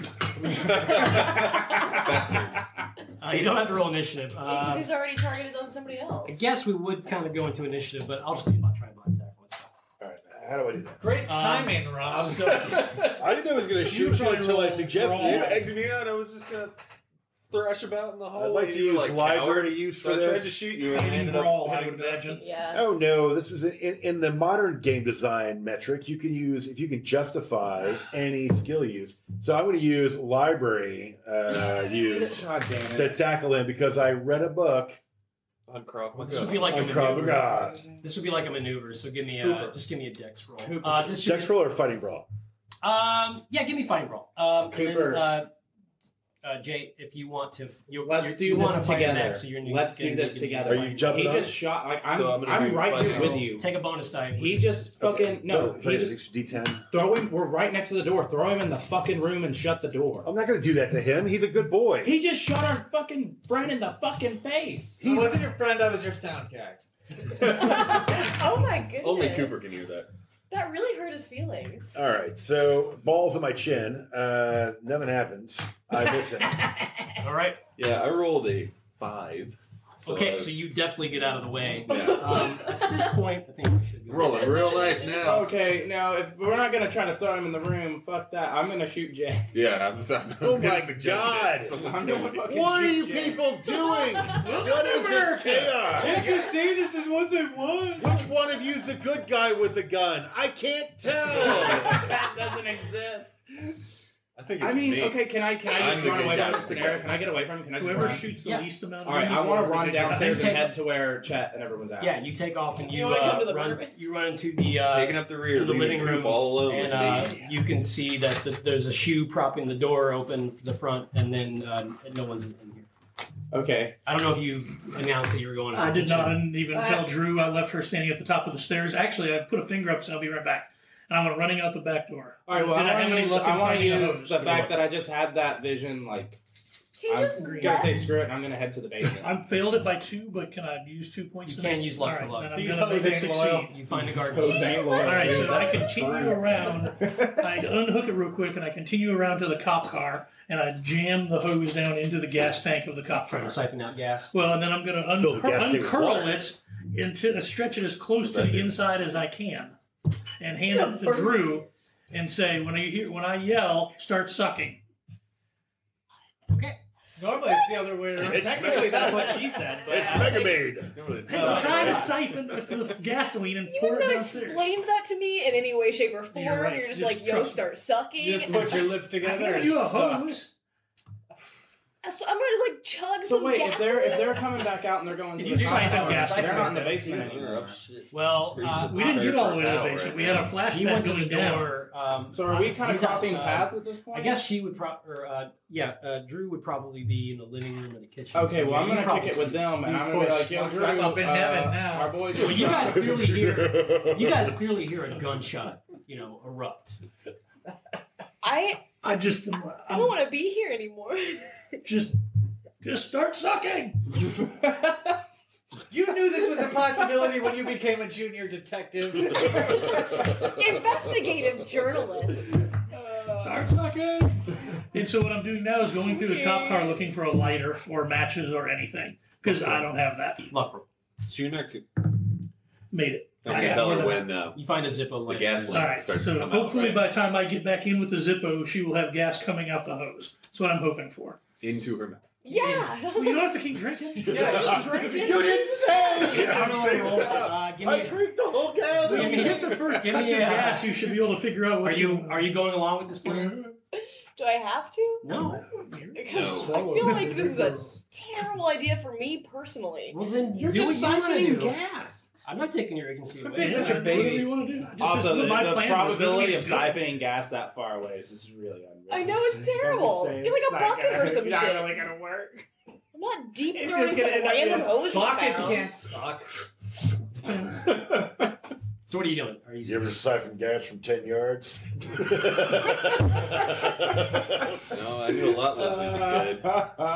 Speaker 6: Bastards.
Speaker 3: Uh, you don't have to roll initiative.
Speaker 8: Yeah, 'cause
Speaker 3: Uh,
Speaker 8: he's already targeted on somebody
Speaker 3: I
Speaker 8: else.
Speaker 3: guess we would kind of go into initiative, but I'll just leave about try body tackle and stuff.
Speaker 2: All right, how do I do that?
Speaker 7: Great
Speaker 3: Um,
Speaker 7: timing, Rob.
Speaker 3: So
Speaker 2: I didn't know I was gonna shoot you
Speaker 4: try
Speaker 2: until I
Speaker 4: roll
Speaker 2: suggested
Speaker 4: brawl.
Speaker 6: You
Speaker 2: it.
Speaker 6: egged me on. I was just gonna thrash about in the hallway.
Speaker 2: I'd like to
Speaker 6: You were
Speaker 2: use
Speaker 6: like,
Speaker 2: library
Speaker 6: coward.
Speaker 2: use
Speaker 6: So
Speaker 2: for
Speaker 6: I tried
Speaker 2: this.
Speaker 6: to shoot you and
Speaker 4: Fighting
Speaker 6: ended up
Speaker 4: brawl, I
Speaker 6: hitting
Speaker 4: would
Speaker 6: Dustin.
Speaker 4: imagine.
Speaker 8: Yeah.
Speaker 2: Oh no, this is in, in the modern game design metric. You can use if you can justify any skill use. So I'm going to use library uh, use
Speaker 5: God damn
Speaker 2: to
Speaker 5: it.
Speaker 2: tackle him because I read a book
Speaker 6: On Krav Maga.
Speaker 3: this would be like a
Speaker 2: on Krav
Speaker 3: maneuver.
Speaker 2: Maga.
Speaker 3: This would be like a maneuver. So give me a
Speaker 5: Cooper.
Speaker 3: just give me a dex roll.
Speaker 5: Cooper.
Speaker 3: Uh, this should
Speaker 2: Dex roll or fighting brawl?
Speaker 3: Um, yeah, give me fighting roll. Um,
Speaker 5: Cooper.
Speaker 3: And then, uh, uh, Jay, if you want to, you,
Speaker 5: Let's
Speaker 3: you,
Speaker 5: do
Speaker 3: you
Speaker 5: this
Speaker 3: want to fight him
Speaker 5: together.
Speaker 3: next, so you're
Speaker 5: Let's
Speaker 3: gonna
Speaker 5: do
Speaker 3: be
Speaker 5: this
Speaker 3: getting
Speaker 5: together.
Speaker 2: Are you
Speaker 3: fighting
Speaker 2: jumping
Speaker 5: He
Speaker 2: on?
Speaker 5: just shot like I'm.
Speaker 6: So I'm gonna
Speaker 5: I'm
Speaker 6: do
Speaker 5: right
Speaker 6: fighting
Speaker 5: here with
Speaker 6: roll.
Speaker 5: you.
Speaker 3: Take a bonus die.
Speaker 5: He just fucking no.
Speaker 2: So
Speaker 5: He
Speaker 2: it's
Speaker 5: just
Speaker 2: D ten.
Speaker 5: throw him. We're right next to the door. Throw him in the fucking room and shut the door.
Speaker 2: I'm not going to do that to him. He's a good boy.
Speaker 5: He just shot our fucking friend in the fucking face.
Speaker 7: I wasn't your friend, I was your sound guy.
Speaker 8: Oh my goodness.
Speaker 6: Only Cooper can hear that.
Speaker 8: That really hurt his feelings.
Speaker 2: All right, so balls on my chin. Uh, nothing happens. I miss him.
Speaker 3: All right.
Speaker 6: Yeah, I rolled a five. So
Speaker 3: Okay,
Speaker 6: I-
Speaker 3: so you definitely get out of the way.
Speaker 6: Yeah.
Speaker 3: Um, at this point, I think we should go.
Speaker 6: Rolling real nice now.
Speaker 5: Okay, now if we're not gonna try to throw him in the room, fuck that. I'm gonna shoot Jay.
Speaker 6: Yeah, I'm just. I was
Speaker 2: Oh
Speaker 6: gonna
Speaker 2: my
Speaker 6: suggest
Speaker 2: God.
Speaker 6: It. Someone
Speaker 5: I'm
Speaker 6: kill
Speaker 5: gonna
Speaker 6: me.
Speaker 5: fucking
Speaker 2: What are
Speaker 5: shoot
Speaker 2: you
Speaker 5: Jay.
Speaker 2: people doing? What is this chaos?
Speaker 7: Can't you see this is what they want?
Speaker 2: Which one of you's a good guy with a gun? I can't tell.
Speaker 5: That doesn't exist.
Speaker 6: I think it's
Speaker 5: I mean,
Speaker 6: me.
Speaker 5: okay, can I can I
Speaker 6: I'm
Speaker 5: just
Speaker 6: the
Speaker 5: run
Speaker 6: good
Speaker 5: away
Speaker 6: guy
Speaker 5: from the
Speaker 6: with the
Speaker 5: scenario?
Speaker 6: gun.
Speaker 5: Can I get away from him? Can I just
Speaker 4: Whoever
Speaker 5: run?
Speaker 4: shoots the
Speaker 3: Yeah.
Speaker 4: least amount of
Speaker 5: All right, I
Speaker 4: people
Speaker 5: want
Speaker 4: is
Speaker 5: to
Speaker 4: the
Speaker 5: run
Speaker 4: good guy.
Speaker 5: downstairs and
Speaker 3: Take-
Speaker 5: head to where Chet and everyone's at.
Speaker 3: Yeah, you take off and you,
Speaker 8: You wanna come
Speaker 3: uh,
Speaker 8: to the
Speaker 3: run.
Speaker 8: apartment?
Speaker 3: You run into the uh,
Speaker 6: Taking up the rear,
Speaker 3: the
Speaker 6: leaving
Speaker 3: living
Speaker 6: Coop
Speaker 3: room,
Speaker 6: all alone
Speaker 3: and
Speaker 6: with
Speaker 3: uh,
Speaker 6: me.
Speaker 3: you can see that the, there's a shoe propping the door open to the front, and then uh, no one's in here.
Speaker 5: Okay.
Speaker 3: I don't know if you announced that you were going. to
Speaker 4: I did
Speaker 3: the
Speaker 4: not
Speaker 3: kitchen.
Speaker 4: even
Speaker 8: Uh,
Speaker 4: tell Drew. I left her standing at the top of the stairs. Actually, I put a finger up, so I'll be right back. And I went running out the back door.
Speaker 5: All right. Well,
Speaker 4: Did I
Speaker 5: I
Speaker 4: have
Speaker 5: want to
Speaker 4: any
Speaker 5: use,
Speaker 4: luck in
Speaker 5: I want to
Speaker 4: finding a
Speaker 5: use
Speaker 4: hose?
Speaker 5: the fact that I just had that vision. Like,
Speaker 8: He
Speaker 5: I'm
Speaker 8: just
Speaker 5: gonna
Speaker 8: left.
Speaker 5: say screw it. And I'm gonna head to the basement.
Speaker 4: I failed it by two, but can I use two points?
Speaker 3: You
Speaker 4: to
Speaker 3: can
Speaker 4: make-
Speaker 3: use luck
Speaker 4: All
Speaker 3: for
Speaker 4: right,
Speaker 3: luck.
Speaker 4: then I'm
Speaker 7: These
Speaker 4: gonna make it
Speaker 7: hoes ain't loyal.
Speaker 4: succeed.
Speaker 3: You find a guard.
Speaker 5: Those ain't loyal.
Speaker 4: All right, so
Speaker 5: Dude,
Speaker 4: I
Speaker 5: that's
Speaker 4: continue
Speaker 5: fine.
Speaker 4: around. I unhook it real quick, and I continue around to the cop car, and I jam the hose down into the gas tank of the cop
Speaker 3: Trying
Speaker 4: car.
Speaker 3: to siphon out gas.
Speaker 4: Well, and then I'm going to
Speaker 2: Fill the gas
Speaker 4: uncur-
Speaker 2: tank with
Speaker 4: uncurl
Speaker 2: water.
Speaker 4: it into stretch it as close to
Speaker 2: Right
Speaker 4: the
Speaker 2: there.
Speaker 4: inside as I can, and hand
Speaker 8: Yeah,
Speaker 4: it to
Speaker 8: perfect.
Speaker 4: Drew, and say, "When I hear, when I yell, start sucking."
Speaker 3: Okay.
Speaker 7: Normally it's the other way around.
Speaker 2: It's
Speaker 5: Technically, that's what she said. But
Speaker 2: It's
Speaker 5: I-
Speaker 2: Mega Maid.
Speaker 4: Hey, I'm trying to siphon the gasoline and
Speaker 8: You
Speaker 4: pour
Speaker 8: have
Speaker 4: it
Speaker 8: not
Speaker 4: downstairs.
Speaker 8: explained that to me in any way, shape, or form.
Speaker 4: You're
Speaker 8: You're,
Speaker 4: right.
Speaker 8: just,
Speaker 4: Just
Speaker 8: like, yo,
Speaker 4: trust me.
Speaker 8: start sucking.
Speaker 7: Just put your lips
Speaker 4: I
Speaker 7: together
Speaker 4: handed
Speaker 7: and
Speaker 4: you a
Speaker 7: suck.
Speaker 4: hose.
Speaker 8: So I'm gonna like chug
Speaker 5: So
Speaker 8: some
Speaker 5: wait,
Speaker 8: gasoline.
Speaker 5: if they're if they're coming back out and they're going to
Speaker 4: You
Speaker 5: the
Speaker 4: siphon
Speaker 5: top,
Speaker 4: gas,
Speaker 5: they're not in the
Speaker 7: yeah.
Speaker 5: basement anymore.
Speaker 3: Well, uh,
Speaker 4: We didn't get all the way to the basement. We had a
Speaker 3: he
Speaker 4: flashback
Speaker 3: went to the
Speaker 4: going down.
Speaker 3: door. Um,
Speaker 5: So are we kind of
Speaker 3: he's
Speaker 5: crossing
Speaker 3: outside.
Speaker 5: paths at this point?
Speaker 3: I guess she would probably, or uh, yeah, uh, Drew would probably be in the living room or the kitchen.
Speaker 5: Okay,
Speaker 3: So
Speaker 5: well, I'm
Speaker 3: you
Speaker 5: gonna
Speaker 3: probably
Speaker 5: kick it with
Speaker 3: see-
Speaker 5: them, and
Speaker 7: You
Speaker 5: I'm gonna be
Speaker 7: push.
Speaker 5: like, "Yo,
Speaker 7: Once
Speaker 5: Drew,
Speaker 7: I'm up in
Speaker 5: uh,
Speaker 7: heaven now."
Speaker 5: our boys."
Speaker 3: Well, you guys clearly hear, you guys clearly hear a gunshot, you know, erupt.
Speaker 8: I
Speaker 4: I just,
Speaker 8: I don't want to be here anymore.
Speaker 4: just, just start sucking.
Speaker 7: You knew this was a possibility when you became a junior detective.
Speaker 8: Investigative journalist.
Speaker 4: Start sucking. And so what I'm doing now is going through the cop car looking for a lighter or matches or anything because I don't have that.
Speaker 3: Luck roll.
Speaker 6: So you're next.
Speaker 4: Made it.
Speaker 6: I
Speaker 3: Okay,
Speaker 6: can tell
Speaker 4: more
Speaker 6: her
Speaker 4: than
Speaker 6: when though.
Speaker 3: You find a Zippo
Speaker 6: The
Speaker 3: light.
Speaker 6: gas
Speaker 4: All
Speaker 6: lamp
Speaker 4: right.
Speaker 6: starts
Speaker 4: So
Speaker 6: to come
Speaker 4: hopefully
Speaker 6: out.
Speaker 4: by the time I get back in with the Zippo, she will have gas coming out the hose. That's what I'm hoping for.
Speaker 6: Into her mouth.
Speaker 8: Yeah.
Speaker 4: Well, you don't have to keep drinking.
Speaker 7: Yeah, just drink it.
Speaker 2: You didn't say.
Speaker 3: I don't know what to roll. Uh, give me
Speaker 2: I
Speaker 3: a-
Speaker 2: drink the whole gas.
Speaker 4: When you get the first
Speaker 3: Give
Speaker 4: touch
Speaker 3: me
Speaker 4: of
Speaker 3: a-
Speaker 4: gas, you should be able to figure out
Speaker 3: Are
Speaker 4: what
Speaker 3: you are you going along with this plan?
Speaker 8: Do I have to?
Speaker 3: No.
Speaker 8: Because
Speaker 6: No.
Speaker 8: I feel like this is a terrible idea for me personally.
Speaker 3: Well, then
Speaker 5: You're
Speaker 3: do
Speaker 5: just
Speaker 3: what you wanna
Speaker 5: siphoning
Speaker 3: do.
Speaker 5: gas.
Speaker 3: I'm not taking your agency away.
Speaker 4: It's such a baby. Whatever you want to do. Just,
Speaker 5: Also,
Speaker 4: this,
Speaker 5: the,
Speaker 4: my
Speaker 5: the
Speaker 4: plan
Speaker 5: probability
Speaker 4: was,
Speaker 5: of
Speaker 4: this is gonna be
Speaker 5: siphoning gas that far away is just really unrealistic.
Speaker 8: I know, it's terrible.
Speaker 5: I'm just saying,
Speaker 8: Get like a
Speaker 5: it's not
Speaker 8: bucket
Speaker 5: gonna-
Speaker 8: or some
Speaker 5: it's not
Speaker 8: shit.
Speaker 5: really gonna work.
Speaker 8: I'm not deep
Speaker 5: It's
Speaker 8: throwing
Speaker 5: just
Speaker 8: some
Speaker 5: gonna end up
Speaker 8: random
Speaker 5: being
Speaker 8: hose.
Speaker 7: Bucket
Speaker 8: found.
Speaker 7: can't suck.
Speaker 3: So what are you doing? Are you?
Speaker 2: You ever siphon gas from ten yards?
Speaker 6: No, I knew a lot less than you could.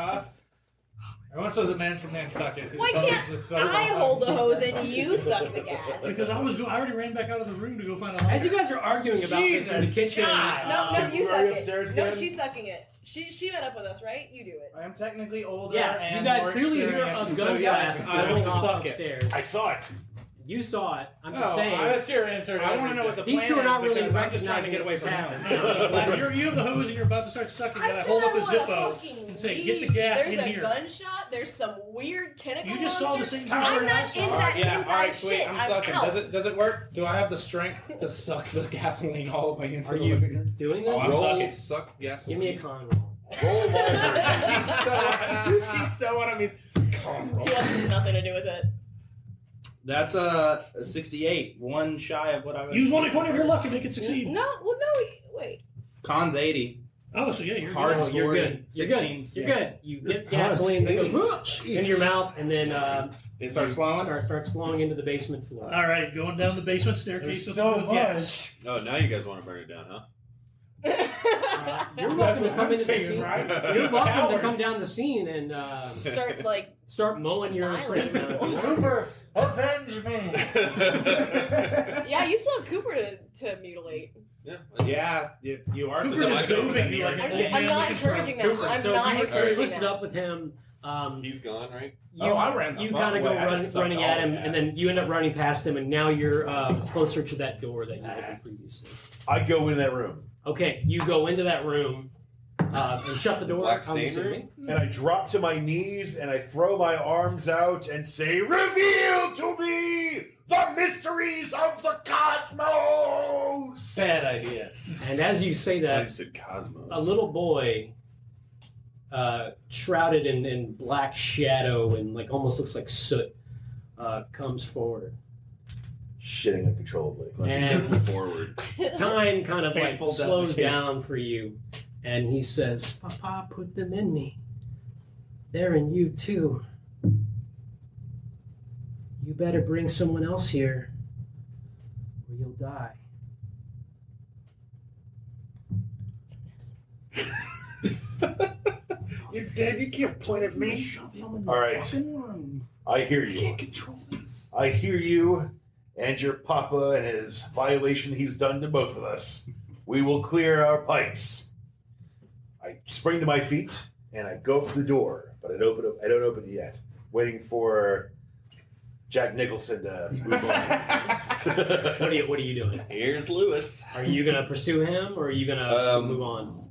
Speaker 7: I once was a man from Nantucket. whose
Speaker 8: Why
Speaker 7: hose
Speaker 8: can't
Speaker 7: was so
Speaker 8: I
Speaker 7: long.
Speaker 8: hold the hose and you suck the gas?
Speaker 4: Because I was go- I already ran back out of the room to go find a
Speaker 3: As you guys are arguing about this in the
Speaker 5: Jesus
Speaker 3: kitchen,
Speaker 5: God.
Speaker 8: No,
Speaker 3: um,
Speaker 8: no, you
Speaker 2: Are we
Speaker 8: suck
Speaker 2: upstairs
Speaker 8: it. No,
Speaker 2: again?
Speaker 8: she's sucking it. She she met up with us, right? You do it.
Speaker 5: I am technically older
Speaker 3: yeah,
Speaker 5: and
Speaker 3: you guys
Speaker 5: more
Speaker 3: clearly hear a
Speaker 5: experienced,
Speaker 3: gun
Speaker 5: so yes,
Speaker 3: blast
Speaker 5: I will
Speaker 3: going off
Speaker 5: suck it.
Speaker 3: upstairs.
Speaker 2: I saw it.
Speaker 3: You saw it. I'm
Speaker 5: No,
Speaker 3: just saying.
Speaker 5: that's your answer. I want to know what the
Speaker 3: These
Speaker 5: plan
Speaker 3: two are
Speaker 5: is
Speaker 3: not really
Speaker 5: because I'm just trying to
Speaker 3: recognizing
Speaker 5: get away from
Speaker 3: what's
Speaker 5: him.
Speaker 3: happening.
Speaker 4: When you're, you have the hose and you're about to start sucking,
Speaker 8: I
Speaker 4: then I
Speaker 8: said
Speaker 4: hold
Speaker 8: I
Speaker 4: up a
Speaker 8: wanna
Speaker 4: Zippo
Speaker 8: fucking
Speaker 4: and say,
Speaker 8: leave.
Speaker 4: "Get the gas
Speaker 8: There's
Speaker 4: in
Speaker 8: a
Speaker 4: here."
Speaker 8: gunshot. There's some weird tentacle
Speaker 4: You just saw the
Speaker 8: monster.
Speaker 4: same
Speaker 8: I'm
Speaker 4: power
Speaker 8: not
Speaker 4: house.
Speaker 8: in
Speaker 5: All
Speaker 8: that
Speaker 5: right, yeah,
Speaker 8: hentai
Speaker 5: all right, sweet.
Speaker 8: shit.
Speaker 5: I'm
Speaker 8: I'm
Speaker 5: sucking.
Speaker 8: out.
Speaker 5: Does it does it work? Do I have the strength to suck the gasoline all the way into
Speaker 3: Are
Speaker 5: the
Speaker 3: you
Speaker 5: living room?
Speaker 3: doing
Speaker 5: Oh,
Speaker 3: this?
Speaker 5: I'm
Speaker 6: Roll,
Speaker 5: sucking.
Speaker 6: suck gasoline.
Speaker 3: Give me a con roll.
Speaker 2: Roll my
Speaker 5: he's so he's so one of these. Con roll.
Speaker 8: He has nothing to do with it.
Speaker 5: That's a, a sixty-eight, one shy of what I was.
Speaker 4: Use one point of your luck and make it succeed.
Speaker 8: No, well, no, wait.
Speaker 5: Con's eighty.
Speaker 4: Oh, so yeah, you're
Speaker 5: Hard
Speaker 3: Oh,
Speaker 4: good.
Speaker 3: you're
Speaker 5: scored.
Speaker 3: good. You're good.
Speaker 5: sixteens,
Speaker 3: You're
Speaker 5: yeah.
Speaker 3: good. You get gasoline that goes in your mouth, and then uh,
Speaker 5: It starts flowing.
Speaker 3: start, starts flowing into the basement floor.
Speaker 4: All right, going down the basement staircase.
Speaker 5: There's
Speaker 4: looking
Speaker 5: so
Speaker 4: for gas.
Speaker 6: Oh, now you guys want to burn it down, huh?
Speaker 3: Uh, you're welcome to come into the scene.
Speaker 5: right?
Speaker 3: You're welcome to come down the scene and uh,
Speaker 8: Start like
Speaker 3: start mowing your
Speaker 8: Annihilating
Speaker 3: friends down.
Speaker 8: people.
Speaker 5: Cooper, avenge me.
Speaker 8: yeah, you still have Cooper to, to mutilate.
Speaker 6: Yeah.
Speaker 5: Yeah, you, you are.
Speaker 4: Cooper
Speaker 5: supposed
Speaker 4: is
Speaker 5: to.
Speaker 4: doving you like
Speaker 8: I'm,
Speaker 4: a
Speaker 8: I'm not encouraging that.
Speaker 3: Cooper,
Speaker 8: I'm
Speaker 3: so
Speaker 8: not
Speaker 3: you were
Speaker 8: encouraging
Speaker 3: twisted
Speaker 8: that.
Speaker 3: up with him. Um,
Speaker 6: He's gone, right?
Speaker 3: you,
Speaker 5: Oh, I ran the
Speaker 3: You
Speaker 5: fuck
Speaker 3: kind of go
Speaker 5: away. I
Speaker 3: run,
Speaker 5: just sucked
Speaker 3: running
Speaker 5: all
Speaker 3: at
Speaker 5: the
Speaker 3: him,
Speaker 5: gas.
Speaker 3: and then you end up running past him, and now you're uh, closer to that door that you opened previously.
Speaker 2: I go in that room
Speaker 3: Okay, you go into that room uh, and shut the door.
Speaker 6: Black
Speaker 3: I'm
Speaker 6: stain
Speaker 3: assuming.
Speaker 2: and I drop to my knees and I throw my arms out and say, "Reveal to me the mysteries of the cosmos."
Speaker 5: Bad idea.
Speaker 3: And as you say
Speaker 6: I
Speaker 3: that,
Speaker 6: just said Cosmos.
Speaker 3: a little boy, uh, shrouded in, in black shadow and like almost looks like soot, uh, comes forward.
Speaker 2: Shitting uncontrollably.
Speaker 3: And
Speaker 6: forward.
Speaker 3: time kind of like
Speaker 5: Painful
Speaker 3: slows
Speaker 5: defecation.
Speaker 3: down for you, and he says, "Papa, put them in me. They're in you too. You better bring someone else here, or you'll die."
Speaker 9: You're dead. You can't point at me.
Speaker 2: All right. I hear you.
Speaker 5: Control this.
Speaker 2: I hear you and your papa and his violation he's done to both of us. We will clear our pipes. I spring to my feet and I go up to the door, but I don't open it, I don't open it yet, waiting for Jack Nicholson to move on.
Speaker 3: What are you What are you doing?
Speaker 6: Here's Lewis.
Speaker 3: Are you gonna pursue him, or are you gonna
Speaker 6: Um,
Speaker 3: move on?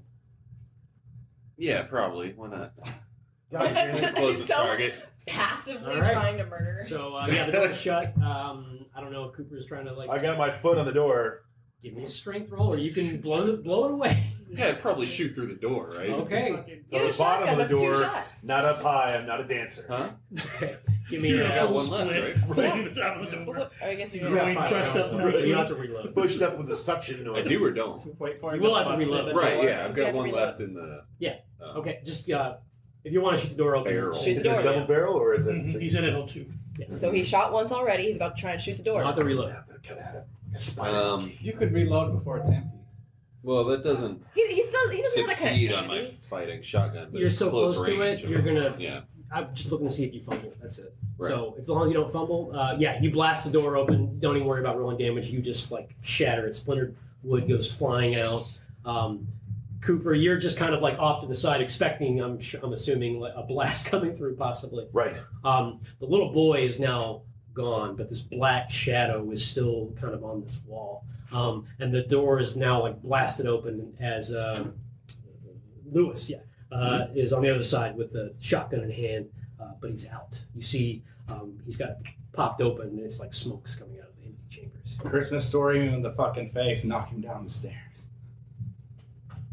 Speaker 6: Yeah, probably. Why not?
Speaker 2: God damn it.
Speaker 6: Closest
Speaker 8: So-
Speaker 6: target.
Speaker 8: Passively
Speaker 3: All right.
Speaker 8: trying to murder.
Speaker 3: So uh, yeah, the door's shut. Um, I don't know if Cooper's trying to like
Speaker 2: I got my foot on the door.
Speaker 3: give me a strength roll, or you can blow it blow it away.
Speaker 6: Yeah, I'd probably shoot through the door, right?
Speaker 3: Okay.
Speaker 2: On
Speaker 8: You
Speaker 2: the
Speaker 8: have a
Speaker 2: bottom
Speaker 8: shotgun,
Speaker 2: of the
Speaker 8: that's two
Speaker 2: door,
Speaker 8: shots.
Speaker 2: not up high. I'm not a dancer.
Speaker 6: Huh?
Speaker 3: Okay. Give me
Speaker 4: You're
Speaker 3: a
Speaker 6: I
Speaker 4: in a
Speaker 6: got
Speaker 4: full
Speaker 6: one left,
Speaker 4: split
Speaker 6: right?
Speaker 4: right in the top of the
Speaker 8: But
Speaker 4: door.
Speaker 8: what- I guess you're
Speaker 3: You
Speaker 8: gonna
Speaker 3: got five
Speaker 4: pressed
Speaker 3: rounds
Speaker 4: up
Speaker 3: left,
Speaker 4: and
Speaker 3: so you have to reload.
Speaker 2: Pushed up with a suction noise.
Speaker 6: I do or don't?
Speaker 5: Wait for
Speaker 3: You
Speaker 5: him
Speaker 3: will
Speaker 5: to
Speaker 3: have to
Speaker 5: bust
Speaker 3: reload.
Speaker 5: it.
Speaker 6: Right, yeah. I've
Speaker 8: He's
Speaker 6: got
Speaker 8: gonna
Speaker 6: one
Speaker 8: reload.
Speaker 6: left in the.
Speaker 3: Yeah.
Speaker 6: um,
Speaker 3: Okay, just uh, if you want to shoot the door open,
Speaker 6: Barrel.
Speaker 8: Shoot
Speaker 2: Is
Speaker 8: the
Speaker 2: it
Speaker 8: door.
Speaker 2: a double barrel or is it?
Speaker 4: Mhm, He said it held two.
Speaker 8: So he shot once already. He's about to try and shoot the door.
Speaker 3: You'll have to reload.
Speaker 2: I'm gonna cut at him. A spider
Speaker 6: Um,
Speaker 2: monkey.
Speaker 7: You could reload before it's empty.
Speaker 6: Well, that doesn't
Speaker 8: He, he still he doesn't have that kind
Speaker 6: succeed
Speaker 8: of
Speaker 6: on my
Speaker 8: sanity.
Speaker 6: fighting shotgun. But
Speaker 3: You're
Speaker 6: it's
Speaker 3: so
Speaker 6: close,
Speaker 3: close to
Speaker 6: range.
Speaker 3: it, you're gonna.
Speaker 6: Yeah.
Speaker 3: I'm just looking to see if you fumble. That's it.
Speaker 6: Right.
Speaker 3: So if as long as you don't fumble, uh, yeah, you blast the door open. Don't even worry about rolling damage. You just like shatter it. Splintered wood goes flying out. Um, Cooper, you're just kind of like off to the side, expecting. I'm sh- I'm assuming like, a blast coming through, possibly.
Speaker 2: Right.
Speaker 3: Um, the little boy is now gone, but this black shadow is still kind of on this wall. Um, and the door is now like blasted open as uh, Lewis, yeah, uh, is on the other side with the shotgun in hand, uh, but he's out. You see, um, he's got it popped open, and it's like smoke's coming out of the empty chambers.
Speaker 5: Christmas story in the fucking face, knock him down the stairs.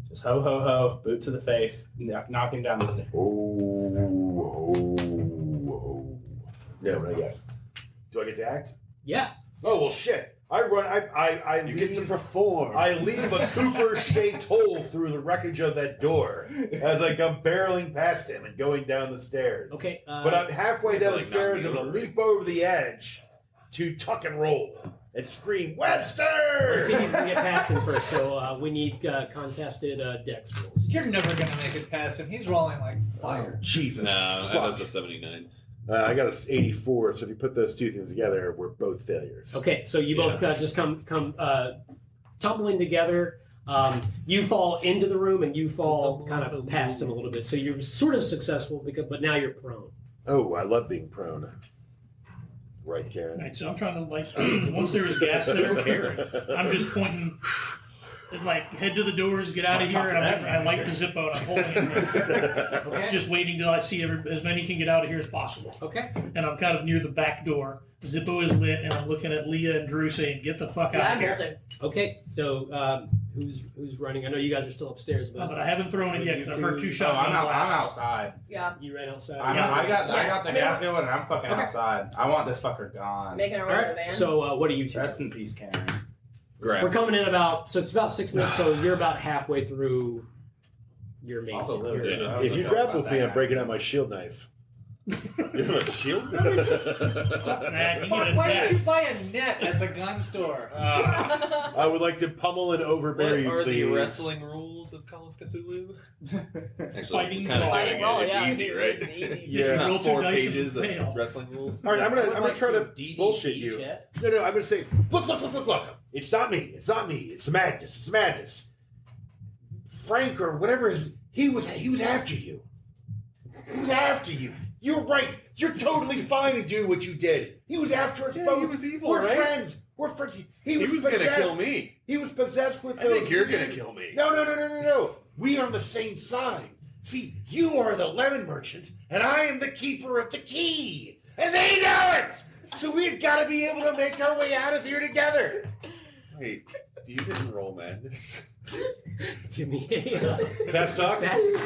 Speaker 5: Just ho ho ho, boot to the face, knock him down the stairs.
Speaker 2: Oh, oh, oh. No, not yet. Do I get to act?
Speaker 3: Yeah.
Speaker 2: Oh well, shit! I run. I I I
Speaker 9: You
Speaker 2: leave,
Speaker 9: get to perform.
Speaker 2: I leave a Cooper-shaped hole through the wreckage of that door as I come barreling past him and going down the stairs.
Speaker 3: Okay. Uh,
Speaker 2: But I'm halfway down the
Speaker 6: like
Speaker 2: stairs.
Speaker 6: not
Speaker 2: I'm gonna
Speaker 6: me.
Speaker 2: leap over the edge to tuck and roll and scream, Webster!
Speaker 3: Let's see if you can get past him first. So uh, we need uh, contested uh, dex rolls.
Speaker 7: You're never gonna make it past him. He's rolling like fire.
Speaker 2: Jesus.
Speaker 6: No,
Speaker 2: fuck.
Speaker 6: that's a seventy-nine.
Speaker 2: Uh, I got a eighty-four, so if you put those two things together, we're both failures.
Speaker 3: Okay, so you both uh, just come come uh, tumbling together. Um, you fall into the room and you fall kind of past him a little bit. So you're sort of successful, because, but now you're prone.
Speaker 2: Oh, I love being prone. Right, Karen?
Speaker 4: Right, so I'm trying to like once there is gas there, I'm just pointing, like head to the doors, get out of here, and I'm, I light the Zippo and I'm holding it,
Speaker 3: Okay.
Speaker 4: just waiting till I see every, as many can get out of here as possible.
Speaker 3: Okay.
Speaker 4: And I'm kind of near the back door. Zippo is lit, and I'm looking at Leah and Drew saying, "Get the fuck
Speaker 8: Yeah,
Speaker 4: out
Speaker 8: I'm
Speaker 4: of
Speaker 8: here
Speaker 4: here!"
Speaker 8: too.
Speaker 3: Okay. So um, who's who's running? I know you guys are still upstairs,
Speaker 4: Uh,
Speaker 3: but
Speaker 4: but I haven't thrown it yet because I've heard two
Speaker 5: Oh,
Speaker 4: shotgun
Speaker 5: I'm, out, I'm
Speaker 4: blasts.
Speaker 5: outside.
Speaker 8: Yeah,
Speaker 3: you ran outside.
Speaker 5: I, know, I got I
Speaker 8: Yeah.
Speaker 5: got the
Speaker 8: I mean,
Speaker 5: gas going, and I'm fucking
Speaker 3: Okay.
Speaker 5: outside. I want this fucker gone.
Speaker 8: making our
Speaker 3: All
Speaker 8: way to the
Speaker 3: right.
Speaker 8: van.
Speaker 3: So uh, what are you two?
Speaker 5: Rest in peace, Karen.
Speaker 6: Grab.
Speaker 3: We're coming in about, so it's about six minutes, so you're about halfway through your main.
Speaker 5: Also,
Speaker 3: your-
Speaker 5: Lewis,
Speaker 6: Yeah.
Speaker 5: I
Speaker 2: If
Speaker 5: don't
Speaker 2: you
Speaker 5: know
Speaker 2: grapple
Speaker 5: about
Speaker 2: with me,
Speaker 5: that
Speaker 2: I'm
Speaker 5: guy.
Speaker 2: breaking out my shield knife. You have a shield?
Speaker 4: Fuck that, you
Speaker 7: Fuck,
Speaker 4: need a
Speaker 7: why did you
Speaker 4: net.
Speaker 7: buy a net at the gun store?
Speaker 2: Uh, I would like to pummel and overbear you,
Speaker 6: What are
Speaker 2: please.
Speaker 6: the wrestling rules of Call of Cthulhu? Actually,
Speaker 4: Fighting
Speaker 6: we're kinda
Speaker 4: roll.
Speaker 6: doing
Speaker 8: Fighting
Speaker 6: it.
Speaker 8: roll,
Speaker 6: It's
Speaker 8: yeah,
Speaker 6: easy,
Speaker 8: it's
Speaker 6: right?
Speaker 8: easy, it's easy.
Speaker 2: Yeah.
Speaker 6: It's
Speaker 4: Roll
Speaker 6: not
Speaker 4: two
Speaker 6: four
Speaker 4: dice and
Speaker 6: pages of
Speaker 4: fail.
Speaker 6: wrestling rules.
Speaker 2: All right, I'm gonna I'm gonna
Speaker 5: Like
Speaker 2: try to
Speaker 5: some D D T
Speaker 2: bullshit you.
Speaker 5: shit.
Speaker 2: No, no, I'm gonna say, look, look, look, look, look. It's not me. It's not me. It's the madness. It's the madness. Frank or whatever is he was he was after you. He was after you. You're right. You're totally fine to do what you did. He was after us
Speaker 6: Yeah,
Speaker 2: both.
Speaker 6: he was evil,
Speaker 2: We're
Speaker 6: right?
Speaker 2: friends. We're friends. He
Speaker 6: He
Speaker 2: was,
Speaker 6: was gonna
Speaker 2: possessed.
Speaker 6: kill me.
Speaker 2: He was possessed with
Speaker 6: I
Speaker 2: those.
Speaker 6: think you're gonna kill me.
Speaker 2: No, no, no, no, no, no. We are on the same side. See, you are the lemon merchant, and I am the keeper of the key. And they know it! So we've got to be able to make our way out of here together.
Speaker 6: Wait, do you didn't roll madness?
Speaker 3: Give me a uh,
Speaker 2: Fast talk?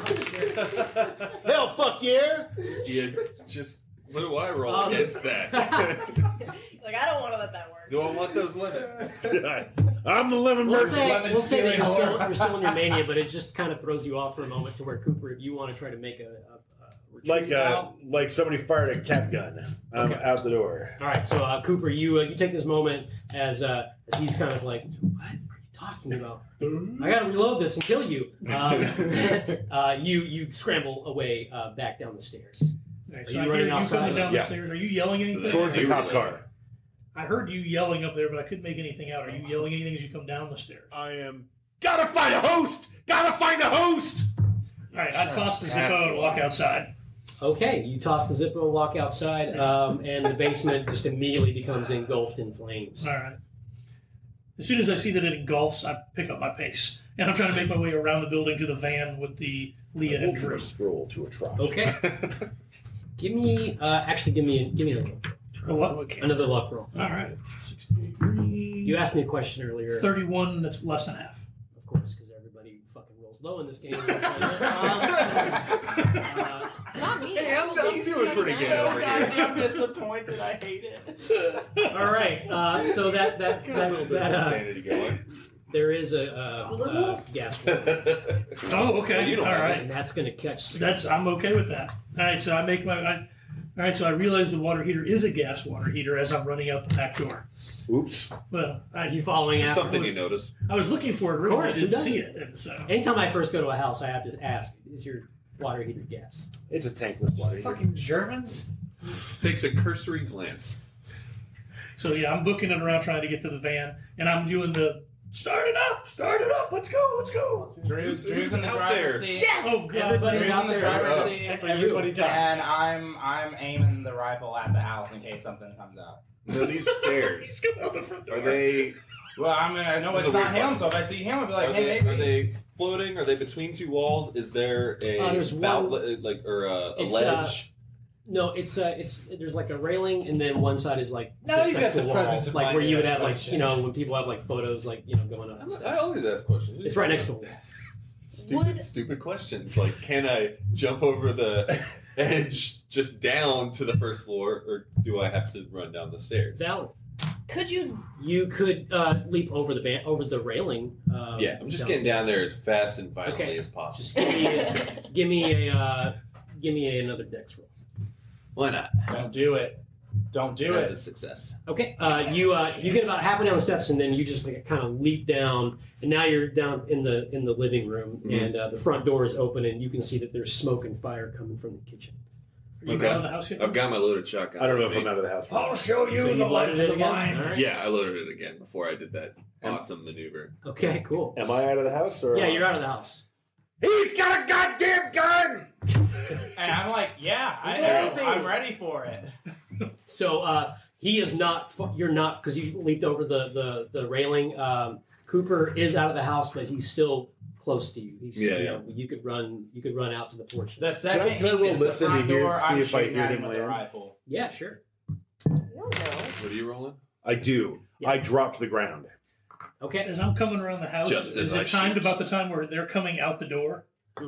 Speaker 3: fast
Speaker 2: Hell, fuck yeah!
Speaker 6: Yeah, just what do I roll
Speaker 3: Um,
Speaker 6: against that?
Speaker 8: Like, I don't want to let that work.
Speaker 6: Do I want those lemons?
Speaker 2: I'm the lemon
Speaker 3: We'll
Speaker 2: merchant.
Speaker 3: say,
Speaker 7: lemon
Speaker 3: we'll say that
Speaker 7: stealing
Speaker 3: you're still,
Speaker 7: whore.
Speaker 3: you're still in your mania, but it just kind of throws you off for a moment to where Cooper, if you want to try to make a, a, a retreat
Speaker 2: Like uh,
Speaker 3: out.
Speaker 2: like somebody fired a cat gun. I'm
Speaker 3: Okay.
Speaker 2: out the door.
Speaker 3: All right, so uh, Cooper, you uh, you take this moment as uh, as he's kind of like, what are you talking about? I gotta reload this and kill you. Um, uh, you you scramble away uh, back down the stairs.
Speaker 4: Right,
Speaker 3: Are
Speaker 4: so
Speaker 3: you
Speaker 4: I
Speaker 3: running
Speaker 4: hear you
Speaker 3: outside?
Speaker 4: coming down
Speaker 2: Yeah.
Speaker 4: the stairs. Are you yelling anything?
Speaker 2: Towards the
Speaker 6: You
Speaker 2: cop
Speaker 6: were
Speaker 2: car.
Speaker 4: I heard you yelling up there, but I couldn't make anything out. Are you yelling anything as you come down the stairs? All
Speaker 2: I am. Gotta find a host! Gotta find a host!
Speaker 4: right, I toss the Zippo and walk outside.
Speaker 3: Okay, you toss the Zippo and walk outside, um, and the basement just immediately becomes engulfed in flames.
Speaker 4: All right. As soon as I see that it engulfs, I pick up my pace, and I'm trying to make my way around the building to the van with the Leah and Drew.
Speaker 2: Scroll to a trot.
Speaker 3: Okay, give me uh, actually give me give me another
Speaker 4: A what?
Speaker 3: another luck roll.
Speaker 4: All right. sixty-three.
Speaker 3: You asked me a question earlier.
Speaker 4: thirty-one, that's less than half.
Speaker 3: Of course, because everybody fucking rolls low in this game. uh,
Speaker 8: Not me.
Speaker 6: Hey, I'm- I'm doing pretty good
Speaker 8: So
Speaker 6: over here.
Speaker 8: sorry.
Speaker 5: I'm disappointed. I hate it.
Speaker 3: all right, uh, so that that that, that uh,
Speaker 6: Sanity going.
Speaker 3: there is a, a, a gas one,
Speaker 4: Oh, okay.
Speaker 6: Well, you don't
Speaker 4: All
Speaker 6: have
Speaker 4: right.
Speaker 3: and that's going to catch.
Speaker 4: That's I'm okay with that. All right, so I make my. I, all right, so I realize the water heater is a gas water heater as I'm running out the back door.
Speaker 2: Oops.
Speaker 4: Well,
Speaker 3: Are
Speaker 4: I,
Speaker 3: you following
Speaker 6: Just
Speaker 3: after?
Speaker 6: something you noticed.
Speaker 4: I was looking for it originally. I
Speaker 3: course, who
Speaker 4: didn't see
Speaker 3: doesn't?
Speaker 4: it, and so
Speaker 3: Anytime I first go to a house, I have to ask: is your water heater gas?
Speaker 2: It's a tankless water heater.
Speaker 7: Fucking Germans?
Speaker 6: Takes a cursory glance.
Speaker 4: so yeah, I'm booking it around trying to get to the van, and I'm doing the start it up, start it up, let's go, let's go.
Speaker 5: Drew's, Drew's in the
Speaker 6: out
Speaker 5: driver's
Speaker 6: there?
Speaker 5: seat.
Speaker 8: Yes!
Speaker 4: Oh god,
Speaker 3: Everybody's
Speaker 5: Drew's
Speaker 3: out
Speaker 5: in the
Speaker 3: there.
Speaker 5: driver's
Speaker 6: Oh.
Speaker 5: seat.
Speaker 4: everybody
Speaker 5: And
Speaker 4: dies.
Speaker 5: I'm I'm aiming the rifle at the house in case something comes out.
Speaker 6: So these stairs,
Speaker 4: Just come out the front door.
Speaker 6: are they,
Speaker 5: Well, I'm gonna know
Speaker 6: That's
Speaker 5: it's
Speaker 6: a
Speaker 5: not
Speaker 6: weird
Speaker 5: him,
Speaker 6: question.
Speaker 5: so if I see him, I'll be like,
Speaker 6: are,
Speaker 5: hey,
Speaker 6: they
Speaker 5: maybe.
Speaker 6: are they floating? Are they between two walls? Is there a
Speaker 3: Uh, there's
Speaker 6: bout-
Speaker 3: one-
Speaker 6: like or a, a
Speaker 3: It's, uh,
Speaker 6: ledge?
Speaker 3: No, it's uh, it's there's like a railing, and then one side is like
Speaker 7: Now
Speaker 3: just
Speaker 7: you
Speaker 3: next
Speaker 7: got
Speaker 3: to
Speaker 7: the
Speaker 3: the
Speaker 7: presence
Speaker 3: wall,
Speaker 7: of
Speaker 3: like
Speaker 7: mind
Speaker 3: where
Speaker 7: to
Speaker 3: you would
Speaker 7: ask
Speaker 3: have like you know
Speaker 7: questions.
Speaker 3: when people have like photos like you know going up the
Speaker 6: I'm- I
Speaker 3: steps.
Speaker 6: always ask questions.
Speaker 3: It's right next to the wall.
Speaker 6: Stupid,
Speaker 8: Would-
Speaker 6: stupid questions. Like, can I jump over the edge just down to the first floor, or do I have to run down the stairs?
Speaker 3: Valid.
Speaker 8: Could you?
Speaker 3: You could uh, leap over the ban- over the railing. Um,
Speaker 6: Yeah, I'm just getting down
Speaker 3: downstairs.
Speaker 6: there as fast and violently
Speaker 3: Okay.
Speaker 6: as possible.
Speaker 3: Just give me a, give me a uh, give me another dex roll.
Speaker 6: Why not?
Speaker 5: Don't do it. Don't do
Speaker 6: That's
Speaker 5: it.
Speaker 6: a success.
Speaker 3: Okay, uh, you uh, you get about halfway down the steps, and then you just like kind of leap down, and now you're down in the in the living room,
Speaker 6: Mhm.
Speaker 3: and uh, the front door is open, and you can see that there's smoke and fire coming from the kitchen.
Speaker 4: Are you
Speaker 6: Okay.
Speaker 4: out of the house yet?
Speaker 6: I've got my loaded shotgun.
Speaker 9: I don't know if
Speaker 6: with
Speaker 9: I'm
Speaker 6: me.
Speaker 9: out of the house.
Speaker 7: I'll show you
Speaker 3: So
Speaker 7: the
Speaker 3: you
Speaker 7: light
Speaker 3: loaded
Speaker 7: of
Speaker 3: it
Speaker 7: the
Speaker 3: again?
Speaker 7: mind.
Speaker 3: All right.
Speaker 6: Yeah, I loaded it again before I did that
Speaker 9: Am-
Speaker 6: awesome maneuver.
Speaker 3: Okay, cool.
Speaker 9: Am I out of the house or?
Speaker 3: Yeah, you're out of the house.
Speaker 9: He's got a goddamn gun.
Speaker 5: And I'm like, yeah, I
Speaker 9: Yeah.
Speaker 5: know. I'm ready for it.
Speaker 3: So uh, he is not. fu- You're not because you leaped over the the the railing. Um, Cooper is out of the house, but he's still close to you. He's
Speaker 6: Yeah,
Speaker 3: you
Speaker 6: yeah.
Speaker 3: know, you could run. You could run out to the porch.
Speaker 5: The second
Speaker 9: can I
Speaker 5: he
Speaker 9: roll
Speaker 5: hits the
Speaker 9: listen to
Speaker 5: front
Speaker 9: hear-
Speaker 5: door,
Speaker 9: see
Speaker 5: I'm
Speaker 9: if I
Speaker 5: shooting
Speaker 9: hear
Speaker 5: at
Speaker 9: him
Speaker 5: him with a
Speaker 9: land?
Speaker 5: rifle.
Speaker 3: Yeah, sure.
Speaker 8: I don't know.
Speaker 6: What are you rolling?
Speaker 9: I do.
Speaker 3: Yeah.
Speaker 9: I drop to the ground.
Speaker 3: Okay.
Speaker 4: As I'm coming around the house,
Speaker 6: Just
Speaker 4: is
Speaker 6: as
Speaker 4: it
Speaker 6: I
Speaker 4: timed
Speaker 6: shoot.
Speaker 4: about the time where they're coming out the door?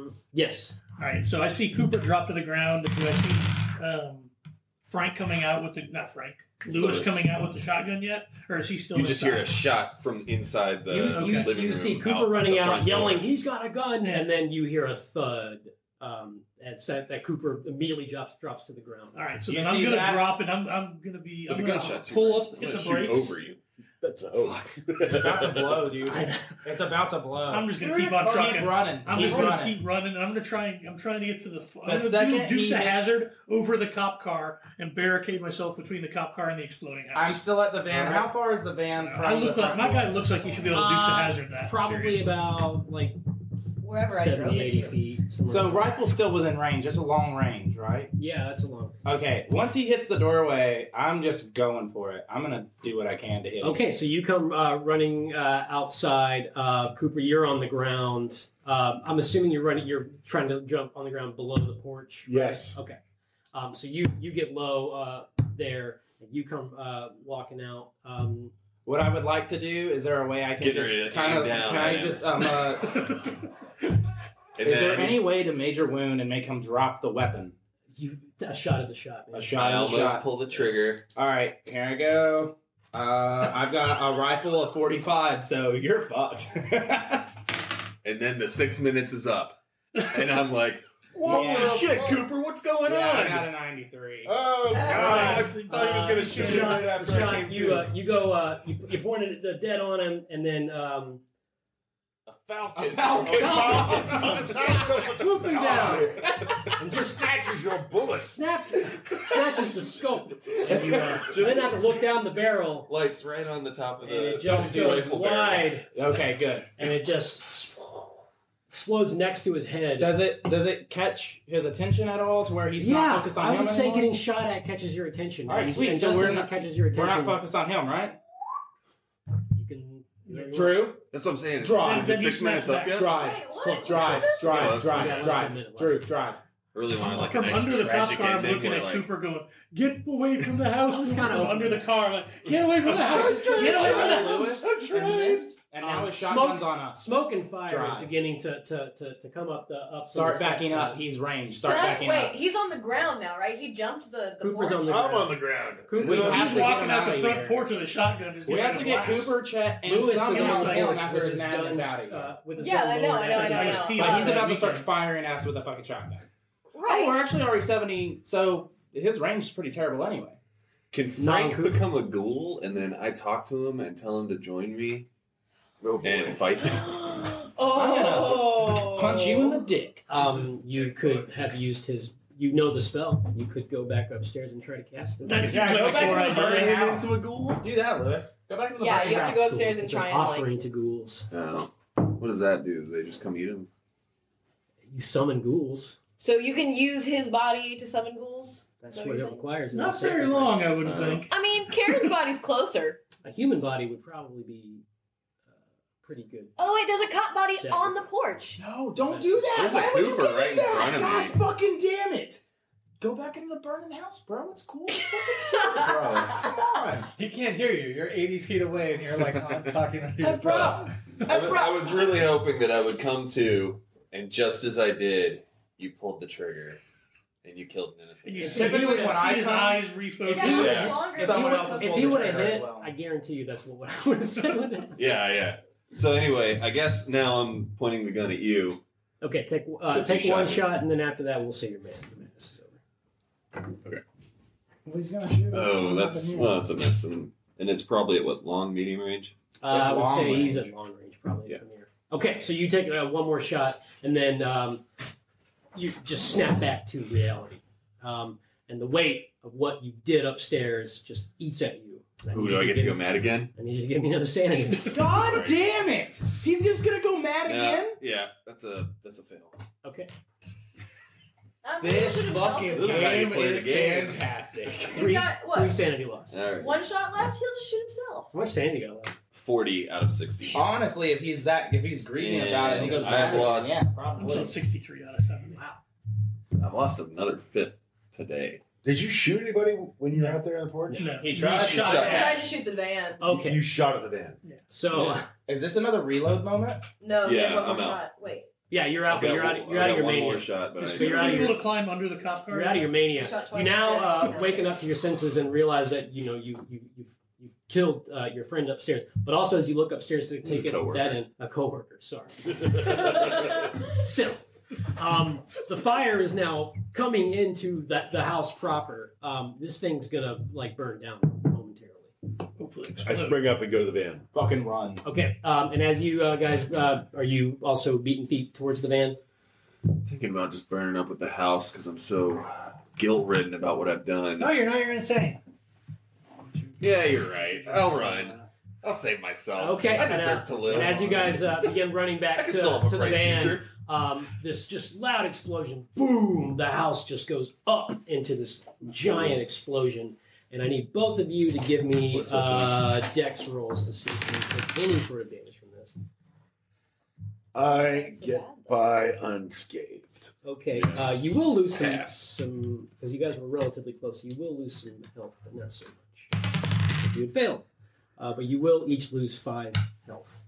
Speaker 3: Yes.
Speaker 4: All right, so I see Cooper drop to the ground. Do I see um, Frank coming out with the not Frank Lewis
Speaker 6: Lewis.
Speaker 4: coming out with the shotgun yet, or is he still?
Speaker 6: You just hear a
Speaker 4: inside?
Speaker 6: shot from inside the
Speaker 3: you you,
Speaker 6: living
Speaker 3: you
Speaker 6: room.
Speaker 3: see Cooper
Speaker 6: out
Speaker 3: running
Speaker 6: the
Speaker 3: out,
Speaker 6: front
Speaker 3: yelling,
Speaker 6: door.
Speaker 3: "He's got a gun!" And then you hear a thud. Um, and so that Cooper immediately drops drops to the ground.
Speaker 4: All right, so
Speaker 5: You
Speaker 4: then I'm
Speaker 5: see
Speaker 4: gonna
Speaker 5: that?
Speaker 4: drop and I'm I'm gonna be
Speaker 6: But
Speaker 4: I'm
Speaker 6: the
Speaker 4: gonna
Speaker 6: gunshot's
Speaker 4: pull
Speaker 6: right.
Speaker 4: up,
Speaker 6: I'm
Speaker 4: hit
Speaker 6: gonna
Speaker 4: the
Speaker 6: shoot
Speaker 4: brakes.
Speaker 6: over you.
Speaker 9: That's a hope.
Speaker 5: It's about to blow, dude. It's about to blow.
Speaker 4: I'm just gonna keep on
Speaker 5: Keep
Speaker 4: trucking.
Speaker 5: running.
Speaker 4: I'm
Speaker 5: Keep
Speaker 4: just gonna
Speaker 5: running.
Speaker 4: keep running, and I'm gonna try. And, I'm trying to get to the. I'm
Speaker 5: The
Speaker 4: gonna
Speaker 5: second
Speaker 4: do
Speaker 5: he
Speaker 4: Dukes of
Speaker 5: hits-
Speaker 4: Hazard over the cop car and barricade myself between the cop car and the exploding
Speaker 5: I'm
Speaker 4: house.
Speaker 5: still at the van.
Speaker 3: Alright.
Speaker 5: How far is the van
Speaker 4: So
Speaker 5: from
Speaker 4: I look
Speaker 5: the
Speaker 4: like
Speaker 5: front
Speaker 4: my guy
Speaker 5: door?
Speaker 4: looks like he should be able to Dukes of
Speaker 3: Uh,
Speaker 4: Hazard that.
Speaker 3: Probably
Speaker 4: seriously.
Speaker 3: about like
Speaker 8: Wherever I drove
Speaker 3: seventy,
Speaker 8: it
Speaker 3: eighty
Speaker 8: to.
Speaker 3: feet. somewhere
Speaker 5: So
Speaker 3: around there.
Speaker 5: rifle's still within range. It's a long range, right?
Speaker 3: Yeah, that's a long.
Speaker 5: Okay. Once he hits the doorway, I'm just going for it. I'm gonna do what I can to hit him.
Speaker 3: Okay, so you come uh, running uh, outside. Uh, Cooper, you're on the ground. Uh, I'm assuming you're running. You're trying to jump on the ground below the porch. right?
Speaker 9: Yes.
Speaker 3: Okay. Um, so you you get low uh, there, and you come uh, walking out. Um,
Speaker 5: What I would like to do is there a way I can
Speaker 6: Get
Speaker 5: just
Speaker 6: ready to
Speaker 5: kind
Speaker 6: aim
Speaker 5: of
Speaker 6: down
Speaker 5: can
Speaker 6: at
Speaker 5: I
Speaker 6: him.
Speaker 5: just um uh,
Speaker 6: And
Speaker 5: is there
Speaker 6: then
Speaker 5: any way to major wound and make him drop the weapon?
Speaker 3: you a shot is a shot. Man.
Speaker 5: A shot
Speaker 6: I
Speaker 5: is a
Speaker 6: almost
Speaker 5: shot.
Speaker 6: pull the trigger.
Speaker 5: All right, here I go. Uh, I've got a rifle of forty-five, so you're fucked.
Speaker 6: And then the six minutes is up. And I'm like, holy
Speaker 5: Yeah.
Speaker 6: shit, Cooper, what's going
Speaker 5: yeah, I
Speaker 6: on?
Speaker 5: got a ninety-three.
Speaker 9: Oh God! I thought he was
Speaker 3: Uh,
Speaker 9: gonna shoot
Speaker 3: the
Speaker 9: him
Speaker 3: shot,
Speaker 9: right
Speaker 3: the
Speaker 9: after I
Speaker 3: shot,
Speaker 9: came
Speaker 3: you,
Speaker 9: to.
Speaker 3: uh, you go. Uh, you, you pointed the dead on him, and then um,
Speaker 6: A falcon.
Speaker 5: A falcon.
Speaker 3: falcon. swooping down and just
Speaker 9: snatches your bullet.
Speaker 3: snaps snatches the scope, and you uh, then have to look down the barrel,
Speaker 6: Lights right on the top of
Speaker 3: and
Speaker 6: the
Speaker 3: it just
Speaker 6: the
Speaker 3: goes
Speaker 6: rifle barrel.
Speaker 3: wide,
Speaker 5: Okay, good.
Speaker 3: and it just explodes next to his head.
Speaker 5: Does it does it catch his attention at all to where he's not
Speaker 3: yeah,
Speaker 5: focused on
Speaker 3: I
Speaker 5: him
Speaker 3: would say
Speaker 5: anymore?
Speaker 3: getting shot at catches your attention.
Speaker 5: All right,
Speaker 3: and,
Speaker 5: sweet.
Speaker 3: And
Speaker 5: So
Speaker 3: just
Speaker 5: we're
Speaker 3: as it
Speaker 5: not-
Speaker 3: catches your
Speaker 5: We're
Speaker 3: attention,
Speaker 5: not focused on him, right?
Speaker 3: you can. you know,
Speaker 5: Drew,
Speaker 6: That's what I'm saying. It's
Speaker 5: Drive.
Speaker 6: Is
Speaker 4: Then
Speaker 6: it
Speaker 4: he
Speaker 6: six minutes
Speaker 4: snaps
Speaker 6: up
Speaker 4: back.
Speaker 6: yet?
Speaker 5: drive,
Speaker 8: Wait,
Speaker 3: It's
Speaker 8: what?
Speaker 3: close.
Speaker 5: drive,
Speaker 6: Close.
Speaker 5: drive,
Speaker 6: Close.
Speaker 5: drive,
Speaker 3: Yeah, less than a
Speaker 5: drive.
Speaker 3: minute
Speaker 5: Drew,
Speaker 3: left.
Speaker 5: drive.
Speaker 6: I really wanted like
Speaker 4: From
Speaker 6: a nice
Speaker 4: under the cop
Speaker 6: tragic
Speaker 4: car, I'm
Speaker 6: ending
Speaker 4: looking
Speaker 6: where
Speaker 4: at
Speaker 6: like,
Speaker 4: Cooper going, "Get away from the house!"
Speaker 3: It's
Speaker 4: Cooper,
Speaker 3: kinda
Speaker 4: from
Speaker 3: open.
Speaker 4: under the car, like, "Get away from the house! Get away from the house!"
Speaker 5: Lewis
Speaker 9: I'm trying.
Speaker 5: and missed, and now
Speaker 3: Um,
Speaker 5: his
Speaker 3: smoke-
Speaker 5: shotgun's on us.
Speaker 3: Smoke and fire is
Speaker 5: Drive.
Speaker 3: beginning to, to, to, to come up the up.
Speaker 5: Start
Speaker 3: the steps
Speaker 5: backing
Speaker 3: now.
Speaker 5: up. He's ranged. Start
Speaker 8: Can I-
Speaker 5: backing
Speaker 8: wait,
Speaker 5: up.
Speaker 8: he's on the ground now, right? He jumped the, the
Speaker 3: Cooper's
Speaker 8: porch.
Speaker 3: on the
Speaker 9: I'm
Speaker 3: ground.
Speaker 9: on the ground.
Speaker 3: Cooper's
Speaker 5: We
Speaker 3: on
Speaker 5: have
Speaker 4: He's
Speaker 5: to
Speaker 3: the
Speaker 5: get
Speaker 4: walking
Speaker 5: him
Speaker 4: out
Speaker 5: out
Speaker 4: the
Speaker 5: of
Speaker 4: front
Speaker 5: here.
Speaker 4: porch with a shotgun. Just
Speaker 5: We
Speaker 4: getting
Speaker 5: have to
Speaker 4: a
Speaker 5: get
Speaker 4: blast.
Speaker 5: Cooper, Chet, and
Speaker 3: Lewis is
Speaker 5: Summon
Speaker 3: on
Speaker 5: on
Speaker 3: the
Speaker 5: the hill
Speaker 3: porch
Speaker 5: after
Speaker 3: with
Speaker 5: his
Speaker 3: his
Speaker 5: madness
Speaker 3: guns,
Speaker 5: out of here.
Speaker 3: uh, with his
Speaker 8: Yeah,
Speaker 3: gun
Speaker 8: I know,
Speaker 3: lowered
Speaker 8: I know, I
Speaker 3: after
Speaker 8: know, I
Speaker 3: the-
Speaker 8: know.
Speaker 4: Ice-T
Speaker 5: But he's
Speaker 4: on
Speaker 5: about
Speaker 4: the
Speaker 5: to start
Speaker 4: weekend.
Speaker 5: firing us with a fucking shotgun.
Speaker 8: Right.
Speaker 5: Oh, we're actually already seventy, so his range is pretty terrible anyway.
Speaker 6: can Frank
Speaker 3: Non-Cooper.
Speaker 6: become a ghoul and then I talk to him and tell him to join me
Speaker 9: Oh boy.
Speaker 6: and fight them?
Speaker 8: Oh.
Speaker 5: Punch you in the dick.
Speaker 3: Um, you could have used his. You know the spell. You could go back upstairs and try to cast it.
Speaker 4: That seems
Speaker 5: Yeah,
Speaker 4: like
Speaker 5: go
Speaker 4: a
Speaker 5: back
Speaker 4: core
Speaker 5: and
Speaker 4: idea.
Speaker 5: burn him
Speaker 6: him
Speaker 5: house.
Speaker 6: into a ghoul?
Speaker 5: Do that, Lewis. Go back to the
Speaker 8: Yeah,
Speaker 5: fucking
Speaker 8: you have to
Speaker 5: house.
Speaker 8: go upstairs and
Speaker 3: It's
Speaker 8: try
Speaker 3: an
Speaker 8: and like.
Speaker 3: offering to ghouls.
Speaker 6: Oh. What does that do? Do they just come eat him?
Speaker 3: You summon ghouls.
Speaker 8: So you can use his body to summon ghouls.
Speaker 3: That's
Speaker 8: Is
Speaker 3: what
Speaker 8: that what
Speaker 3: it
Speaker 8: you're saying?
Speaker 3: requires. in
Speaker 4: Not
Speaker 3: a
Speaker 4: very
Speaker 3: sacrifice.
Speaker 4: long, I wouldn't
Speaker 6: Uh,
Speaker 4: think.
Speaker 8: I mean, Karen's body's closer.
Speaker 3: A human body would probably be uh, pretty good.
Speaker 8: Oh wait, there's a cop body
Speaker 3: Sacrifice.
Speaker 8: on the porch.
Speaker 5: No, don't do that.
Speaker 6: There's a
Speaker 5: Why would you
Speaker 6: Cooper
Speaker 5: give
Speaker 6: right
Speaker 5: me
Speaker 6: in
Speaker 5: that?
Speaker 6: front of
Speaker 5: God
Speaker 6: me.
Speaker 5: fucking damn it. Go back into the burning house, bro. It's cool. It's fucking chill, bro. Come on.
Speaker 7: He can't hear you. You're eighty feet away and you're like on, talking under
Speaker 5: Hey,
Speaker 7: your
Speaker 5: bro.
Speaker 7: breath.
Speaker 6: I was, I was really hoping that I would come to And just as I did, you pulled the trigger, and you killed an innocent.
Speaker 4: And you
Speaker 6: man.
Speaker 4: see, you
Speaker 5: Typically
Speaker 4: would
Speaker 5: when
Speaker 4: see
Speaker 5: I
Speaker 4: his
Speaker 5: come-
Speaker 4: eyes
Speaker 8: Yeah,
Speaker 4: refocus.
Speaker 8: how much
Speaker 6: Yeah.
Speaker 8: longer?
Speaker 3: If
Speaker 5: Someone
Speaker 3: he
Speaker 5: else
Speaker 3: would,
Speaker 5: has
Speaker 3: if
Speaker 5: pulled
Speaker 3: he
Speaker 5: the
Speaker 3: would have
Speaker 5: trigger as
Speaker 3: hit,
Speaker 5: well.
Speaker 3: I guarantee you that's what I would have said with it.
Speaker 6: Yeah, yeah. So anyway, I guess now I'm pointing the gun at you.
Speaker 3: Okay, take uh,
Speaker 6: Because you
Speaker 3: take one
Speaker 6: shot me.
Speaker 3: shot, and then after that, we'll say your man. The madness is over.
Speaker 5: Well, he's gonna shoot us.
Speaker 6: Oh,
Speaker 5: What
Speaker 6: that's
Speaker 5: happened
Speaker 6: well,
Speaker 5: here?
Speaker 6: that's a miss, and, and it's probably at what long, medium range.
Speaker 3: Uh,
Speaker 5: That's
Speaker 3: I would
Speaker 5: long
Speaker 3: say he's
Speaker 5: range.
Speaker 3: at long range, probably
Speaker 6: Yeah.
Speaker 3: from here. Okay, so you take uh, one more shot, and then um, you just snap back to reality. Um, and the weight of what you did upstairs just eats at you. I
Speaker 6: Ooh,
Speaker 3: need
Speaker 6: do
Speaker 3: you
Speaker 6: I get to
Speaker 3: give
Speaker 6: go
Speaker 3: me-
Speaker 6: mad again?
Speaker 3: I need you to give me another sanity.
Speaker 5: God
Speaker 6: Right.
Speaker 5: damn it! He's just gonna go mad
Speaker 6: Yeah,
Speaker 5: again.
Speaker 6: yeah, that's a that's a fail.
Speaker 3: Okay.
Speaker 8: Um,
Speaker 5: This
Speaker 8: shoot himself
Speaker 5: fucking
Speaker 8: this
Speaker 6: This is how
Speaker 8: time.
Speaker 6: you
Speaker 5: game
Speaker 6: play the
Speaker 5: is
Speaker 6: game.
Speaker 5: fantastic.
Speaker 8: He's
Speaker 3: Three,
Speaker 8: got
Speaker 3: three
Speaker 8: what?
Speaker 3: sanity loss.
Speaker 6: All right,
Speaker 8: One shot left. He'll just shoot himself.
Speaker 3: How much sanity got left?
Speaker 6: forty out of sixty.
Speaker 5: Honestly, if he's that, if he's greedy about it, and he goes
Speaker 6: I
Speaker 5: mad
Speaker 6: have
Speaker 5: again,
Speaker 6: lost-
Speaker 5: Yeah,
Speaker 4: I'm
Speaker 5: probably.
Speaker 4: still at sixty-three out of seventy.
Speaker 6: I've lost another fifth today.
Speaker 2: Did you shoot anybody when you were out there on the porch?
Speaker 4: No,
Speaker 5: He tried- he
Speaker 4: shot.
Speaker 5: shot-
Speaker 8: I tried to shoot the van.
Speaker 3: Okay.
Speaker 2: You shot at the van.
Speaker 3: So
Speaker 5: Yeah. Is this another reload moment?
Speaker 8: No, he has
Speaker 6: Yeah,
Speaker 8: one more
Speaker 6: I'm out.
Speaker 8: shot. Wait.
Speaker 3: yeah, you're out.
Speaker 6: I've
Speaker 3: But
Speaker 6: got
Speaker 3: you're out.
Speaker 6: one-
Speaker 3: You're
Speaker 6: I've
Speaker 3: out of
Speaker 6: got
Speaker 3: your
Speaker 6: one
Speaker 3: mania.
Speaker 6: more shot, but I,
Speaker 3: But you're out
Speaker 4: Are
Speaker 3: of
Speaker 4: you
Speaker 3: your.
Speaker 4: able to climb under the cop car?
Speaker 3: You're out of your mania.
Speaker 8: Shot twice
Speaker 3: You now
Speaker 8: in the
Speaker 3: uh,
Speaker 8: head.
Speaker 3: waking up to your senses and realize that you know you you you've you've killed uh, your friend upstairs. But also as you look upstairs to take
Speaker 6: a
Speaker 3: it
Speaker 6: coworker.
Speaker 3: that in a coworker. Sorry. Still, um, the fire is now coming into that the house proper. Um, this thing's gonna like burn down momentarily.
Speaker 4: Hopefully
Speaker 9: I
Speaker 4: explode.
Speaker 9: spring up and go to the van.
Speaker 5: Fucking run.
Speaker 3: Okay. Um, and as you uh, guys uh, are you also beating feet towards the van?
Speaker 6: thinking about just burning up with the house because I'm so guilt ridden about what I've done.
Speaker 7: No, you're not. You're insane.
Speaker 6: Yeah, you're right. I'll run. I'll save myself.
Speaker 3: Okay.
Speaker 6: I
Speaker 3: And, uh,
Speaker 6: deserve to live.
Speaker 3: and as you guys uh, begin running
Speaker 6: I
Speaker 3: back
Speaker 6: can
Speaker 3: to,
Speaker 6: still have a
Speaker 3: to the
Speaker 6: bright
Speaker 3: van,
Speaker 6: future.
Speaker 3: um, this just loud explosion, boom, the house just goes up into this giant explosion. And I need both of you to give me
Speaker 6: What's that
Speaker 3: uh, dex rolls to see if you take any sort of damage from this.
Speaker 9: I get by unscathed.
Speaker 3: Okay,
Speaker 6: Yes.
Speaker 3: uh, you will lose some,
Speaker 6: Pass.
Speaker 3: some, because you guys were relatively close, you will lose some health, but not so much. If you had failed. Uh, but you will each lose five health.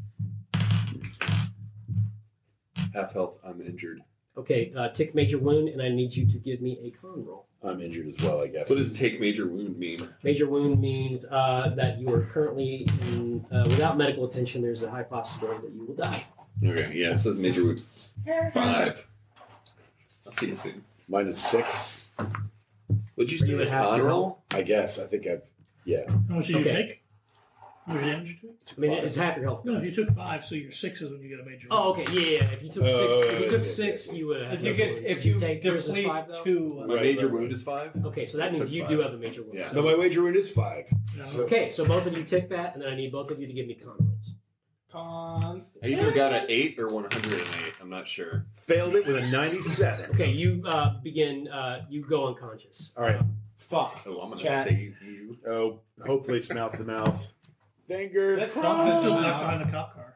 Speaker 6: Half health, I'm injured.
Speaker 3: Okay, uh, tick major wound, and I need you to give me a con roll.
Speaker 9: I'm injured as well, I guess.
Speaker 6: What does take major wound mean?
Speaker 3: Major wound means uh, that you are currently, in, uh, without medical attention, there's a high possibility that you will die.
Speaker 6: Okay, yeah, it says major wound five. I'll see you soon.
Speaker 9: Minus six,
Speaker 6: Would you
Speaker 3: Are
Speaker 6: say
Speaker 3: you
Speaker 6: a
Speaker 3: at half
Speaker 6: con
Speaker 3: your
Speaker 6: roll?
Speaker 9: I guess. I think I've. Yeah.
Speaker 4: How much did you
Speaker 3: Okay.
Speaker 4: take? How much damage did you take?
Speaker 3: I mean, it's half your health.
Speaker 4: No, if you took five, so your six is when you get a major.
Speaker 3: Oh, okay, yeah, yeah. yeah. If you took six,
Speaker 9: Oh,
Speaker 3: if you took
Speaker 9: yes,
Speaker 3: six,
Speaker 9: yes,
Speaker 3: you would have.
Speaker 7: If you get, if you
Speaker 3: take yours is
Speaker 7: deplete
Speaker 3: five, though?
Speaker 7: two,
Speaker 6: My
Speaker 9: Right,
Speaker 6: major
Speaker 9: right,
Speaker 6: wound
Speaker 9: right.
Speaker 6: is five?
Speaker 3: Okay, so that
Speaker 6: I
Speaker 3: means
Speaker 6: took
Speaker 3: you
Speaker 6: five.
Speaker 3: do have a major wound.
Speaker 6: Yeah.
Speaker 3: So-
Speaker 9: No, my wager wound is five.
Speaker 4: No.
Speaker 9: So-
Speaker 3: Okay, so both of you take that, and then I need both of you to give me con rolls.
Speaker 5: Cons.
Speaker 6: I either got an eight or one hundred eight. I'm not sure.
Speaker 9: Failed it with a ninety-seven.
Speaker 3: Okay, you uh, begin. Uh, you go unconscious.
Speaker 9: All right.
Speaker 5: Fuck.
Speaker 6: Oh, I'm gonna
Speaker 5: Chat.
Speaker 6: save you.
Speaker 9: Oh, hopefully it's mouth to mouth. Fingers
Speaker 7: That's
Speaker 9: crossed.
Speaker 7: something.
Speaker 4: It's still left behind the cop car.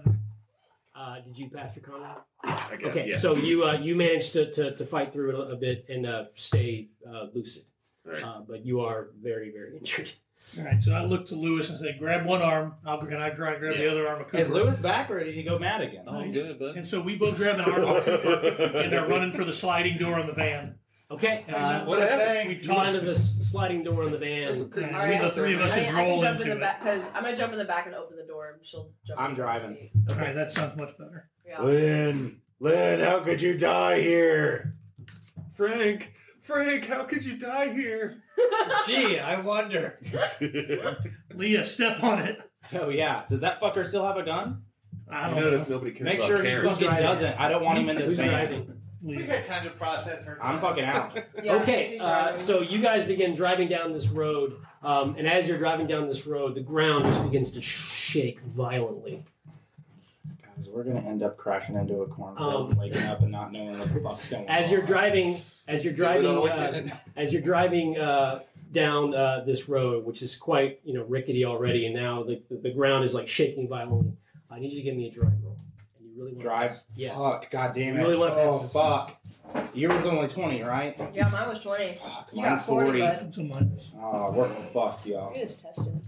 Speaker 3: Uh, did you pass your con roll?
Speaker 6: I got
Speaker 3: Okay,
Speaker 6: yes.
Speaker 3: so you uh, you managed to, to, to fight through it a, a bit and uh, stay uh, lucid,
Speaker 6: All right.
Speaker 3: uh, but you are very very injured.
Speaker 4: All right, so I look to Lewis and say, "Grab one arm. I'll can I try and grab the
Speaker 6: Yeah.
Speaker 4: other arm of Cooper?"
Speaker 5: Is Lewis back or did he go mad again?
Speaker 6: Oh, good, bud.
Speaker 4: And so we both grab an arm off Cooper and are running for the sliding door on the van.
Speaker 3: Okay,
Speaker 4: And
Speaker 3: uh,
Speaker 4: so
Speaker 6: What happened?
Speaker 4: We
Speaker 3: you run
Speaker 4: toss
Speaker 3: into the s- sliding door on the van.
Speaker 5: There's a
Speaker 3: and
Speaker 5: crazy
Speaker 8: All right.
Speaker 4: the three of us
Speaker 8: I,
Speaker 4: just
Speaker 8: I can
Speaker 4: roll
Speaker 8: jump in
Speaker 4: into
Speaker 8: the
Speaker 4: it.
Speaker 8: back because I'm gonna jump in the back and open the door, and she'll jump.
Speaker 5: I'm
Speaker 8: in the
Speaker 5: driving.
Speaker 8: seat.
Speaker 4: Okay, that sounds much better.
Speaker 8: Yeah.
Speaker 9: Lynn, Lynn, how could you die here?
Speaker 6: Frank, Frank, how could you die here?
Speaker 7: gee, I wonder.
Speaker 4: Leah, step on it.
Speaker 5: Oh yeah. Does that fucker still have a gun?
Speaker 4: I
Speaker 6: You
Speaker 4: don't
Speaker 6: notice
Speaker 4: know.
Speaker 6: nobody cares
Speaker 5: Make
Speaker 6: about
Speaker 5: sure he
Speaker 6: Karen.
Speaker 5: fucking
Speaker 3: driving?
Speaker 5: doesn't. I don't want him in this
Speaker 3: Who's
Speaker 5: van.
Speaker 3: driving?
Speaker 7: We
Speaker 4: Leah.
Speaker 7: got time to process her.
Speaker 5: I'm fucking out.
Speaker 8: Yeah,
Speaker 3: Okay,
Speaker 8: she's
Speaker 3: uh,
Speaker 8: driving.
Speaker 3: so you guys begin driving down this road, um, and as you're driving down this road, the ground just begins to shake violently.
Speaker 5: Guys, we're gonna end up crashing into a cornfield
Speaker 3: Um,
Speaker 5: and waking up and not knowing what the fuck's going on.
Speaker 3: As you're driving, as you're
Speaker 6: Still
Speaker 3: driving,
Speaker 6: don't
Speaker 3: uh,
Speaker 6: get it.
Speaker 3: as you're driving uh, down uh, this road, which is quite you know rickety already, and now the, the, the ground is like shaking violently. I need you to give me a drive roll. And you really want
Speaker 5: Drive.
Speaker 3: To yeah.
Speaker 5: Fuck. God damn it.
Speaker 3: You really wanna pass
Speaker 5: oh
Speaker 3: this?
Speaker 5: fuck. Yours was only twenty, right?
Speaker 8: Yeah, mine was twenty.
Speaker 5: Fuck.
Speaker 8: You
Speaker 5: Mine's
Speaker 8: got forty,
Speaker 5: forty.
Speaker 8: bud.
Speaker 4: It's a minus.
Speaker 5: Oh, we're fucked, y'all.
Speaker 8: You just tested.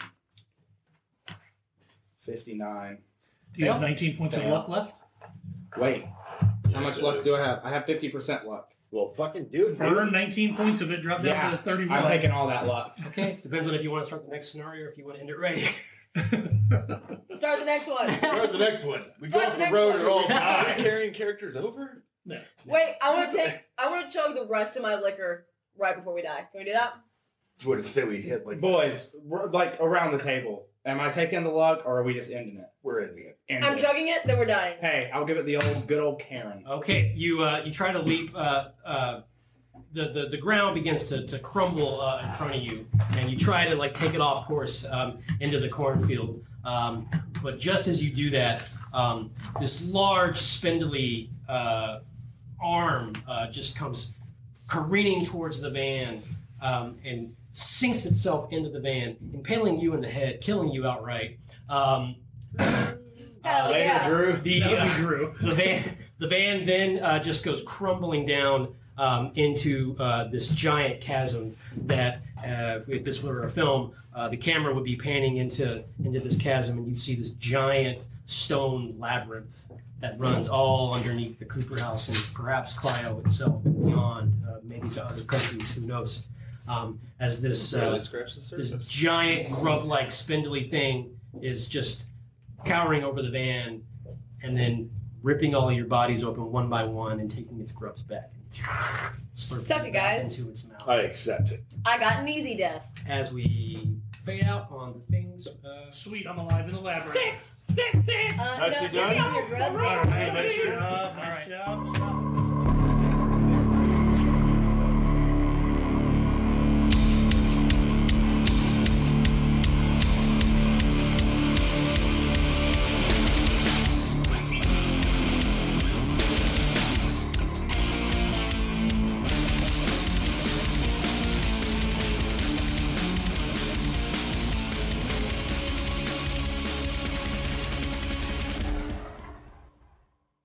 Speaker 5: Fifty-nine.
Speaker 4: Do you have
Speaker 5: Fail.
Speaker 4: nineteen points of
Speaker 5: Fail.
Speaker 4: luck left?
Speaker 5: Wait,
Speaker 6: Yeah,
Speaker 5: how much
Speaker 6: it
Speaker 5: luck
Speaker 6: is.
Speaker 5: do I have? I have fifty percent luck.
Speaker 9: Well, fucking do it.
Speaker 4: Burn nineteen points of it, drop down
Speaker 5: Yeah,
Speaker 4: to thirty-one.
Speaker 5: I'm taking all that luck.
Speaker 3: Okay, depends on if you want to start the next scenario or if you want to end it right.
Speaker 8: Start the next one.
Speaker 2: Start the next one. We go
Speaker 8: Start
Speaker 2: off
Speaker 8: the
Speaker 2: the
Speaker 8: next
Speaker 2: road
Speaker 8: one.
Speaker 2: or all
Speaker 6: Are
Speaker 2: die.
Speaker 6: we carrying characters over?
Speaker 8: Wait, I want to take. I want to chug the rest of my liquor right before we die. Can we do that?
Speaker 2: What did it say we hit? Like
Speaker 5: Boys, we're, like around the table. Am I taking the luck or are we just ending it?
Speaker 2: we're ending it.
Speaker 5: End
Speaker 8: I'm
Speaker 5: it.
Speaker 8: chugging it, then we're dying.
Speaker 5: Hey, I'll give it the old, good old Karen.
Speaker 3: Okay, you uh, you try to leap. Uh, uh, the, the the ground begins to, to crumble uh, in front of you, and you try to like take it off course um, into the cornfield. Um, but just as you do that, um, this large, spindly uh, arm uh, just comes careening towards the van um, and sinks itself into the van, impaling you in the head, killing you outright. Um,
Speaker 8: Hell
Speaker 5: Later,
Speaker 8: yeah.
Speaker 5: Drew.
Speaker 3: the,
Speaker 4: That would
Speaker 3: uh,
Speaker 4: be Drew.
Speaker 3: the van the van then uh, just goes crumbling down um, into uh, this giant chasm that uh, if this were a film, uh, the camera would be panning into into this chasm, and you'd see this giant stone labyrinth that runs all underneath the Cooper House and perhaps Clio itself and beyond, uh, maybe to other countries, who knows. Um, as this uh,
Speaker 6: Barely scratch the
Speaker 3: this
Speaker 6: surface.
Speaker 3: giant grub-like spindly thing is just cowering over the van and then ripping all your bodies open one by one and taking its grubs back.
Speaker 8: Suck
Speaker 3: slurping
Speaker 8: it,
Speaker 3: back
Speaker 8: guys.
Speaker 3: Into its mouth.
Speaker 9: I accept it.
Speaker 8: I got an easy death.
Speaker 3: As we fade out on the things. Uh,
Speaker 4: Sweet, I'm alive in the labyrinth.
Speaker 8: Six, six, six. Uh,
Speaker 2: Nicely
Speaker 8: no, give me
Speaker 2: done.
Speaker 8: all your grubs.
Speaker 4: All right,
Speaker 2: Make
Speaker 4: nice
Speaker 2: sure.
Speaker 4: job, nice job. Stop.